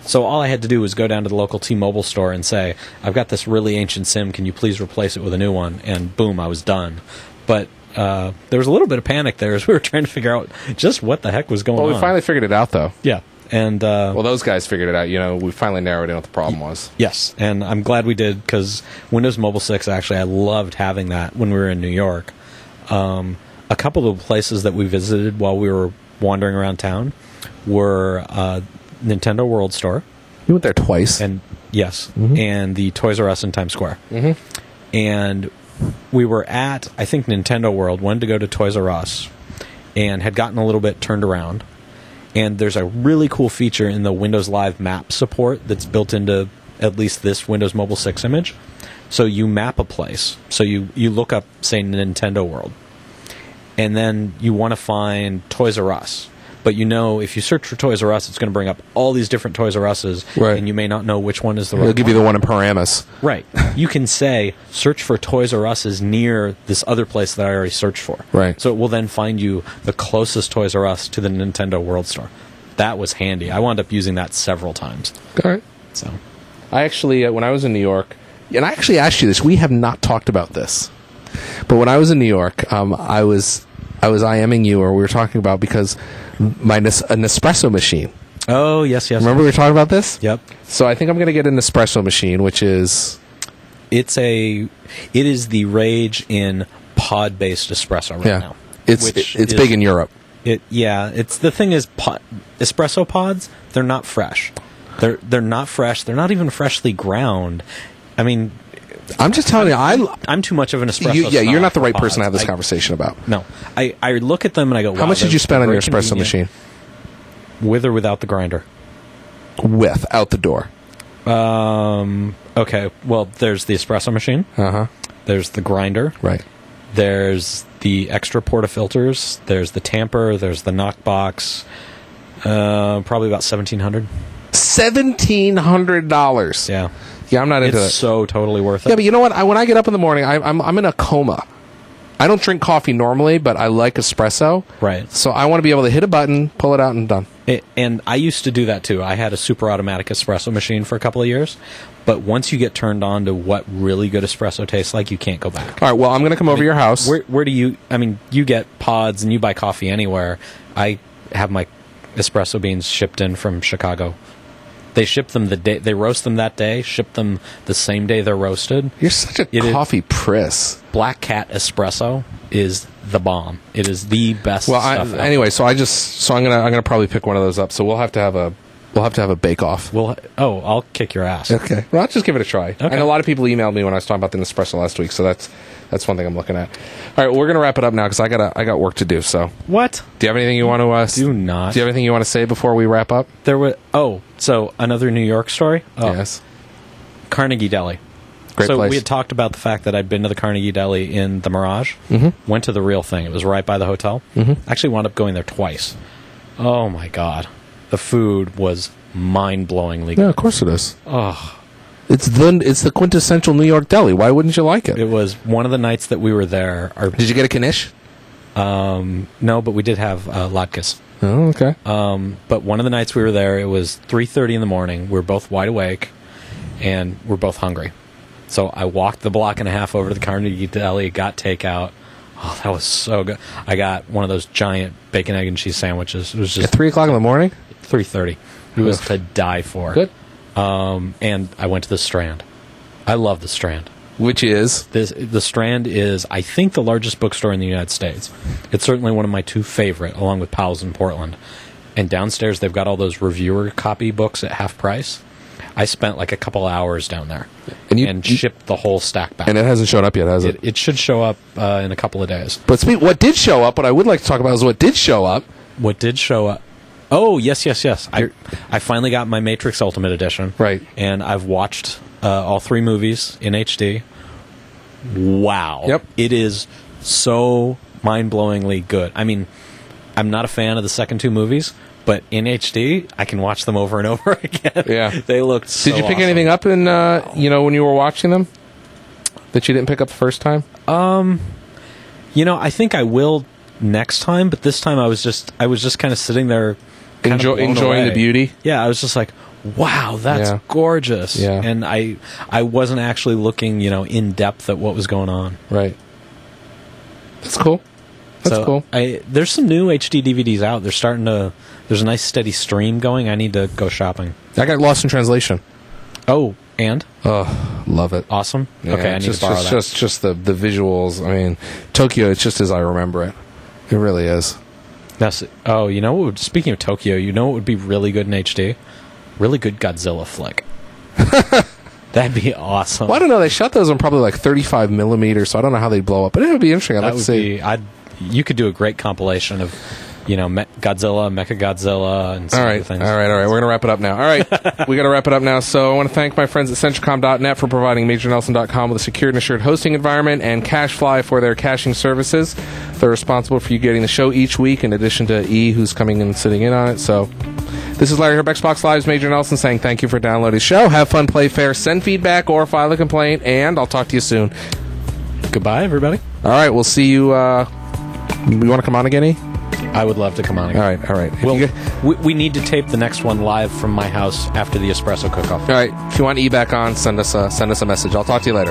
So all I had to do was go down to the local T-Mobile store and say, I've got this really ancient sim, can you please replace it with a new one? And boom, I was done. But uh, there was a little bit of panic there as we were trying to figure out just what the heck was going Well, on. we finally figured it out, though. Yeah. And uh, Well, those guys figured it out. You know, we finally narrowed in what the problem was. yes, and I'm glad we did, because Windows Mobile six, actually, I loved having that when we were in New York. Um, a couple of places that we visited while we were wandering around town were uh, Nintendo World Store. You went there twice. And yes, and the Toys R Us in Times Square. Mm-hmm. And we were at, I think, Nintendo World, wanted to go to Toys R Us, and had gotten a little bit turned around. And there's a really cool feature in the Windows Live map support that's built into at least this Windows Mobile six image. So you map a place. So you, you look up, say, Nintendo World, and then you want to find Toys R Us. But you know, if you search for Toys R Us, it's going to bring up all these different Toys R Us's, Right. and you may not know which one is the right They'll give one. you the one in Paramus. Right. You can say, search for Toys R Us's near this other place that I already searched for. Right. So it will then find you the closest Toys R Us to the Nintendo World Store. That was handy. I wound up using that several times. All right. So I actually, uh, when I was in New York, and I actually asked you this, we have not talked about this, but when I was in New York, um, I was I was IMing you, or we were talking about, because my Nes- an espresso machine. Oh, yes, yes. Remember we were talking about this? Yep. So I think I'm going to get an espresso machine, which is It's a it is the rage in pod-based espresso right yeah, now. it's which it's is- big in Europe. It yeah, it's the thing is pod, espresso pods, they're not fresh. They're they're not fresh. They're not even freshly ground. I mean, I'm just telling you, I I'm too much of an espresso. you, yeah, you're snob not the for right person to have pods. this I- conversation about. No, I, I look at them and I go, How wow, much did they're you spend on very your espresso convenient. machine? With or without the grinder? With out the door. Um. Okay. Well, there's the espresso machine. Uh huh. There's the grinder. Right. There's the extra portafilters. There's the tamper. There's the knockbox. Uh, probably about seventeen hundred. Seventeen hundred dollars. Yeah, Yeah, I'm not into it's it. so totally worth it. Yeah, but you know what? I, when I get up in the morning, I, I'm I'm in a coma. I don't drink coffee normally, but I like espresso. Right. So I want to be able to hit a button, pull it out, and done. It, and I used to do that too. I had a super automatic espresso machine for a couple of years, but once you get turned on to what really good espresso tastes like, you can't go back. All right. Well, I'm going to come over to your house. Where where do you? I mean, you get pods and you buy coffee anywhere. I have my espresso beans shipped in from Chicago. They ship them the day they roast them that day. Ship them the same day they're roasted. You're such a It is- coffee priss. Black Cat espresso is the bomb. It is the best Well, I, stuff. out anyway, so I just so I'm gonna I'm gonna probably pick one of those up. So we'll have to have a we'll have to have a bake off. there. We'll, oh, I'll kick your ass. Okay. Well, I'll just give it a try. Okay. And a lot of people emailed me when I was talking about the Nespresso last week, so that's that's one thing I'm looking at. All right, well, we're gonna wrap it up now because I got I got work to do. So, What? do you have anything you want to uh, s- Do not. Do you have anything you want to say before we wrap up? There was oh, so another New York story. Oh, Yes. Carnegie Deli. Great so place. we had talked about the fact that I'd been to the Carnegie Deli in the Mirage. Mm-hmm. Went to the real thing. It was right by the hotel. Mm-hmm. Actually wound up going there twice. Oh my god, the food was mind-blowingly good. Yeah, of course it is. Oh, It's the it's the quintessential New York deli. Why wouldn't you like it? it was one of the nights that we were there. Our, Did you get a knish? um, no, but we did have uh, latkes. Oh, okay. Um, but one of the nights we were there, it was three thirty in the morning. We were both wide awake, and we're both hungry. So I walked the block and a half over to the Carnegie Deli, got takeout. Oh, that was so good. I got one of those giant bacon, egg, and cheese sandwiches. It was At just three o'clock in the morning. three thirty. It was Oof. to die for. Good. Um, and I went to the Strand. I love the Strand. Which is This, the Strand is, I think, the largest bookstore in the United States. It's certainly one of my two favorite, along with Powell's in Portland. And downstairs, they've got all those reviewer copy books at half price. I spent like a couple hours down there And you- and you- shipped the whole stack back. and it hasn't shown up yet, has it? it, it should show up uh, in a couple of days. But speak, what did show up? What I would like to talk about is what did show up. What did show up? Oh, yes, yes, yes. I I finally got my Matrix Ultimate Edition. Right. And I've watched uh, all three movies in H D. Wow. Yep. It is so mind-blowingly good. I mean, I'm not a fan of the second two movies, but in H D, I can watch them over and over again. Yeah. They looked so Did you pick awesome. anything up in uh, you know when you were watching them that you didn't pick up the first time? You know, I think I will next time, but this time I was just I was just kind of sitting there kind Enjoy, of blown enjoying away. the beauty. Yeah, I was just like, wow, that's Yeah. gorgeous. Yeah. And I I wasn't actually looking, you know, in depth at what was going on. Right. That's cool. That's so cool. I there's some new H D D V Ds out. They're starting to. There's a nice steady stream going. I need to go shopping. I got Lost in Translation. Oh, and Oh, love it. awesome. Yeah, okay, I need just, to borrow just, that. Just, just the, the visuals. I mean, Tokyo, it's just as I remember it. It really is. That's, oh, you know what? Would, speaking of Tokyo, you know what would be really good in H D? Really good Godzilla flick. That'd be awesome. Well, I don't know. They shot those on probably like thirty-five millimeters, so I don't know how they'd blow up. But it would be interesting. I'd that like to would see. be. I'd. You could do a great compilation of, you know, Me- Godzilla, Mechagodzilla, and some All other right, things. all right, all right. We're going to wrap it up now. All right, we got to wrap it up now. So I want to thank my friends at Centricom dot net for providing Major Nelson dot com with a secure and assured hosting environment, and CacheFly for their caching services. They're responsible for you getting the show each week, in addition to E, who's coming and sitting in on it. So this is Larry Herb, Xbox Live's Major Nelson, saying thank you for downloading the show. Have fun, play fair, send feedback, or file a complaint, and I'll talk to you soon. Goodbye, everybody. All right, we'll see you. Uh, you want to come on again, E? I would love to come on again. All right, all right. If Well, you get- we, we need to tape the next one live from my house after the espresso cook-off. all right. If you want E back on, send us a, send us a message. I'll talk to you later.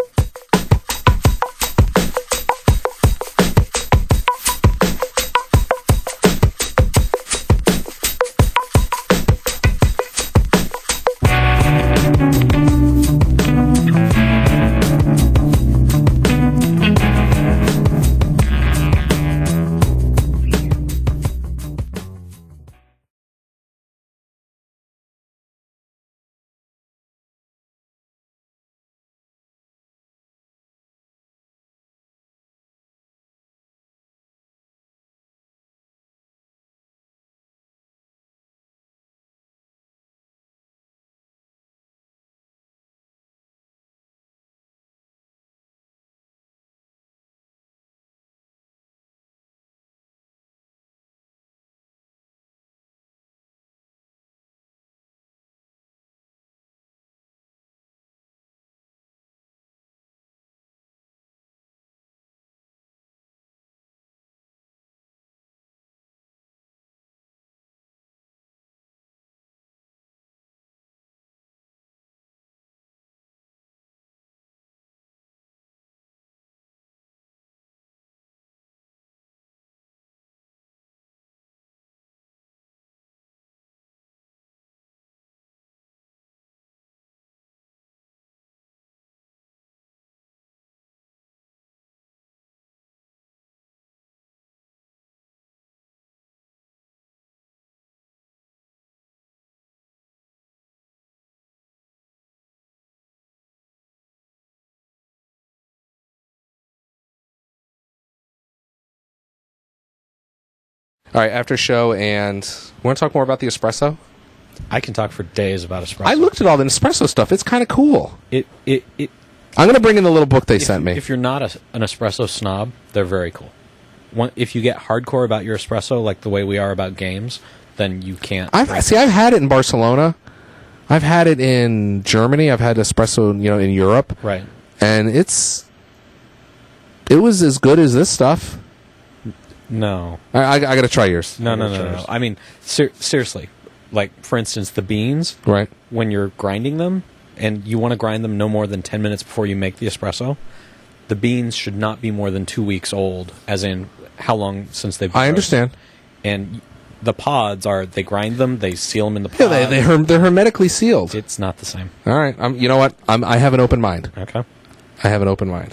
All right, after show, and want to talk more about the espresso? I can talk for days about espresso. I looked at all the espresso stuff. It's kind of cool. It, it, it, I'm going to bring in the little book they if, sent me. If you're not a, an espresso snob, they're very cool. One, if you get hardcore about your espresso, like the way we are about games, then you can't. I've drink see. it. I've had it in Barcelona. I've had it in Germany. I've had espresso, you know, in Europe, Right. and it's it was as good as this stuff. No. I, I, I got to try yours. No, I no, gotta no, try no. yours. I mean, ser- seriously. Like, for instance, the beans, Right. when you're grinding them, and you want to grind them no more than ten minutes before you make the espresso, the beans should not be more than two weeks old, as in how long since they've been I roasted. understand. And the pods are, they grind them, they seal them in the pod. Yeah, they, they herm- they're hermetically sealed. It's not the same. All right. I'm, you know what? I'm, I have an open mind. Okay. I have an open mind.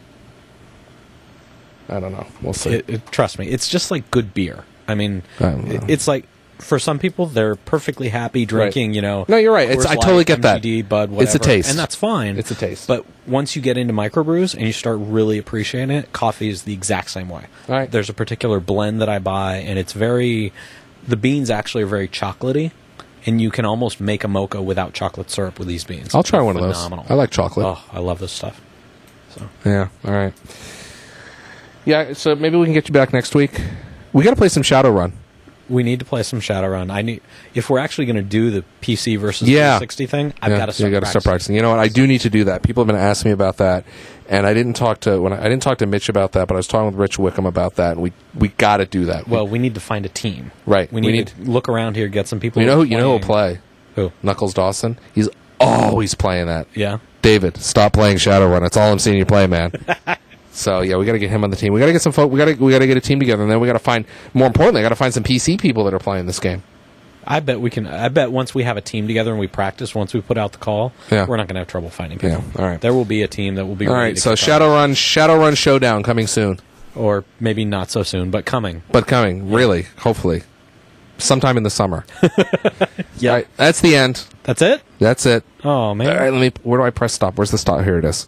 I don't know. We'll see. It, it, trust me, it's just like good beer. I mean, I don't know. it- it's like, for some people, they're perfectly happy drinking, you know. No, you're right. It's- Coors I totally Light, get that. M G D, Bud, It's a whatever, taste. and that's fine. It's a taste. But once you get into microbrews and you start really appreciating it, coffee is the exact same way. All right. There's a particular blend that I buy, and it's very. The beans actually are very chocolatey, and you can almost make a mocha without chocolate syrup with these beans. I'll try They're one of those. phenomenal. I like chocolate. Oh, I love this stuff. So Yeah. All right. Yeah. So maybe we can get you back next week. We got to play some Shadowrun. we need to play some Shadowrun. I need if we're actually going to do the P C versus Yeah. three sixty thing. I've Yeah, got to start. You got to start practicing. practicing. You know what? I do need to do that. People have been asking me about that, and I didn't talk to when I, I didn't talk to Mitch about that, but I was talking with Rich Wickham about that, and we we got to do that. Well, we need to find a team. Right. We We need, need- to look around here, get some people. you know who who are you know who will playing. play. Who? Knuckles Dawson. He's always playing that. Yeah. David, stop playing Shadowrun. That's all I'm seeing you play, man. So yeah, we got to get him on the team. We got to get some folk. We got to we got to get a team together, and then we got to find. More importantly, I got to find some P C people that are playing this game. I bet we can. I bet once we have a team together and we practice, once we put out the call, Yeah. we're not going to have trouble finding people. Yeah, all right. There will be a team that will be All ready right, to so kick off. Shadowrun, Shadowrun Showdown coming soon, Or maybe not so soon, but coming. but coming really, hopefully, sometime in the summer. Yeah. All right, that's the end. That's it? That's it. Oh, man. All right, let me. Where do I press stop? Where's the stop? Here it is.